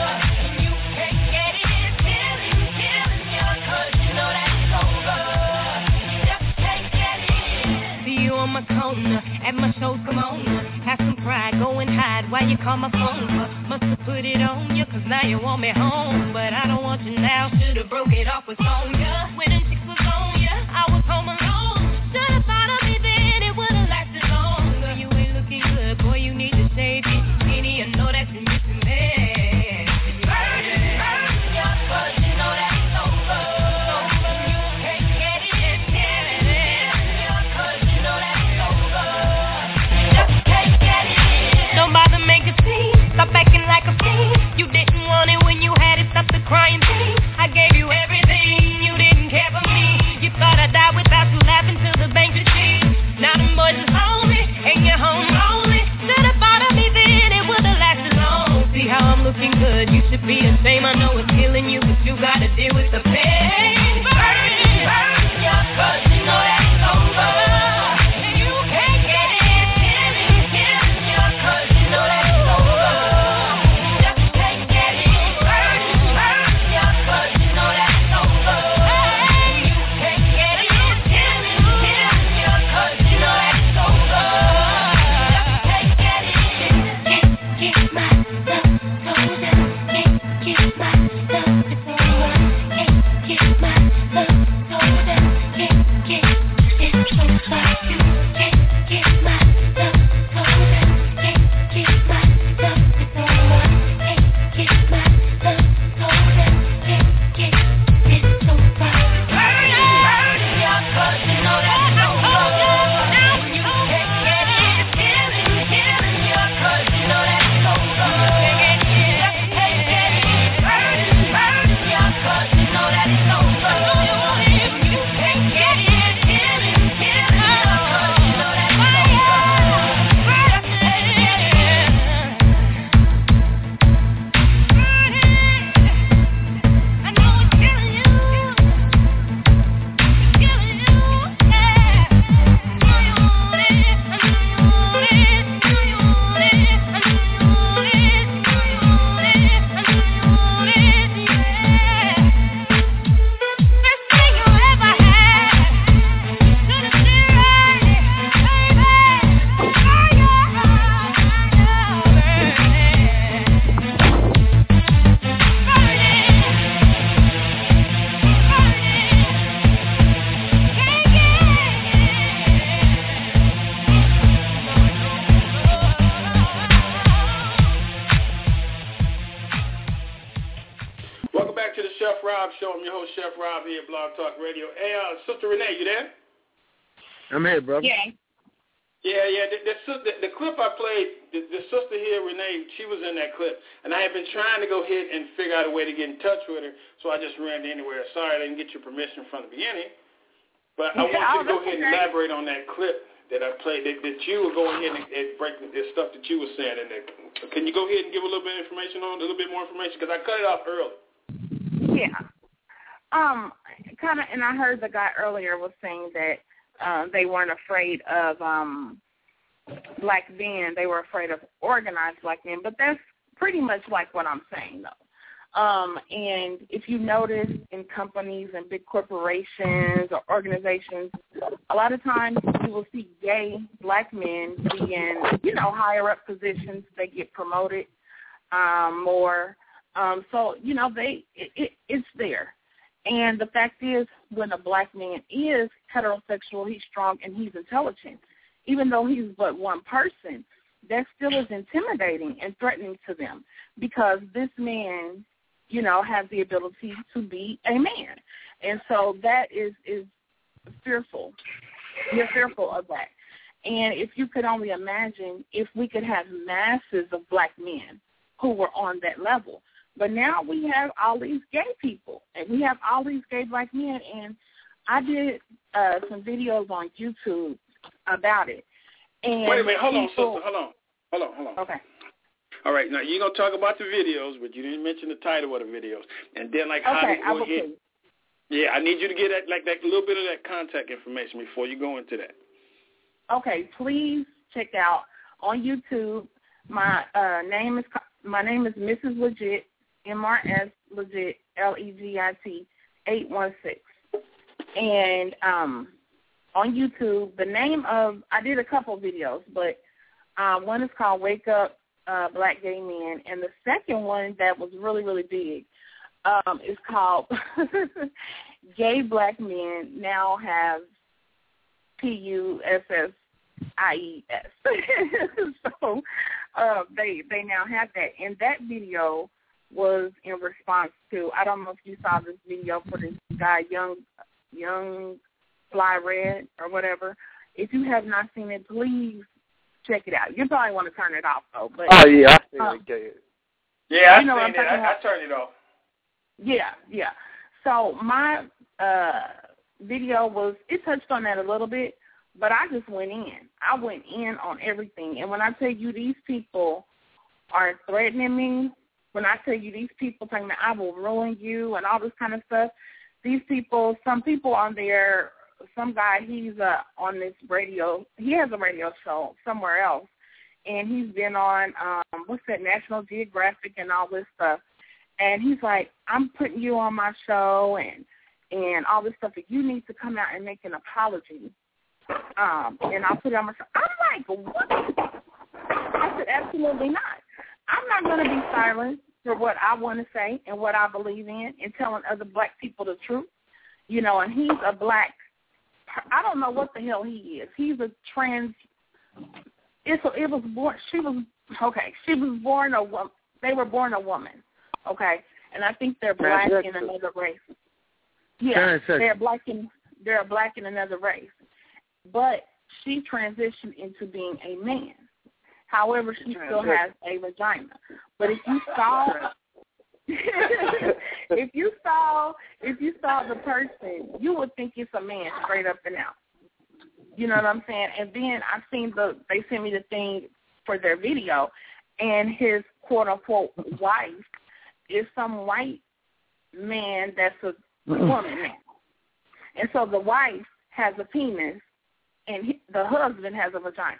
You can't get it, it's killing, killing you, cause you know that's over. You just can't get it. See you on my corner, at my shows, come on. Have some pride, go and hide while you call my phone. Must have put it on you, cause now you want me home. But I don't want you now, should've broke it off with Sonya. When them chicks was on ya, I was home alone. Should've thought of me then, it would've lasted longer. You ain't looking good, boy, you need to shave it. Skinny, I know that you're missing me. Burning, burning you, but you know that's over. You can't get it, it's killing you, cause you know that's over. You just can't get it. Don't bother make a scene, stop acting like a fiend. You didn't want it when you had it, stop the crying thing. I gave you everything, you didn't care for me. You thought I'd die without you laughing till the bank machine. Now them boys is homie, and you're home lonely. Should've thought of me then, it would've lasted long. See how I'm looking good, you should be ashamed. I know it's killing you, but you gotta deal with the pain. Burning, burning you, cause you know that's over. You can't get it, it's killing, killing you, cause you know that's over. You just can't get it. Burning, burning you, cause you know that's over. You can't get it, it's killing, killing you, cause you know that's over. You just can't get it. Get my stuff, told ya. Get my stuff, it's over. Get my stuff, told ya. Get, it's over. Get my stuff, told ya. Get my stuff, it's over. Get my stuff, told ya. Get, it's over. Burning, burning you, cause you know that's over. You can't get it, it's killing, killing you, cause you know that's over. You just can't get it. Burning, burning you, cause you know that's over. You can't get it, it's killing, killing you, cause you know that's over. Just can't get it. I know it's killing you. Killing you, yeah. I know you want it. I know you want it. I know you want it. I know you want it. I know you want it. I know you want it, yeah. Best thing you ever had. Should've been right, baby. Oh Welcome back to the Chef Rob Show. I'm your host, Chef Rob, here at Blog Talk Radio. Hey, Sister Renee, you there? I'm here, brother. Yeah. Yeah. The clip I played, the sister here, Renee, she was in that clip, and I had been trying to go ahead and figure out a way to get in touch with her, so I just ran anywhere. Sorry I didn't get your permission from the beginning, But I want you to go ahead and elaborate on that clip that I played, that you were going ahead and break the stuff that you were saying in there. Can you go ahead and give a little bit of information on, a little bit more information? Because I cut it off early. Yeah. Kind of, and I heard the guy earlier was saying that they weren't afraid of black men. They were afraid of organized black men. But that's pretty much like what I'm saying, though. And if you notice in companies and big corporations or organizations, a lot of times you will see gay black men be in, higher up positions. They get promoted more. So, it's there. And the fact is, when a black man is heterosexual, he's strong and he's intelligent. Even though he's but one person, that still is intimidating and threatening to them because this man has the ability to be a man. And so that is fearful. You're fearful of that. And if you could only imagine if we could have masses of black men who were on that level. But now we have all these gay people, and we have all these gay black men. And I did some videos on YouTube about it. And wait a minute. Hold on, sister. Hold on. Okay. All right, now you're going to talk about the videos, but you didn't mention the title of the videos. And then, how to go ahead. Yeah, I need you to get that little bit of that contact information before you go into that. Okay, please check out on YouTube. My name is Mrs. Legit, MRS Legit, LEGIT 816. And on YouTube, the name of, I did a couple videos, but one is called Wake Up Black Gay Men, and the second one that was really, really big is called Gay Black Men Now Have PUSSIES. So they now have that, and that video was in response to, I don't know if you saw this video for this guy, Young Fly Red or whatever. If you have not seen it, please check it out. You probably want to turn it off, though. But, I seen it. Yeah, I seen it. I turned it off. Yeah. So my video it touched on that a little bit, but I just went in. I went in on everything. And when I tell you these people are threatening me, when I tell you these people saying that I will ruin you and all this kind of stuff, these people, some people on there, some guy, he's on this radio. He has a radio show somewhere else, and he's been on, National Geographic and all this stuff. And he's like, I'm putting you on my show and all this stuff, and you need to come out and make an apology. And I'll put it on my show. I'm like, what? I said, absolutely not. I'm not going to be silent for what I want to say and what I believe in and telling other black people the truth. And he's a black, I don't know what the hell he is. He's a trans, she was born a woman. They were born a woman, okay? And I think they're black in another race. Yeah, they're black in another race. But she transitioned into being a man. However, she still has a vagina. But if you saw the person, you would think it's a man straight up and out. You know what I'm saying? And then they sent me the thing for their video, and his quote unquote wife is some white man that's a woman now. And so the wife has a penis, and the husband has a vagina.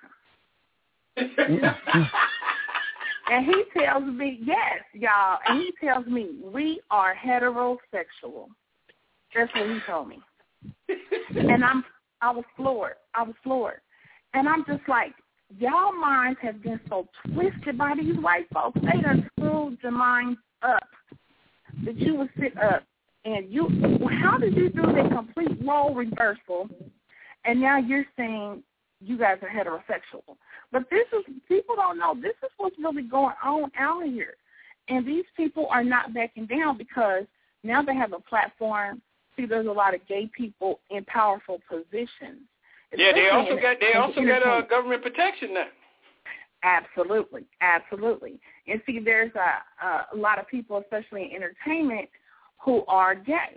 And he tells me, yes, y'all, and he tells me, we are heterosexual. That's what he told me. And I was floored. And I'm just like, y'all minds have been so twisted by these white folks. They done screwed your minds up that you would sit up and how did you do the complete role reversal? And now you're saying you guys are heterosexual. But people don't know, this is what's really going on out here. And these people are not backing down because now they have a platform. See, there's a lot of gay people in powerful positions. Yeah, they also got government protection now. Absolutely. And see, there's a lot of people, especially in entertainment, who are gay.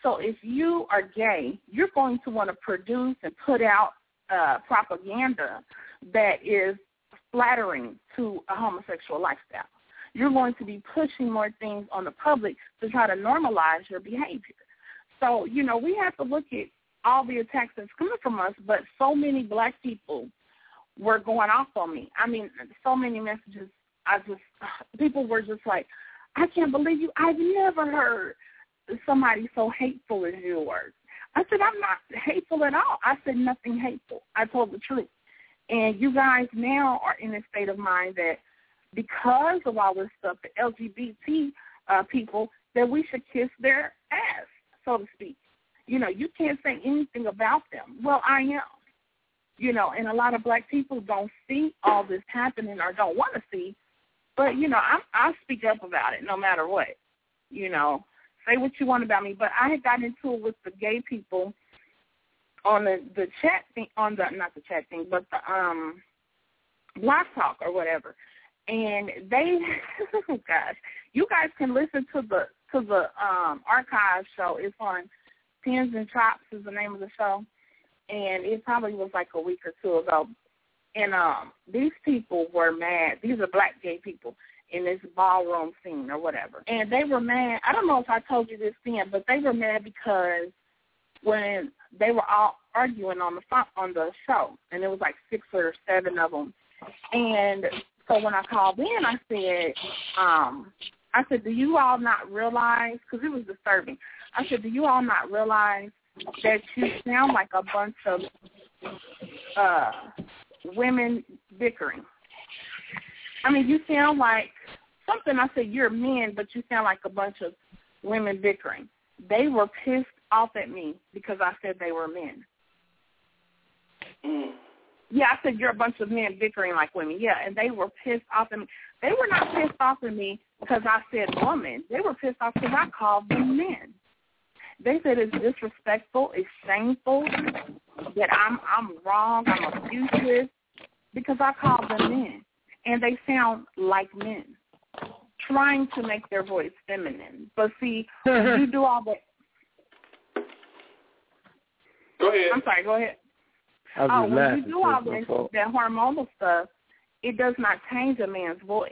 So if you are gay, you're going to want to produce and put out propaganda that is flattering to a homosexual lifestyle. You're going to be pushing more things on the public to try to normalize your behavior. So, you know, we have to look at all the attacks that's coming from us, but so many black people were going off on me. I mean, so many messages. People were just like, I can't believe you. I've never heard somebody so hateful as yours. I said, I'm not hateful at all. I said nothing hateful. I told the truth. And you guys now are in a state of mind that because of all this stuff, the LGBT people, that we should kiss their ass, so to speak. You know, you can't say anything about them. Well, I am. You know, and a lot of black people don't see all this happening or don't want to see. But, you know, I speak up about it no matter what. You know, say what you want about me. But I had gotten into it with the gay people on the chat thing, on the, not the chat thing, but the Blog Talk or whatever. And they, oh gosh, you guys can listen to the archive show. It's on Pins and Chops is the name of the show. And it probably was like a week or two ago. And these people were mad. These are black gay people in this ballroom scene or whatever. And they were mad. I don't know if I told you this then, but they were mad because when they were all arguing on the show, and there was like 6 or 7 of them. And so when I called in, I said, do you all not realize, because it was disturbing, I said, do you all not realize that you sound like a bunch of women bickering? I mean, you sound like something. I said, you're men, but you sound like a bunch of women bickering. They were pissed off at me because I said they were men. Yeah, I said, you're a bunch of men bickering like women. Yeah, and they were pissed off at me. They were not pissed off at me because I said woman. They were pissed off because I called them men. They said it's disrespectful, it's shameful, that I'm wrong, I'm abusive, because I called them men. And they sound like men, trying to make their voice feminine. But see, when you do all that... Go ahead. I'm sorry, go ahead. When you do all this, that hormonal stuff, it does not change a man's voice.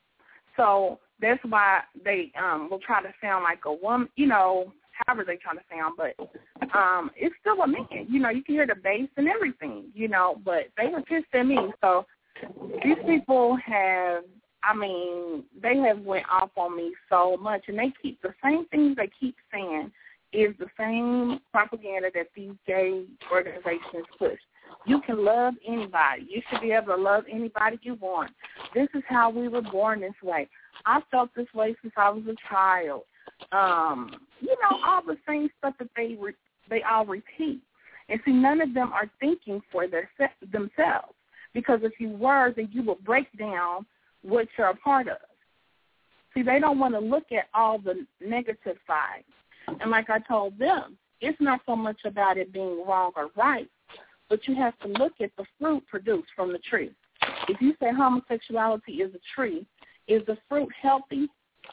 So that's why they will try to sound like a woman, you know, however they try to sound, but it's still a man. You know, you can hear the bass and everything, you know, but they were pissed at me. So these people have, I mean, they have went off on me so much, and they keep the same things they keep saying is the same propaganda that these gay organizations push. You can love anybody. You should be able to love anybody you want. This is how we were born this way. I felt this way since I was a child. You know, all the same stuff that they all repeat. And see, none of them are thinking for themselves. Because if you were, then you would break down what you're a part of. See, they don't want to look at all the negative sides. And like I told them, it's not so much about it being wrong or right, but you have to look at the fruit produced from the tree. If you say homosexuality is a tree, is the fruit healthy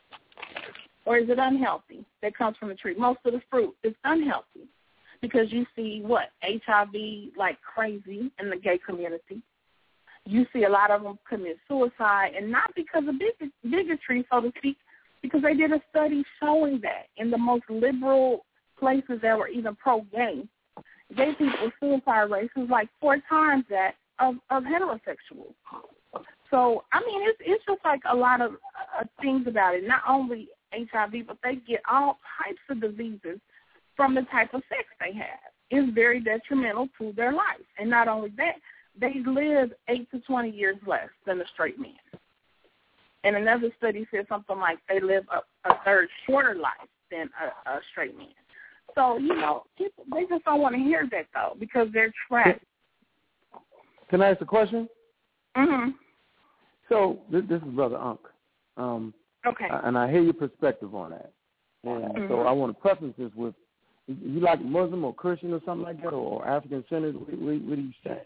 or is it unhealthy that comes from the tree? Most of the fruit is unhealthy because you see HIV like crazy in the gay community. You see a lot of them commit suicide, and not because of bigotry, so to speak, because they did a study showing that in the most liberal places that were even pro-gay, gay people's suicide rate was like 4 times that of heterosexuals. So, I mean, it's just like a lot of things about it. Not only HIV, but they get all types of diseases from the type of sex they have. It's very detrimental to their life. And not only that, they live 8 to 20 years less than a straight man. And another study said something like they live a third shorter life than a straight man. So, you know, people, they just don't want to hear that, though, because they're trapped. Can I ask a question? Mm-hmm. So this is Brother Unk. Okay. And I hear your perspective on that. And so I want to preface this with, you like Muslim or Christian or something like that, or African-centered? What do you say?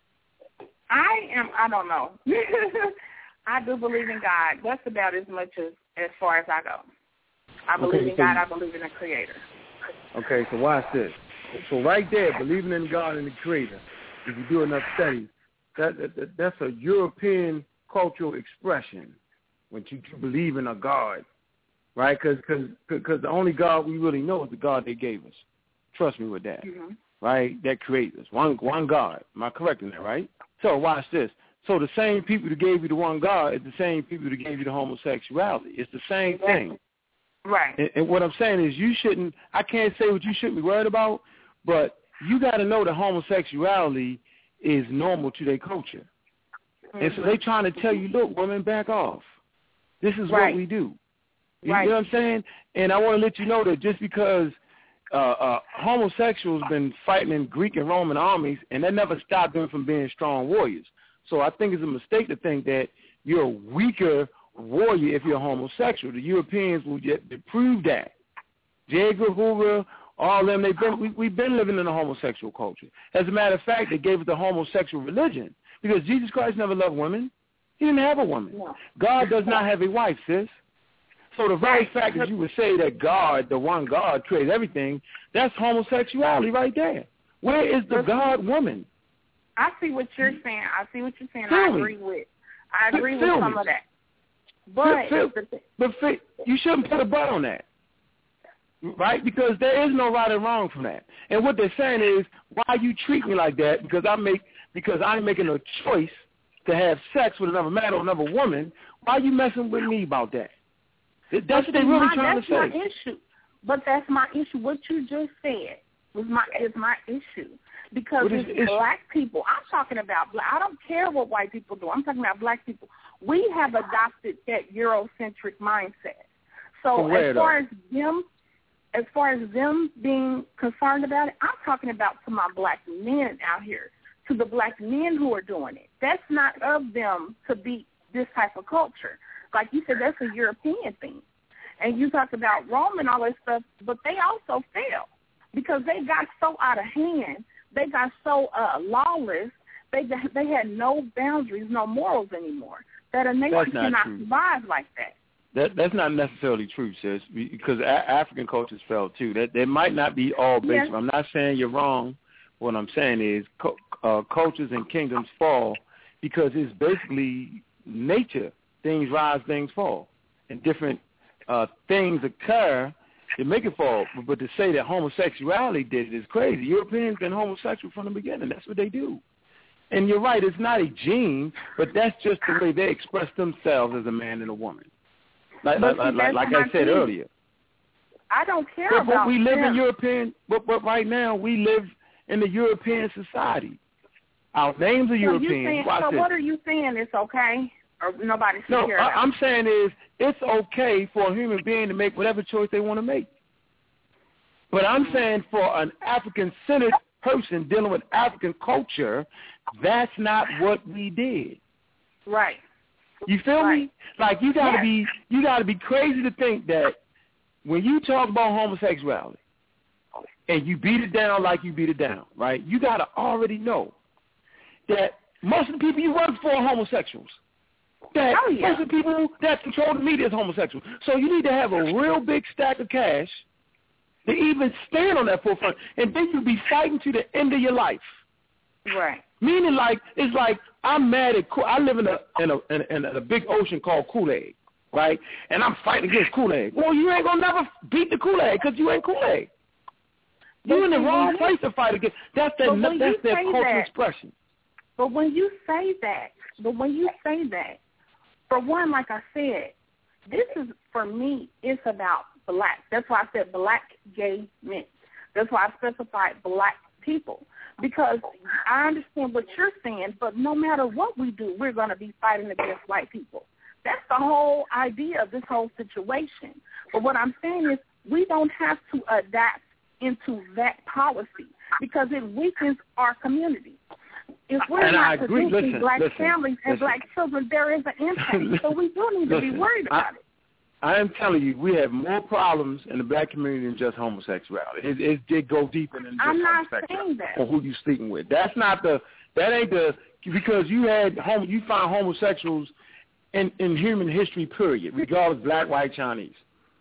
I don't know. I do believe in God. That's about as much as far as I go. I believe in God. I believe in a creator. Okay, so watch this. So right there, believing in God and the Creator, if you do enough studies, that's a European cultural expression when you believe in a God, right? Because the only God we really know is the God they gave us. Trust me with that, right? That created us. One God. Am I correct in that, right? So watch this. So the same people that gave you the one God is the same people that gave you the homosexuality. It's the same thing. Right. And what I'm saying is I can't say what you shouldn't be worried about, but you got to know that homosexuality is normal to their culture. And so they trying to tell you, look, women, back off. This is what we do. You know what I'm saying? And I want to let you know that just because homosexuals been fighting in Greek and Roman armies, and that never stopped them from being strong warriors. So I think it's a mistake to think that you're a weaker warrior if you're homosexual. The Europeans will prove that. J. Edgar Hoover, all them, we've been living in a homosexual culture. As a matter of fact, they gave us the homosexual religion because Jesus Christ never loved women. He didn't have a woman. No. God does not have a wife, sis. So the very fact that you would say that God, the one God, created everything, that's homosexuality right there. Where is the God woman? I see what you're saying. I agree with some of that. But you shouldn't put a but on that, right? Because there is no right or wrong from that. And what they're saying is, why you treat me like that? Because I'm making a choice to have sex with another man or another woman. Why are you messing with me about that? That's what they're really trying to say. That's my issue. But that's my issue. What you just said is my issue. Because it's black people. I'm talking about I don't care what white people do. I'm talking about black people. We have adopted that Eurocentric mindset. So as far as them being concerned about it, I'm talking about to my black men out here, to the black men who are doing it. That's not of them to be this type of culture. Like you said, that's a European thing. And you talked about Rome and all that stuff, but they also failed because they got so out of hand. They got so lawless. They had no boundaries, no morals anymore. That a nation cannot survive like that. That's not necessarily true, sis, because African cultures fell too. That might not be all based. Yes. I'm not saying you're wrong. What I'm saying is cultures and kingdoms fall because it's basically nature. Things rise, things fall, and different things occur to make it fall. But to say that homosexuality did it is crazy. Europeans been homosexual from the beginning. That's what they do. And you're right, it's not a gene, but that's just the way they express themselves as a man and a woman. Like I said earlier. I don't care about but we live in European, but right now we live in the European society. Our names are European. What are you saying? It's okay? Or nobody should care about it? I'm saying is it's okay for a human being to make whatever choice they want to make. But I'm saying for an African-centered person dealing with African culture, that's not what we did. Right. You feel me? Like you gotta be crazy to think that when you talk about homosexuality and you beat it down like you beat it down, right? You gotta already know that most of the people you work for are homosexuals. That most of the people that control the media is homosexual. So you need to have a real big stack of cash to even stand on that forefront, and then you'll be fighting to the end of your life. Right. Meaning, it's like I'm mad at. I live in a big ocean called Kool-Aid, right? And I'm fighting against Kool-Aid. Well, you ain't gonna never beat the Kool-Aid because you ain't Kool-Aid. You're in the wrong place to fight against. That's their cultural expression. But when you say that, for one, like I said, this is, for me, it's about black. That's why I said black gay men. That's why I specified black people. Because I understand what you're saying, but no matter what we do, we're going to be fighting against white people. That's the whole idea of this whole situation. But what I'm saying is we don't have to adapt into that policy because it weakens our community. If we're not producing black families and black children, there is an impact. So we do need to be worried about it. I am telling you, we have more problems in the black community than just homosexuality. It did go deeper than just I'm not homosexuality saying that. or who you sleeping with. That ain't because you find homosexuals in human history, period, regardless black, white, Chinese.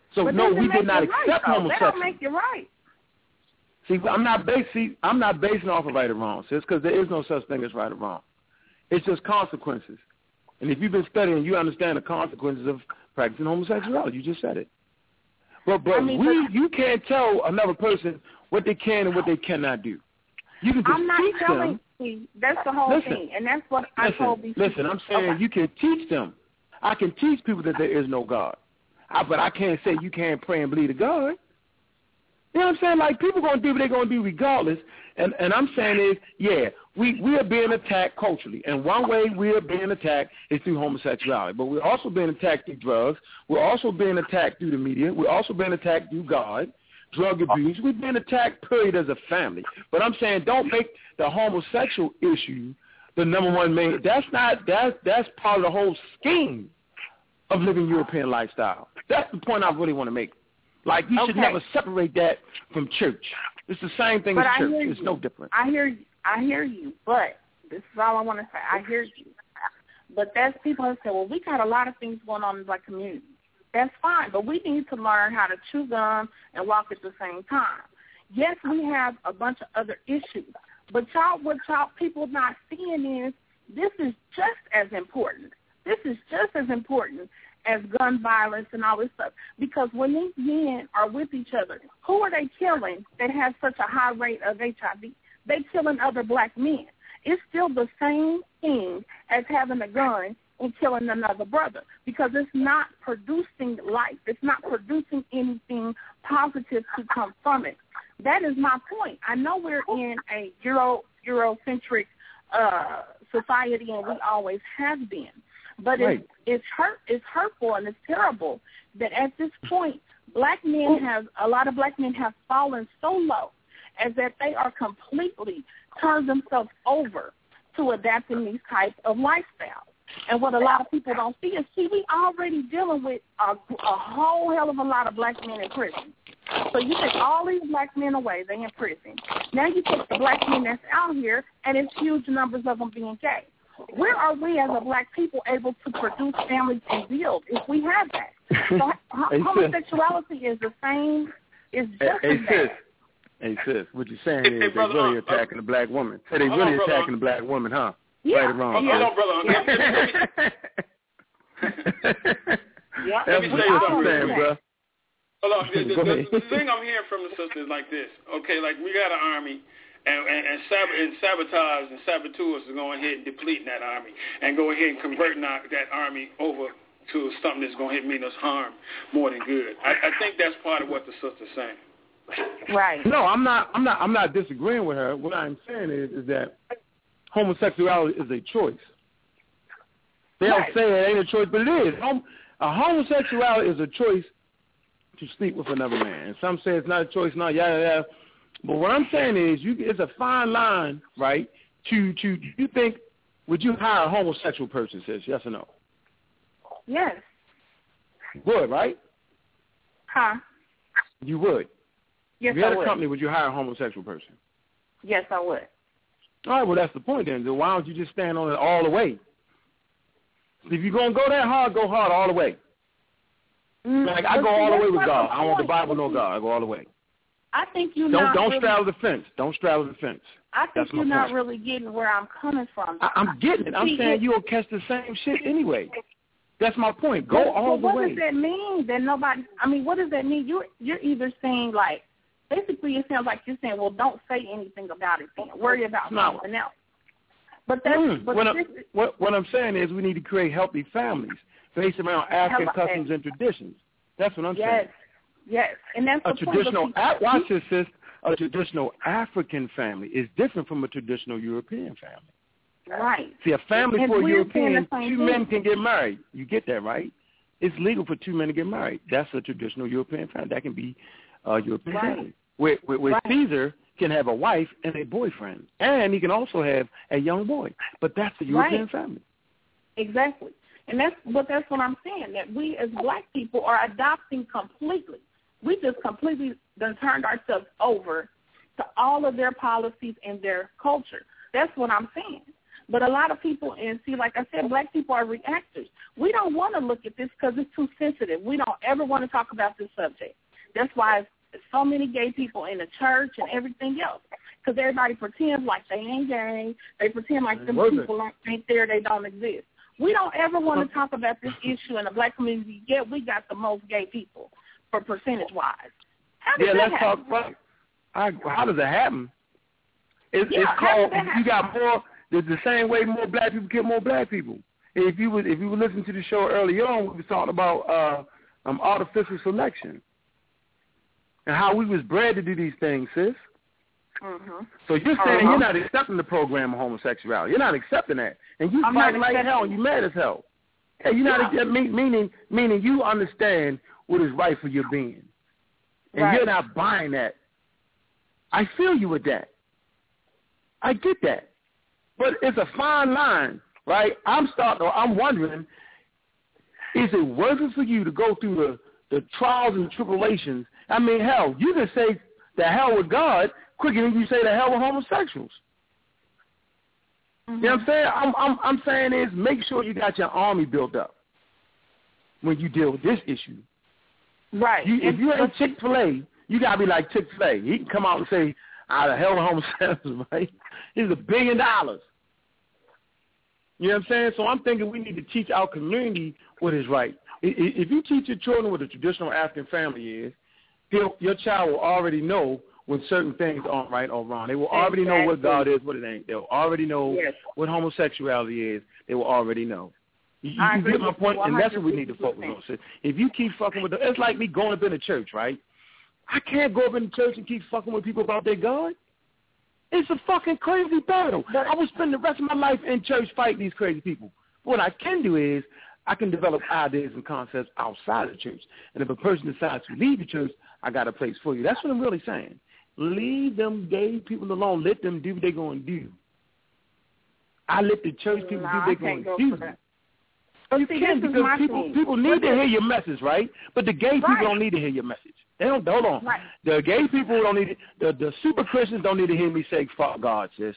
So but no, we did not accept right, homosexuality. That don't make it right. See, I'm not basing off of right or wrong, sis, because there is no such thing as right or wrong. It's just consequences. And if you've been studying, you understand the consequences of practicing homosexuality. You just said it. But you can't tell another person what they can and what they cannot do. You can just I'm not teach telling. them. See, that's the whole thing, and that's what I told these Listen, people. I'm saying you can teach them. I can teach people that there is no God, but I can't say you can't pray and believe to God. You know what I'm saying? Like, people going to do what they're going to do regardless. And I'm saying is, yeah, we are being attacked culturally. And one way we are being attacked is through homosexuality. But we're also being attacked through drugs. We're also being attacked through the media. We're also being attacked through God, drug abuse. We're being attacked, period, as a family. But I'm saying don't make the homosexual issue the number one main. That's part of the whole scheme of living European lifestyle. That's the point I really want to make. Like, you should never separate that from church. It's the same thing as church. It's no different. I hear you, but this is all I want to say. I hear you. But that's people who say, well, we got a lot of things going on in the black community. That's fine, but we need to learn how to chew gum and walk at the same time. Yes, we have a bunch of other issues, but what people not seeing is this is just as important. This is just as important as gun violence and all this stuff. Because when these men are with each other, who are they killing that has such a high rate of HIV? They're killing other black men. It's still the same thing as having a gun and killing another brother, because it's not producing life. It's not producing anything positive to come from it. That is my point. I know we're in a Eurocentric society, and we always have been. But it's hurtful and it's terrible that at this point, a lot of black men have fallen so low as that they are completely turned themselves over to adapting these types of lifestyles. And what a lot of people don't see is, we already dealing with a whole hell of a lot of black men in prison. So you take all these black men away, they're in prison. Now you take the black men that's out here, and it's huge numbers of them being gay. Where are we as a black people able to produce families and build if we have that? So homosexuality is the same. It's just as bad. Hey, sis, what you're saying is they're really attacking the black woman. So they're really attacking the black woman, huh? Yeah. Right or wrong? Hold on, brother. That's what I'm saying, bro. Hold on. The thing I'm hearing from the sister is like this. Okay, like we got an army. And sabotage and saboteurs are going ahead and depleting that army and go ahead and converting that army over to something that's going to mean us harm more than good. I think that's part of what the sister's saying. Right. No, I'm not disagreeing with her. What I'm saying is that homosexuality is a choice. They don't say it ain't a choice, but it is. Homosexuality is a choice to sleep with another man. And some say it's not a choice, not yada yada. But what I'm saying is, it's a fine line, right? You think, would you hire a homosexual person? Says yes or no? Yes. Would, right? Huh? You would. Yes, if you had I would. a company, would you hire a homosexual person? Yes, I would. All right, well, that's the point then. So why don't you just stand on it all the way? If you're going to go that hard, go hard all the way. Like, I go all the way with God. I don't want the Bible, no God. I go all the way. I think you don't straddle the fence. Don't straddle the fence. I think you're not really getting where I'm coming from. I'm getting it. I'm saying you'll catch the same shit anyway. That's my point. Go all the way. What does that mean? That nobody? I mean, what does that mean? You're either saying like, basically, it sounds like you're saying, well, don't say anything about it. Worry about something else. But that's what I'm saying is we need to create healthy families based around African customs and traditions. That's what I'm saying. Yes, and that's a traditional. Watch this, sis. A traditional African family is different from a traditional European family. Right. See, a family for a European, two men can get married. You get that, right? It's legal for two men to get married. That's a traditional European family. That can be a European family. Where Caesar can have a wife and a boyfriend, and he can also have a young boy. But that's a European family. Exactly. And that's what I'm saying, that we as black people are adopting completely. We just completely done turned ourselves over to all of their policies and their culture. That's what I'm saying. But a lot of people, and see, like I said, black people are reactors. We don't want to look at this because it's too sensitive. We don't ever want to talk about this subject. That's why there's so many gay people in the church and everything else, because everybody pretends like they ain't gay. They pretend like them people ain't there, they don't exist. We don't ever want to talk about this issue in the black community, yet we got the most gay people for percentage-wise. How does that happen? Talk about how does it happen? It's called, you got more, the same way more black people get more black people. If you were listening to the show earlier on, we were talking about artificial selection and how we was bred to do these things, sis. Mm-hmm. So you're saying you're not accepting the program of homosexuality. You're not accepting that. And you fighting like hell and you mad as hell. Hey, you're not meaning you understand what is right for your being. And you're not buying that. I feel you with that. I get that. But it's a fine line, right? I'm wondering, is it worth it for you to go through the trials and tribulations? I mean, hell, you can say the hell with God quicker than you say the hell with homosexuals. Mm-hmm. You know what I'm saying? I'm saying is make sure you got your army built up when you deal with this issue. Right. If you ain't Chick-fil-A, you got to be like Chick-fil-A. He can come out and say, the hell with homosexuals, right? He's $1 billion. You know what I'm saying? So I'm thinking we need to teach our community what is right. If you teach your children what a traditional African family is, your child will already know when certain things aren't right or wrong. They will already know what God is, what it ain't. They'll already know what homosexuality is. They will already know. You get my point, and that's what we need to focus on. So if you keep fucking with it's like me going up in the church, right? I can't go up in the church and keep fucking with people about their God. It's a fucking crazy battle. I will spend the rest of my life in church fighting these crazy people. What I can do is I can develop ideas and concepts outside of the church. And if a person decides to leave the church, I got a place for you. That's what I'm really saying. Leave them gay people alone. Let them do what they're going to do. I let the church people do what they're going to do. You can't, because people need to hear your message, right? But the gay people don't need to hear your message. They don't. Hold on. Right. The gay people don't need the super Christians don't need to hear me say fuck God, sis.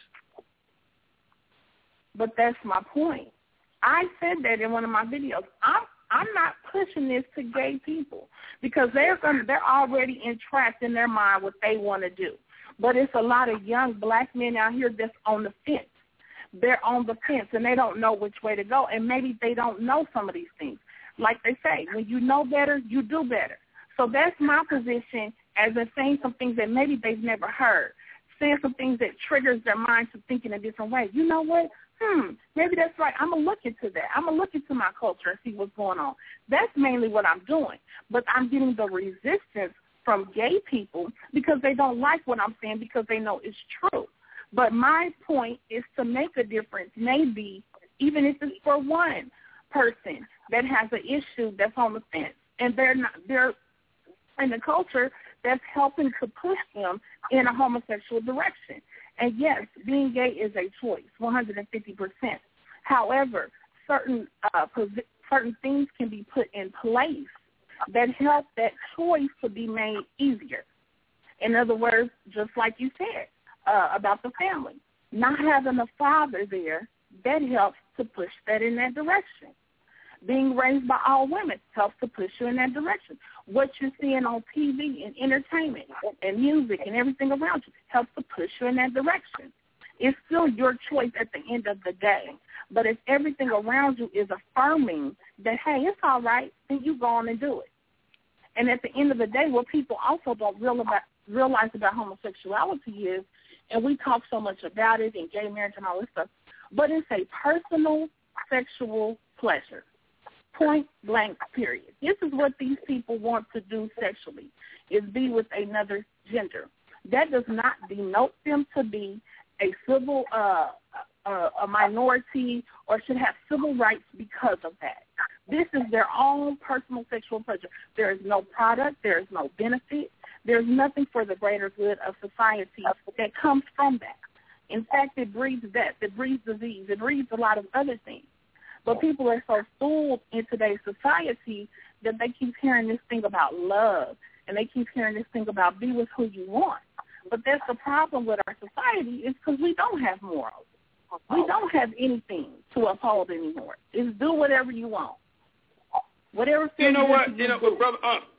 But that's my point. I said that in one of my videos. I'm not pushing this to gay people because they're already entrapped in their mind what they want to do. But it's a lot of young black men out here that's on the fence. They're on the fence and they don't know which way to go, and maybe they don't know some of these things. Like they say, when you know better, you do better. So that's my position, as in saying some things that maybe they've never heard, saying some things that triggers their mind to think in a different way. You know what? Maybe that's right. I'm going to look into that. I'm going to look into my culture and see what's going on. That's mainly what I'm doing. But I'm getting the resistance from gay people because they don't like what I'm saying because they know it's true. But my point is to make a difference, maybe even if it's for one person that has an issue that's on the fence, and they're in the culture that's helping to push them in a homosexual direction. And yes, being gay is a choice, 150%. However, certain things can be put in place that help that choice to be made easier. In other words, just like you said, about the family. Not having a father there, that helps to push that in that direction. Being raised by all women helps to push you in that direction. What you're seeing on TV and entertainment and music and everything around you helps to push you in that direction. It's still your choice at the end of the day. But if everything around you is affirming that, hey, it's all right, then you go on and do it. And at the end of the day, what people also don't realize about homosexuality is, and we talk so much about it and gay marriage and all this stuff, but it's a personal sexual pleasure, point blank, period. This is what these people want to do sexually, is be with another gender. That does not denote them to be a civil, a minority or should have civil rights because of that. This is their own personal sexual pleasure. There is no product. There is no benefit. There's nothing for the greater good of society that comes from that. In fact, it breeds death. It breeds disease. It breeds a lot of other things. But people are so fooled in today's society that they keep hearing this thing about love, and they keep hearing this thing about be with who you want. But that's the problem with our society is because we don't have morals. We don't have anything to uphold anymore. It's do whatever you want. Whatever. You know what? You know, brother.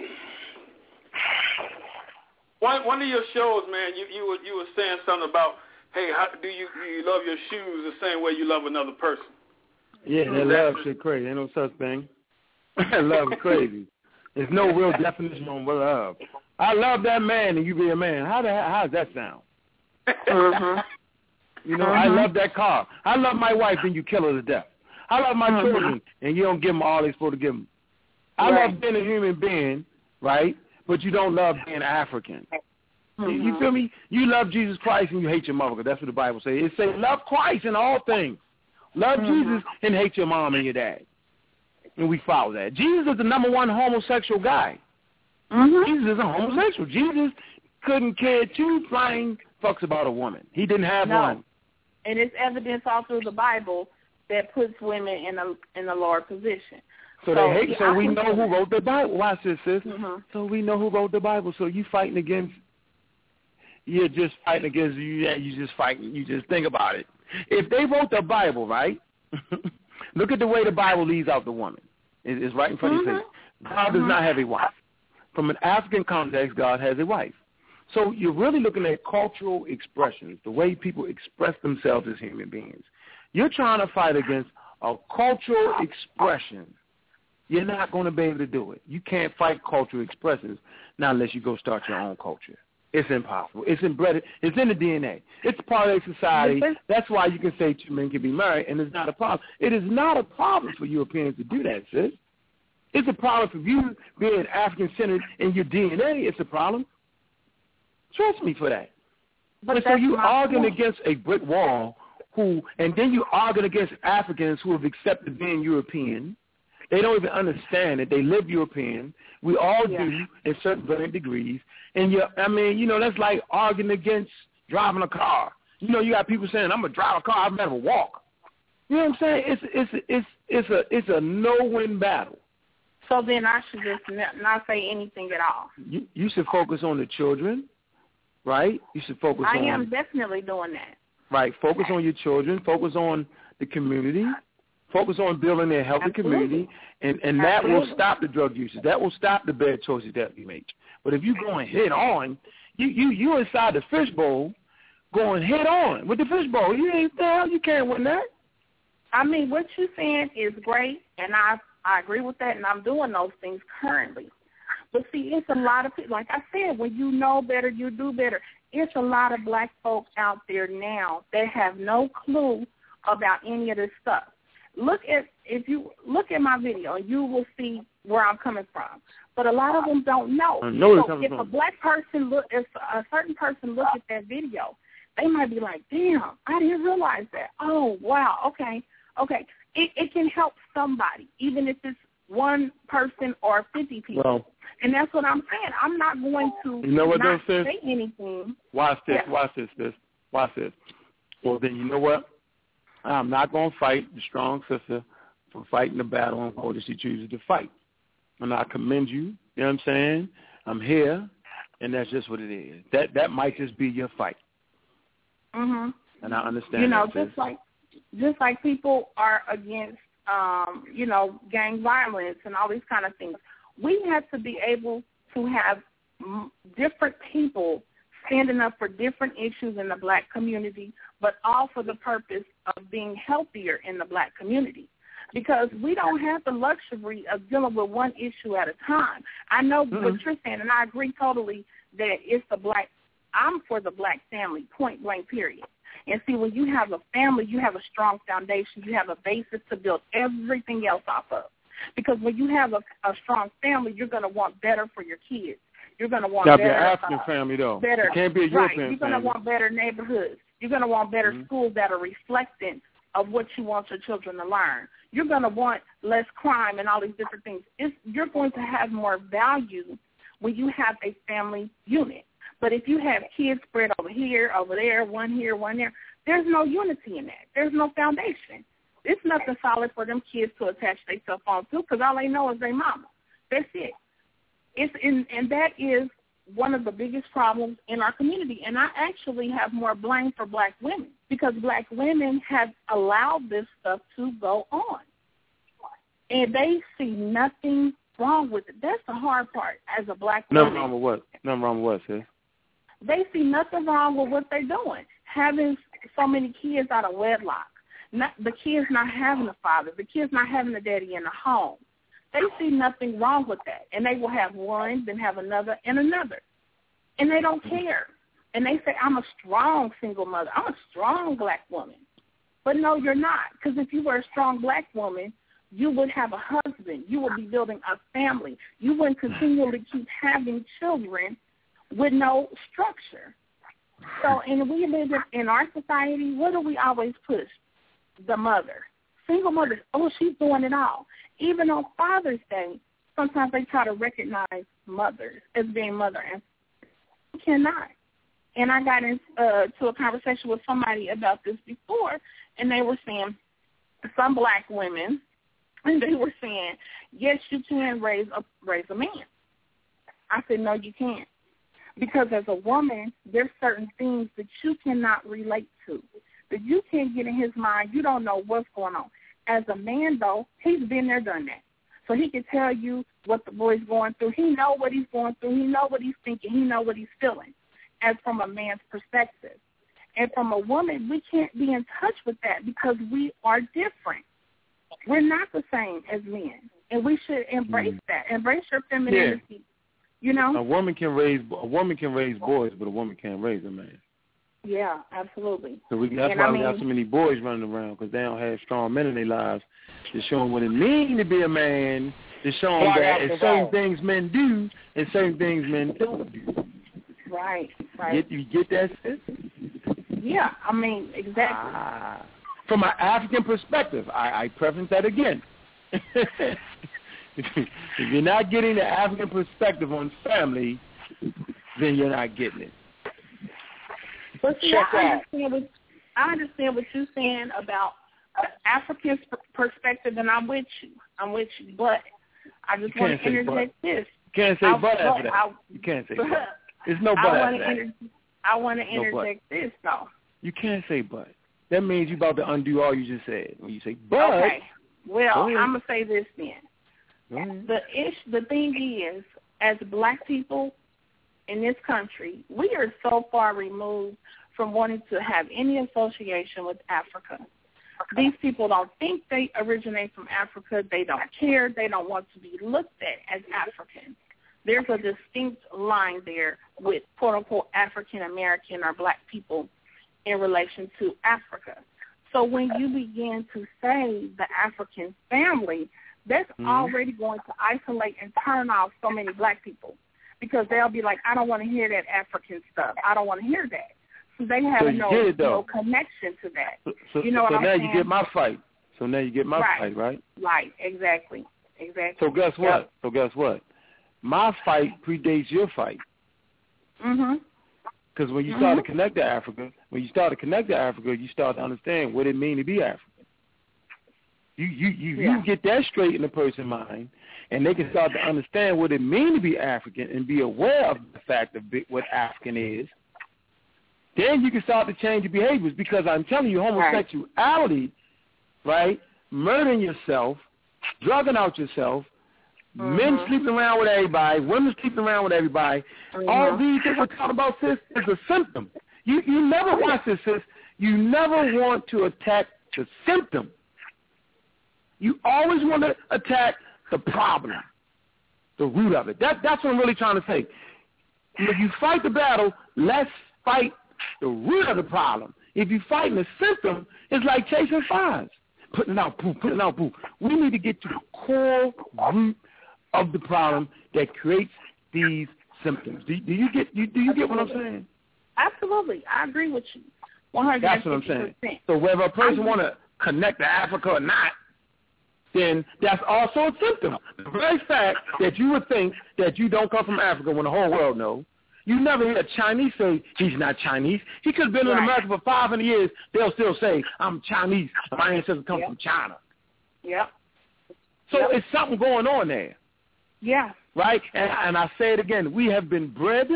One of your shows, man, you were saying something about, hey, how do you love your shoes the same way you love another person? Yeah, that love shit crazy. Ain't no such thing. Love is crazy. There's no real definition on what love. I love that man and you be a man. How does that sound? You know, I love that car. I love my wife and you kill her to death. I love my children and you don't give them all they're supposed to give them. I love being a human being, right? But you don't love being African. You feel me? You love Jesus Christ and you hate your mother. That's what the Bible says. It says love Christ in all things. Love Jesus and hate your mom and your dad. And we follow that. Jesus is the number one homosexual guy. Jesus is a homosexual. Jesus couldn't care two flying fucks about a woman. He didn't have one. And it's evidence all through the Bible that puts women in a lower position. So they hate. So we know who wrote the Bible. Watch this, sis. So we know who wrote the Bible. So you fighting against? You're just fighting against you. Yeah, you just fighting. You just think about it. If they wrote the Bible, right? Look at the way the Bible leaves out the woman. It's right in front of your face. God does not have a wife. From an African context, God has a wife. So you're really looking at cultural expressions, the way people express themselves as human beings. You're trying to fight against a cultural expression. You're not going to be able to do it. You can't fight cultural expressions not unless you go start your own culture. It's impossible. It's inbred. It's in the DNA. It's part of society. That's why you can say two men can be married, and it's not a problem. It is not a problem for Europeans to do that, sis. It's a problem for you being African-centered in your DNA. It's a problem. Trust me for that. But so you arguing against a brick wall and then you arguing against Africans who have accepted being European. They don't even understand that they live European. We all do in certain varying degrees. And that's like arguing against driving a car. You know, you got people saying, I'm gonna drive a car, I'd rather walk. You know what I'm saying? It's a no-win battle. So then I should just not say anything at all. You should focus on the children, right? You should focus on... I am definitely doing that. Right. Focus on your children. Focus on the community. Focus on building a healthy community. And that will stop the drug usage. That will stop the bad choices that we make. But if you're going head on, you're inside the fishbowl going head on with the fishbowl. You can't win that. I mean, what you're saying is great, and I agree with that, and I'm doing those things currently. But see, it's a lot of people, like I said, when you know better, you do better. It's a lot of black folks out there now that have no clue about any of this stuff. If you look at my video, you will see where I'm coming from. But a lot of them don't know. So if a certain person look at that video, they might be like, damn, I didn't realize that. Oh, wow, okay. It can help somebody, even if it's one person or 50 people. Well, and that's what I'm saying. I'm not going to not say anything. Watch this, sis. Watch this. Well, then you know what? I'm not going to fight the strong sister for fighting the battle on how she chooses to fight. And I commend you. You know what I'm saying? I'm here, and that's just what it is. That might just be your fight. And I understand. You know, just like people are against, gang violence and all these kind of things. We have to be able to have different people standing up for different issues in the black community, but all for the purpose of being healthier in the black community. Because we don't have the luxury of dealing with one issue at a time. I know what you're saying, and I agree totally that I'm for the black family, point blank, period. And see, when you have a family, you have a strong foundation. You have a basis to build everything else off of. Because when you have a strong family, you're going to want better for your kids. You're going to want better. Be an African family, though. Better, it can't be a European family. You're going to want better neighborhoods. You're going to want better schools that are reflecting of what you want your children to learn. You're going to want less crime and all these different things. You're going to have more value when you have a family unit. But if you have kids spread over here, over there, one there, there's no unity in that. There's no foundation. It's nothing solid for them kids to attach themselves on to because all they know is their mama. That's it. And that is one of the biggest problems in our community. And I actually have more blame for black women because black women have allowed this stuff to go on. And they see nothing wrong with it. That's the hard part as a black woman. Nothing wrong with what? Nothing wrong with what, sis? They see nothing wrong with what they're doing. Having so many kids out of wedlock. The kids not having a father. The kids not having a daddy in the home. They see nothing wrong with that. And they will have one, then have another, and another. And they don't care. And they say, I'm a strong single mother. I'm a strong black woman. But no, you're not. Because if you were a strong black woman, you would have a husband. You would be building a family. You wouldn't continually keep having children with no structure. So, and we live in our society, what do we always push? The mother. Single mothers, oh, she's doing it all. Even on Father's Day, sometimes they try to recognize mothers as being mother, and you cannot. And I got into a conversation with somebody about this before, and they were saying, some black women, and they were saying, yes, you can raise a man. I said, no, you can't. Because as a woman, there's certain things that you cannot relate to, that you can't get in his mind. You don't know what's going on. As a man, though, he's been there, done that. So he can tell you what the boy's going through. He know what he's going through. He know what he's thinking. He know what he's feeling, as from a man's perspective. And from a woman, we can't be in touch with that because we are different. We're not the same as men, and we should embrace that. Embrace your femininity. Yeah. You know, a woman can raise boys, but a woman can't raise a man. Yeah, absolutely. So that's why we got so many boys running around, because they don't have strong men in their lives to show them what it means to be a man, to show them that it's certain things men do and certain things men don't do. Right. You get that, sis? Yeah, I mean, exactly. From an African perspective, I preference that again. If you're not getting the African perspective on family, then you're not getting it. But see, I understand what you're saying about African perspective, and I'm with you. But I just want to interject this. You can't say but after that. You can't say but. There's no but after that. I want to interject this, though. You can't say but. That means you're about to undo all you just said. When you say but. Okay. Well, I'm going to say this then. The thing is, as black people in this country, we are so far removed from wanting to have any association with Africa. These people don't think they originate from Africa. They don't care. They don't want to be looked at as African. There's a distinct line there with quote-unquote African-American or black people in relation to Africa. So when you begin to say the African family, that's already going to isolate and turn off so many black people, because they'll be like, I don't want to hear that African stuff. I don't want to hear that. So they have no connection to that. So now you get my fight. So now you get my fight, right? Right, exactly. So guess what? My fight predates your fight. Mm-hmm. Because when you start to connect to Africa, you start to understand what it means to be African. You get that straight in the person's mind, and they can start to understand what it means to be African and be aware of the fact of what African is. Then you can start to change your behaviors, because I'm telling you, homosexuality, right, murdering yourself, drugging out yourself, men sleeping around with everybody, women sleeping around with everybody, all these things we're talking about, sis, is a symptom. You never watch this, sis. You never want to attack the symptom. You always want to attack the problem, the root of it. That's what I'm really trying to say. If you fight the battle, let's fight the root of the problem. If you're fighting the symptom, it's like chasing flies. Putting out poo. We need to get to the core root of the problem that creates these symptoms. Do you get what I'm saying? Absolutely. I agree with you. 100%. That's what I'm saying. So whether a person want to connect to Africa or not, then that's also a symptom. The very fact that you would think that you don't come from Africa when the whole world knows. You never hear a Chinese say he's not Chinese. He could have been in America for 500 years. They'll still say, I'm Chinese. My ancestors come from China. Yep. So it's something going on there. Yeah. Right? And I say it again. We have been bred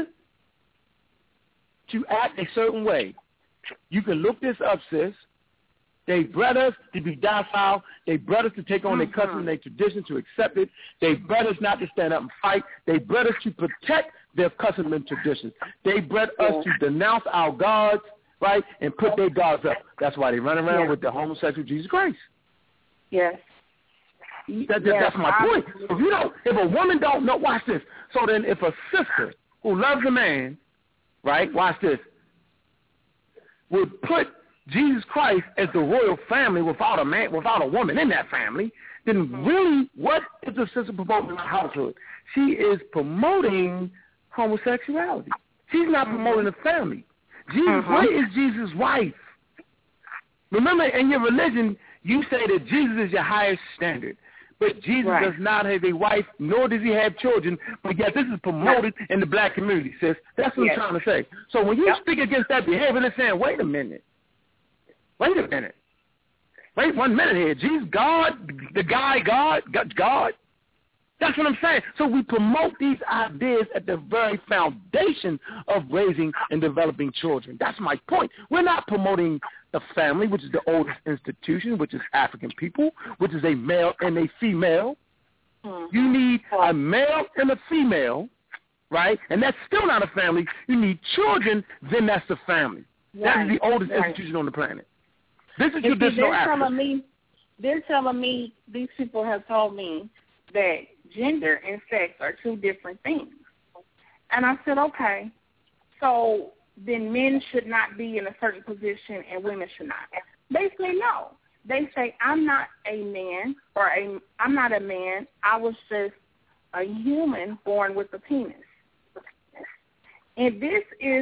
to act a certain way. You can look this up, sis. They bred us to be docile. They bred us to take on their custom and their tradition, to accept it. They bred us not to stand up and fight. They bred us to protect their custom and traditions. They bred us to denounce our gods, right, and put their gods up. That's why they run around with the homosexual Jesus Christ. Yes. That's my point. If a woman don't know, watch this. So then if a sister who loves a man, right, watch this, would put Jesus Christ as the royal family without a woman in that family, then really what is the sister promoting in the household? She is promoting homosexuality. She's not promoting the family. Where is Jesus' wife? Remember, in your religion, you say that Jesus is your highest standard. But Jesus does not have a wife, nor does he have children. But yet this is promoted in the black community, sis. That's what I'm trying to say. So when you speak against that behavior, they're saying, wait a minute. Wait 1 minute here. Jesus, God, the guy, God. That's what I'm saying. So we promote these ideas at the very foundation of raising and developing children. That's my point. We're not promoting the family, which is the oldest institution, which is African people, which is a male and a female. You need a male and a female, right? And that's still not a family. You need children, then that's the family. That is the oldest institution on the planet. This is traditional Africa. They're telling me, these people have told me that gender and sex are two different things. And I said, okay, so then men should not be in a certain position and women should not. They say no. They say, I'm not a man, I'm not a man. I was just a human born with a penis. And this is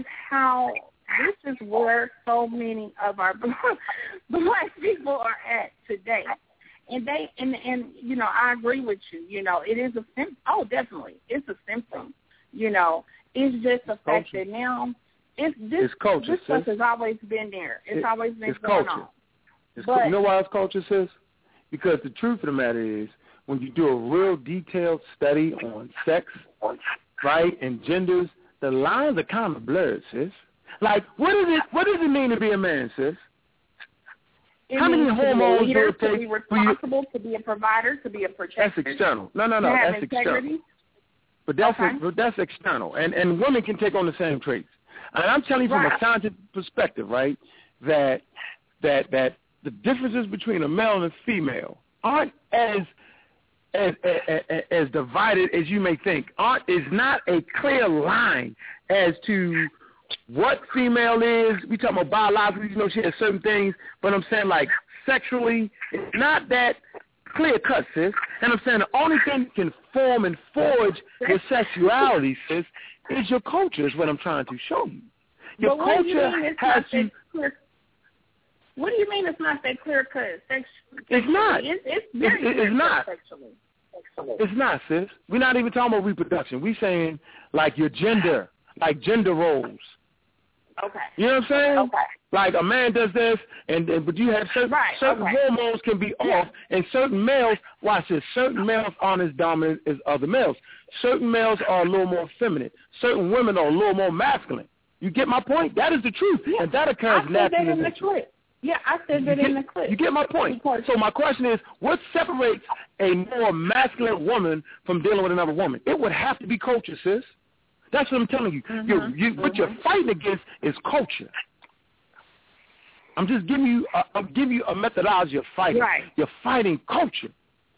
where so many of our black people are at today. And I agree with you. It is a symptom. Oh, definitely. It's a symptom. It's just the fact that now it's culture. This stuff has always been there. It's always been going on. You know why it's culture, sis? Because the truth of the matter is, when you do a real detailed study on sex, right, and genders, the lines are kind of blurred, sis. Like, what does it mean to be a man, sis? How many hormones do it take to be responsible, to be a provider, to be a protector? That's external. No, that's external. But that's external, and women can take on the same traits. And I'm telling you from a scientific perspective, right, that the differences between a male and a female aren't as divided as you may think. Is not a clear line as to what female is. We talking about biologically, she has certain things, but I'm saying like sexually, it's not that clear cut, sis. And I'm saying the only thing that can form and forge your sexuality, sis, is your culture, is what I'm trying to show you. Your culture has to... What do you mean it's not that clear cut? It's not. It's not. It's not, sis. We're not even talking about reproduction. We're saying like your gender, like gender roles. Okay. You know what I'm saying? Okay. Like a man does this, but you have certain hormones can be off, and certain males, watch this, certain males aren't as dominant as other males. Certain males are a little more feminine. Certain women are a little more masculine. You get my point? That is the truth, and that occurs naturally in nature. Yeah, I said that in the clip. You get my point. So my question is, what separates a more masculine woman from dealing with another woman? It would have to be culture, sis. That's what I'm telling you. What you're fighting against is culture. I'm just giving you a methodology of fighting. Right. You're fighting culture.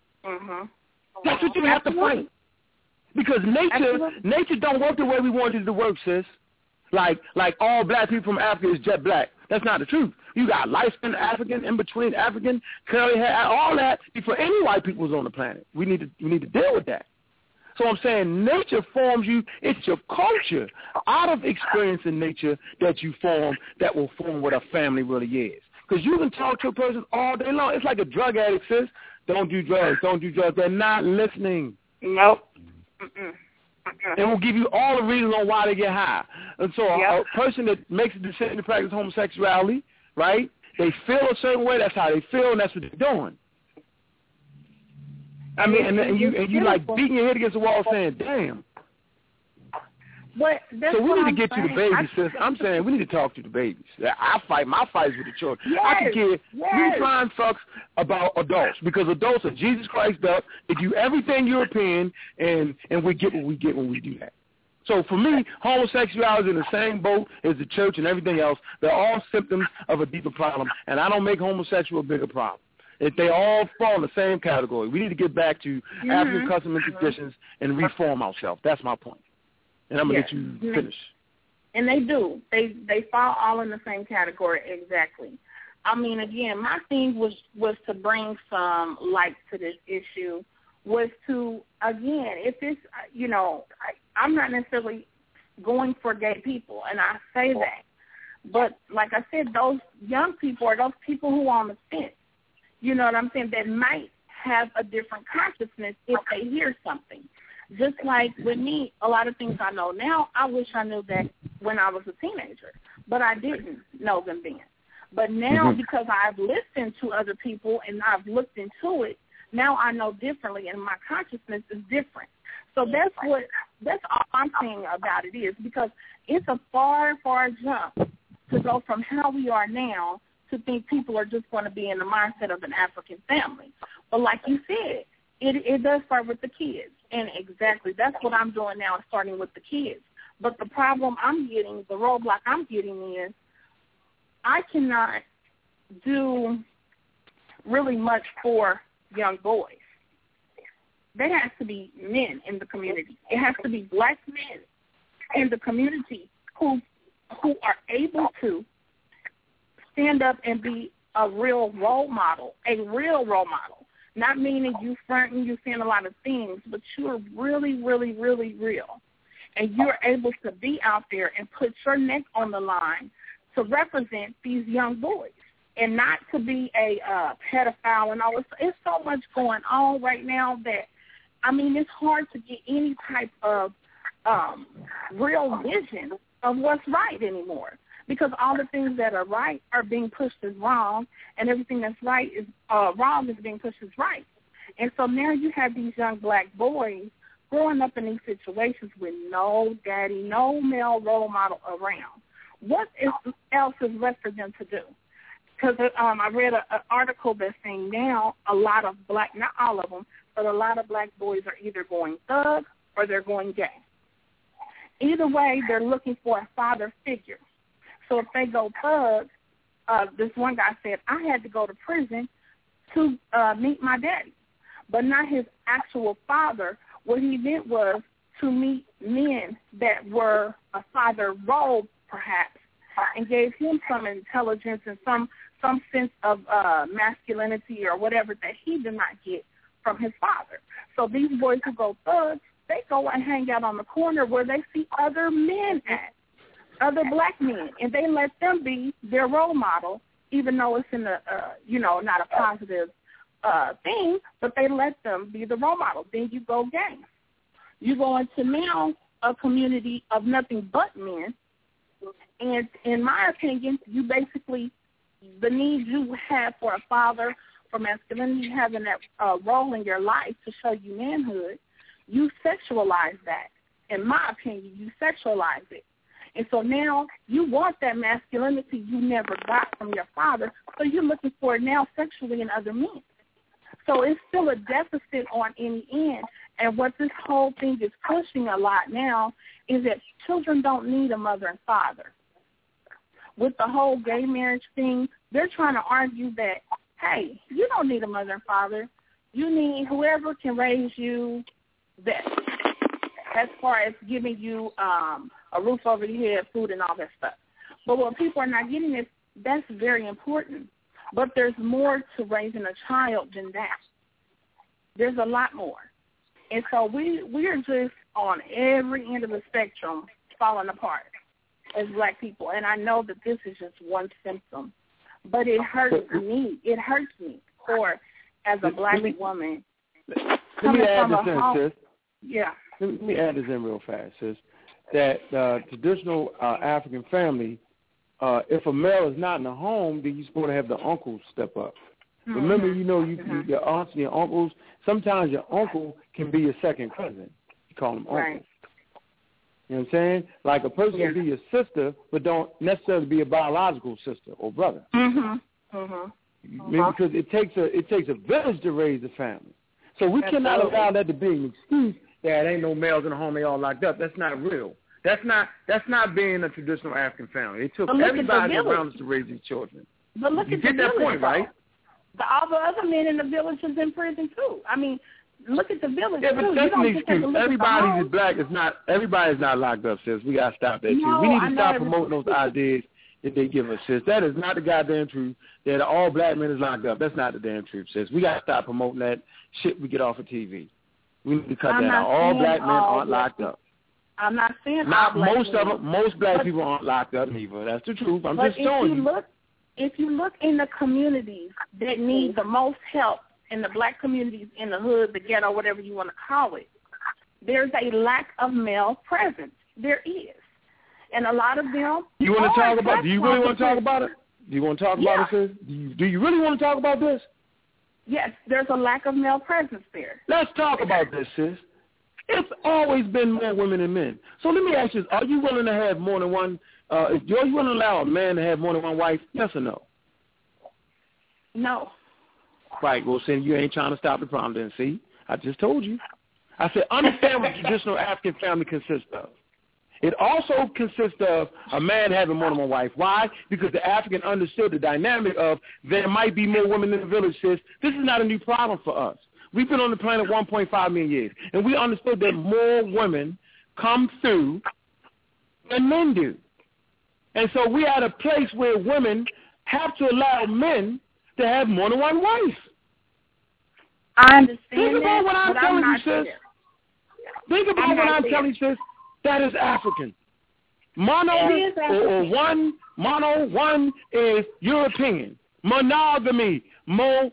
That's what you have to fight. Because nature don't work the way we want it to work, sis. Like all black people from Africa is jet black. That's not the truth. You got light-skinned African, in between African, curly hair, all that before any white people was on the planet. We need to deal with that. So I'm saying nature forms you. It's your culture out of experience in nature that you form that will form what a family really is. Because you can talk to a person all day long. It's like a drug addict says, don't do drugs, don't do drugs. They're not listening. Nope. It will give you all the reasons on why they get high. And so a person that makes a decision to practice homosexuality, right, they feel a certain way, that's how they feel, and that's what they're doing. I mean, and you like beating your head against the wall saying, damn. But that's so we what need to get to the babies, sis. I'm saying we need to talk to the babies. My fight is with the children. Yes, I can care yes. three flying fucks about adults because adults are Jesus Christ belt. They do everything European, and we get what we get when we do that. So for me, homosexuality is in the same boat as the church and everything else. They're all symptoms of a deeper problem, and I don't make homosexual a bigger problem. If they all fall in the same category, we need to get back to African customs and traditions and reform ourselves. That's my point. And I'm going to let you finish. And they do. They fall all in the same category, exactly. I mean, again, my thing was to bring some light to this issue, was to, again, if it's, I'm not necessarily going for gay people, and I say that. But like I said, those young people are those people who are on the fence, you know what I'm saying, that might have a different consciousness if they hear something. Just like with me, a lot of things I know now, I wish I knew that when I was a teenager, but I didn't know them then. But now, because I've listened to other people and I've looked into it, now I know differently, and my consciousness is different. So that's all I'm saying about it is, because it's a far, far jump to go from how we are now to think people are just going to be in the mindset of an African family. But like you said, it does start with the kids. And exactly, that's what I'm doing now, starting with the kids. But the problem I'm getting, the roadblock I'm getting is I cannot do really much for young boys. There has to be men in the community. It has to be black men in the community who are able to stand up and be a real role model, Not meaning you fronting, you saying a lot of things, but you're really, really, really real. And you're able to be out there and put your neck on the line to represent these young boys and not to be a pedophile and all this. It's so much going on right now that, I mean, it's hard to get any type of real vision of what's right anymore, because all the things that are right are being pushed as wrong, and everything that's right is wrong is being pushed as right. And so now you have these young black boys growing up in these situations with no daddy, no male role model around. What else is left for them to do? Because I read an article that's saying now a lot of black, not all of them, but a lot of black boys are either going thug or they're going gay. Either way, they're looking for a father figure. So if they go thug, this one guy said, I had to go to prison to meet my daddy, but not his actual father. What he meant was to meet men that were a father role, perhaps, and gave him some intelligence and some sense of masculinity or whatever that he did not get from his father. So these boys who go thugs, they go and hang out on the corner where they see other men at, other black men, and they let them be their role model, even though it's in a, not a positive thing, but they let them be the role model. Then you go gang. You go into now a community of nothing but men, and in my opinion, you basically, the need you have for a father, for masculinity, having that role in your life to show you manhood, you sexualize that. In my opinion, you sexualize it. And so now you want that masculinity you never got from your father, so you're looking for it now sexually in other men. So it's still a deficit on any end. And what this whole thing is pushing a lot now is that children don't need a mother and father. With the whole gay marriage thing, they're trying to argue that, hey, you don't need a mother and father. You need whoever can raise you best, as far as giving you a roof over your head, food, and all that stuff. But what people are not getting is that's very important. But there's more to raising a child than that. There's a lot more. And so we're just on every end of the spectrum falling apart as black people. And I know that this is just one symptom. But it hurts me. It hurts me as a black woman. Let me add this in, sis. Yeah. Let me add this in real fast, sis. That traditional African family, if a male is not in the home, then you're supposed to have the uncle step up. Remember, you know, your aunts and your uncles. Sometimes your uncle can be your second cousin. You call them uncle. Right. You know what I'm saying? Like a person can be your sister, but don't necessarily be a biological sister or brother. Because it takes a village to raise a family. So we cannot allow that to be an excuse that ain't no males in the home, they all locked up. That's not real. That's not being a traditional African family. It took everybody around us to raise these children. But look you at get the that village, point, right? All the other men in the village is in prison too. I mean, look at the village but too. that's an excuse. Everybody is black. Everybody's not locked up, sis. We gotta stop that too. We need to stop promoting those ideas that they give us, sis. That is not the goddamn truth. That all black men is locked up. That's not the damn truth, sis. We gotta stop promoting that shit we get off of TV. We need to cut that out. All black men aren't locked up. I'm not saying not all black most men. of them. Most black people aren't locked up neither. That's the truth. I'm just showing you. If you look in the communities that need the most help, in the black communities, in the hood, the ghetto, whatever you want to call it, there's a lack of male presence. There is. And a lot of them... You want to talk about... Do you really want to talk about it? Do you want to talk about it, sis? Do you really want to talk about this? Yes, there's a lack of male presence there. Let's talk about this, sis. It's always been more women than men. So let me ask you, are you willing to have more than one... are you willing to allow a man to have more than one wife? Yes or no? No. Right. Well, then you ain't trying to stop the problem then, see? I just told you. I said understand what traditional African family consists of. It also consists of a man having more than one wife. Why? Because the African understood the dynamic of there might be more women in the village, sis. This is not a new problem for us. We've been on the planet 1.5 million years, and we understood that more women come through than men do. And so we're at a place where women have to allow men to have more than one wife. I understand Think about what I'm telling you, sis. Think about what I'm telling you, sis. That is African. Mono is European. Monogamy. One.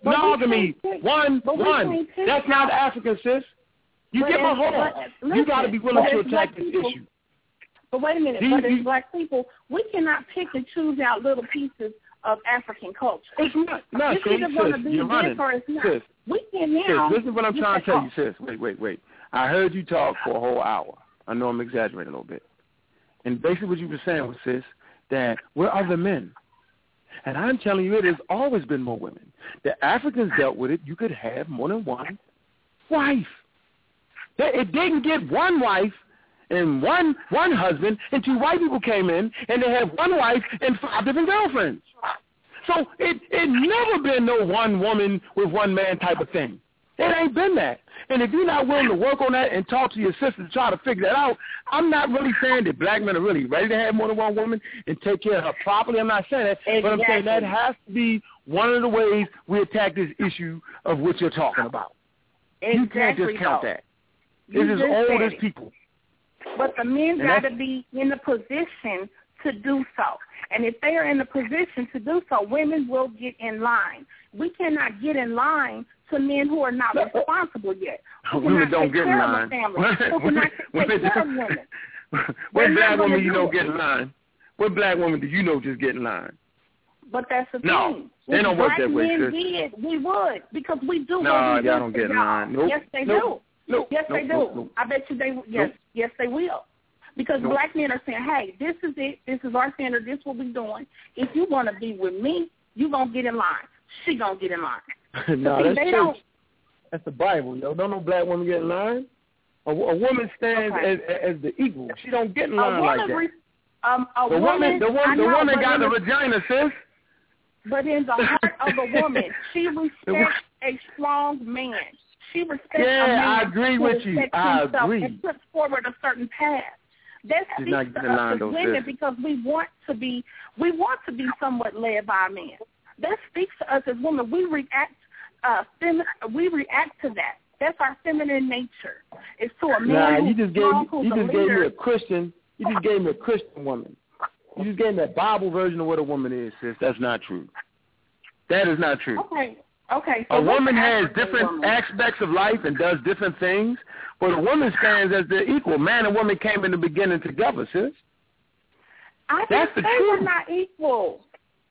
That's not African, sis. You get my whole. You got to be willing to attack this issue. But wait a minute, but as black people, we cannot pick and choose out little pieces of African culture. It's not, it's either going to be this or it's not. Sis, we can now. Sis, listen to what I'm trying to tell you, sis. Wait. I heard you talk for a whole hour. I know I'm exaggerating a little bit. And basically what you were saying was, sis, that we're other men. And I'm telling you, it has always been more women. The Africans dealt with it. You could have more than one wife. It didn't get one wife and one husband, and two white people came in, and they had one wife and 5 different girlfriends. So it never been no one woman with one man type of thing. It ain't been that. And if you're not willing to work on that and talk to your sister to try to figure that out, I'm not really saying that black men are really ready to have more than one woman and take care of her properly. I'm not saying that. Exactly. But I'm saying that has to be one of the ways we attack this issue of what you're talking about. Exactly. You can't just count that. This is old as people. But the men got to be in the position to do so. And if they are in the position to do so, women will get in line. We cannot get in line to men who are not responsible yet. Women don't get in line. What black woman you know get in line? What black woman do you know just get in line? But that's the no, thing. They don't work that way, sis. We would, because we do. No, y'all don't get in line. Nope. Yes, they do. Nope. Yes, they do. Nope. I bet you they. Yes, they will. Because black men are saying, hey, this is it. This is our standard. This is what we're doing. If you want to be with me, you're going to get in line. She going to get in line. No, that's church. That's the Bible, yo. Don't no black woman get in line. A woman stands as the equal. She don't get in line like that. The woman got the vagina, sis. But in the heart of a woman, she respects a strong man. She respects a man I agree with you. I agree. And puts forward a certain path. That speaks to us as women because we want to be somewhat led by a man. That speaks to us as women. We react to that. That's our feminine nature. It's to a man you just gave me a Christian. You just gave me a Christian woman. You just gave me a Bible version of what a woman is, sis. That's not true. That is not true. Okay. So a woman has different aspects of life and does different things, but a woman stands as the equal. Man and woman came in the beginning together, sis. That's the truth. We're not equal.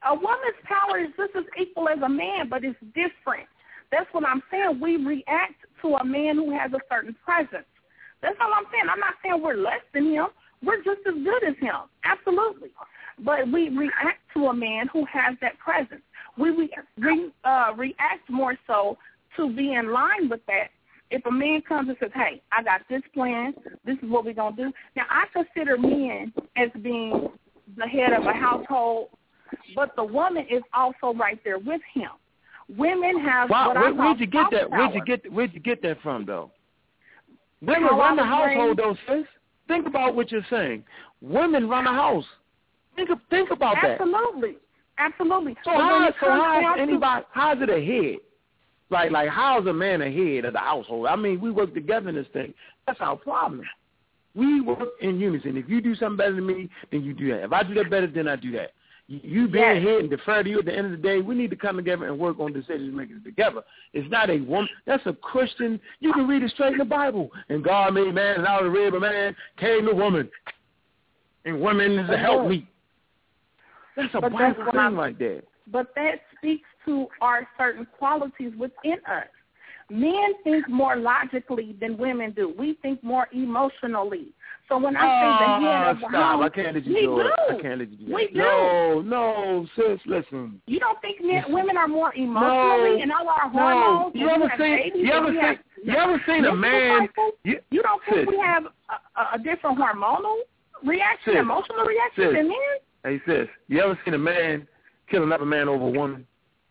A woman's power is just as equal as a man, but it's different. That's what I'm saying. We react to a man who has a certain presence. That's all I'm saying. I'm not saying we're less than him. We're just as good as him. Absolutely. But we react to a man who has that presence. We react more so to be in line with that. If a man comes and says, hey, I got this plan, this is what we're going to do. Now, I consider men as being the head of a household, but the woman is also right there with him. Women have where'd you get that? Where'd you get that from, though? Women run the household, though, sis. Think about what you're saying. Women run a house. Think about that. Absolutely. So how's it a head? Like how's a man a head of the household? I mean, we work together in this thing. That's our problem. We work in unison. If you do something better than me, then you do that. If I do that better, then I do that. You being head and defer to you at the end of the day, we need to come together and work on decision making together. It's not a woman. That's a Christian. You can read it straight in the Bible. And God made man, and out of the rib of man came the woman. And woman is a helpmeet. That's a Bible thing like that. But that speaks to our certain qualities within us. Men think more logically than women do. We think more emotionally. So when I say the head of the home, I can't let you do it. I can't let you do that. We do. No, sis, listen. You don't think women are more emotionally and all our hormones? You ever seen a man? You don't think we have a different hormonal reaction, emotional reaction than men? Hey, sis, you ever seen a man kill another man over a woman?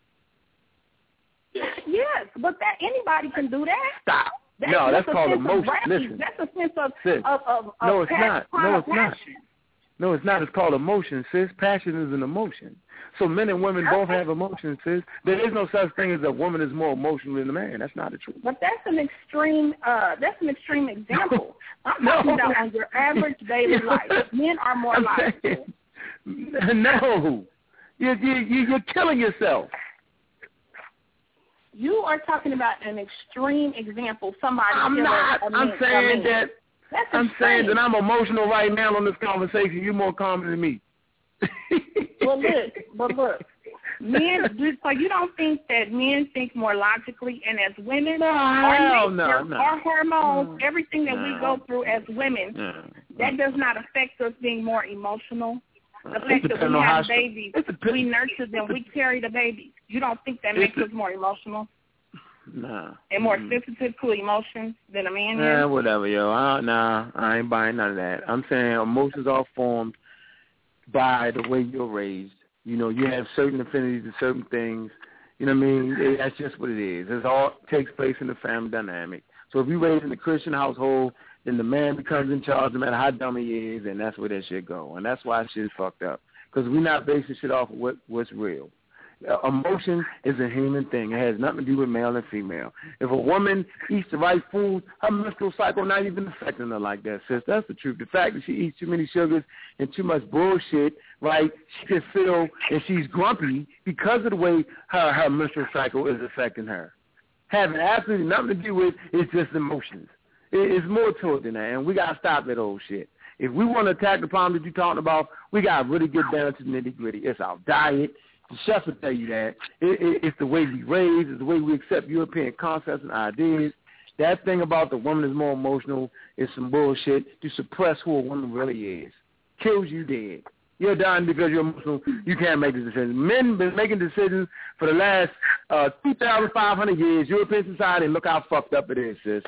Yes, but anybody can do that. Stop. That's called emotion. Listen. That's a sense of No, it's not. No, it's not. It's called emotion, sis. Passion is an emotion. So men and women both have emotions, sis. There is no such thing as a woman is more emotional than a man. That's not the truth. But that's an extreme. Example. I'm talking about on your average daily life. Men are more logical. No, you're killing yourself. You are talking about an extreme example. I'm saying that I'm emotional right now on this conversation. You're more calm than me. Look, men. So you don't think that men think more logically, and as women, our hormones, everything that we go through as women, that does not affect us being more emotional. The fact that we have babies, we nurture them, we carry the babies. You don't think that makes us more emotional? No. And more sensitive to emotions than a man is? Yeah, whatever, yo. I ain't buying none of that. I'm saying emotions are formed by the way you're raised. You know, you have certain affinities to certain things. You know what I mean? That's just what it is. It all takes place in the family dynamic. So if you're raised in a Christian household, then the man becomes in charge no matter how dumb he is, and that's where that shit go. And that's why shit is fucked up. Because we're not basing shit off of what's real. Emotion is a human thing. It has nothing to do with male and female. If a woman eats the right food, her menstrual cycle not even affecting her like that, sis. That's the truth. The fact that she eats too many sugars and too much bullshit, right, she can feel and she's grumpy because of the way her menstrual cycle is affecting her. Having absolutely nothing to do with it's just emotions. It's more to it than that, and we got to stop that old shit. If we want to attack the problem that you're talking about, we got to really get down to the nitty-gritty. It's our diet. The chefs will tell you that. It's the way we raise. It's the way we accept European concepts and ideas. That thing about the woman is more emotional is some bullshit to suppress who a woman really is. Kills you dead. You're dying because you're emotional. You can't make the decisions. Men been making decisions for the last 2,500 years. European society, and look how fucked up it is, sis.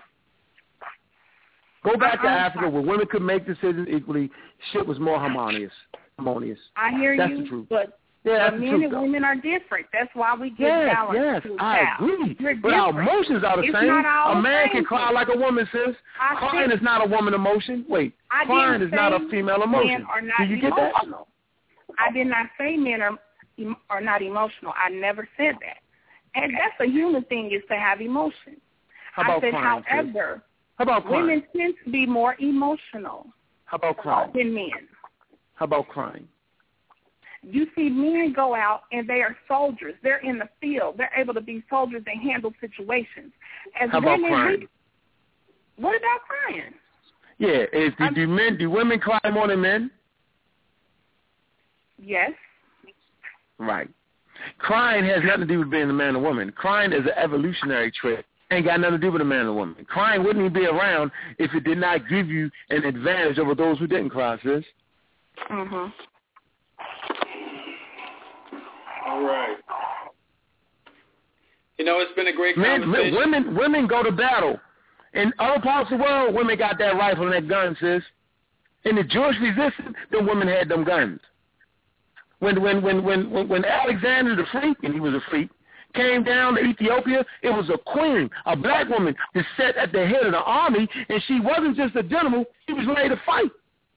Go back to Africa where women could make decisions equally. Shit was more harmonious. I hear that's you, the truth. But men and women are different. That's why we get balance. Yes, I agree. You're but our emotions are the same. A man can cry like a woman, sis. Crying is not a woman emotion. Wait, crying is not a female emotion. Men are not Do you get emotional. that? I did not say men are not emotional. I never said that. And that's a human thing, is to have emotion. How about I said, crying, however, sis? How about crying? Women tend to be more emotional. How about crying? Than men. How about crying? You see men go out and they are soldiers. They're in the field. They're able to be soldiers and handle situations. As How about women, crying? What about crying? Yeah, do women cry more than men? Yes. Right. Crying has nothing to do with being a man or woman. Crying is an evolutionary trait. Ain't got nothing to do with a man or woman. Crying wouldn't even be around if it did not give you an advantage over those who didn't cry, sis. Mhm. All right. You know, it's been a great conversation. Women go to battle. In other parts of the world, women got that rifle and that gun, sis. In the Jewish resistance, the women had them guns. When Alexander the Freak, and he was a freak, came down to Ethiopia, it was a queen, a black woman, that sat at the head of the army, and she wasn't just a general, she was ready to fight.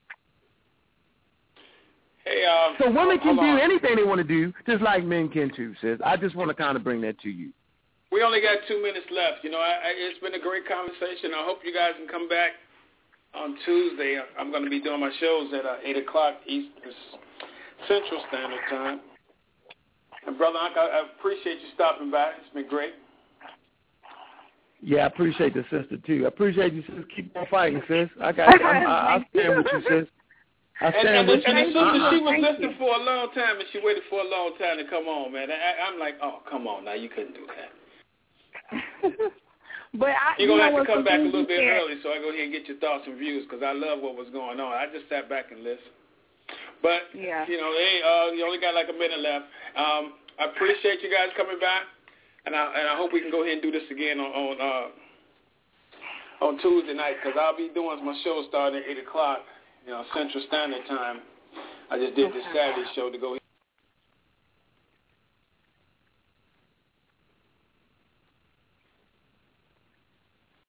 Hey, so women can do anything they want to do, just like men can too, sis. I just want to kind of bring that to you. We only got 2 minutes left. You know, it's been a great conversation. I hope you guys can come back on Tuesday. I'm going to be doing my shows at 8 o'clock East Central Standard Time. And Brother Unc, I appreciate you stopping by. It's been great. Yeah, I appreciate the sister, too. I appreciate you, sis. Keep on fighting, sis. I stand with you, sis. I stand with you. And the sister, she was listening for a long time, and she waited for a long time to come on, man. I'm like, oh, come on now. You couldn't do that. But you're going to have to come back a little bit early so I go ahead and get your thoughts and views because I love what was going on. I just sat back and listened. But, you know, hey, you only got like a minute left. I appreciate you guys coming back, and I hope we can go ahead and do this again on Tuesday night because I'll be doing my show starting at 8 o'clock, Central Standard Time. I just did this Saturday show to go ahead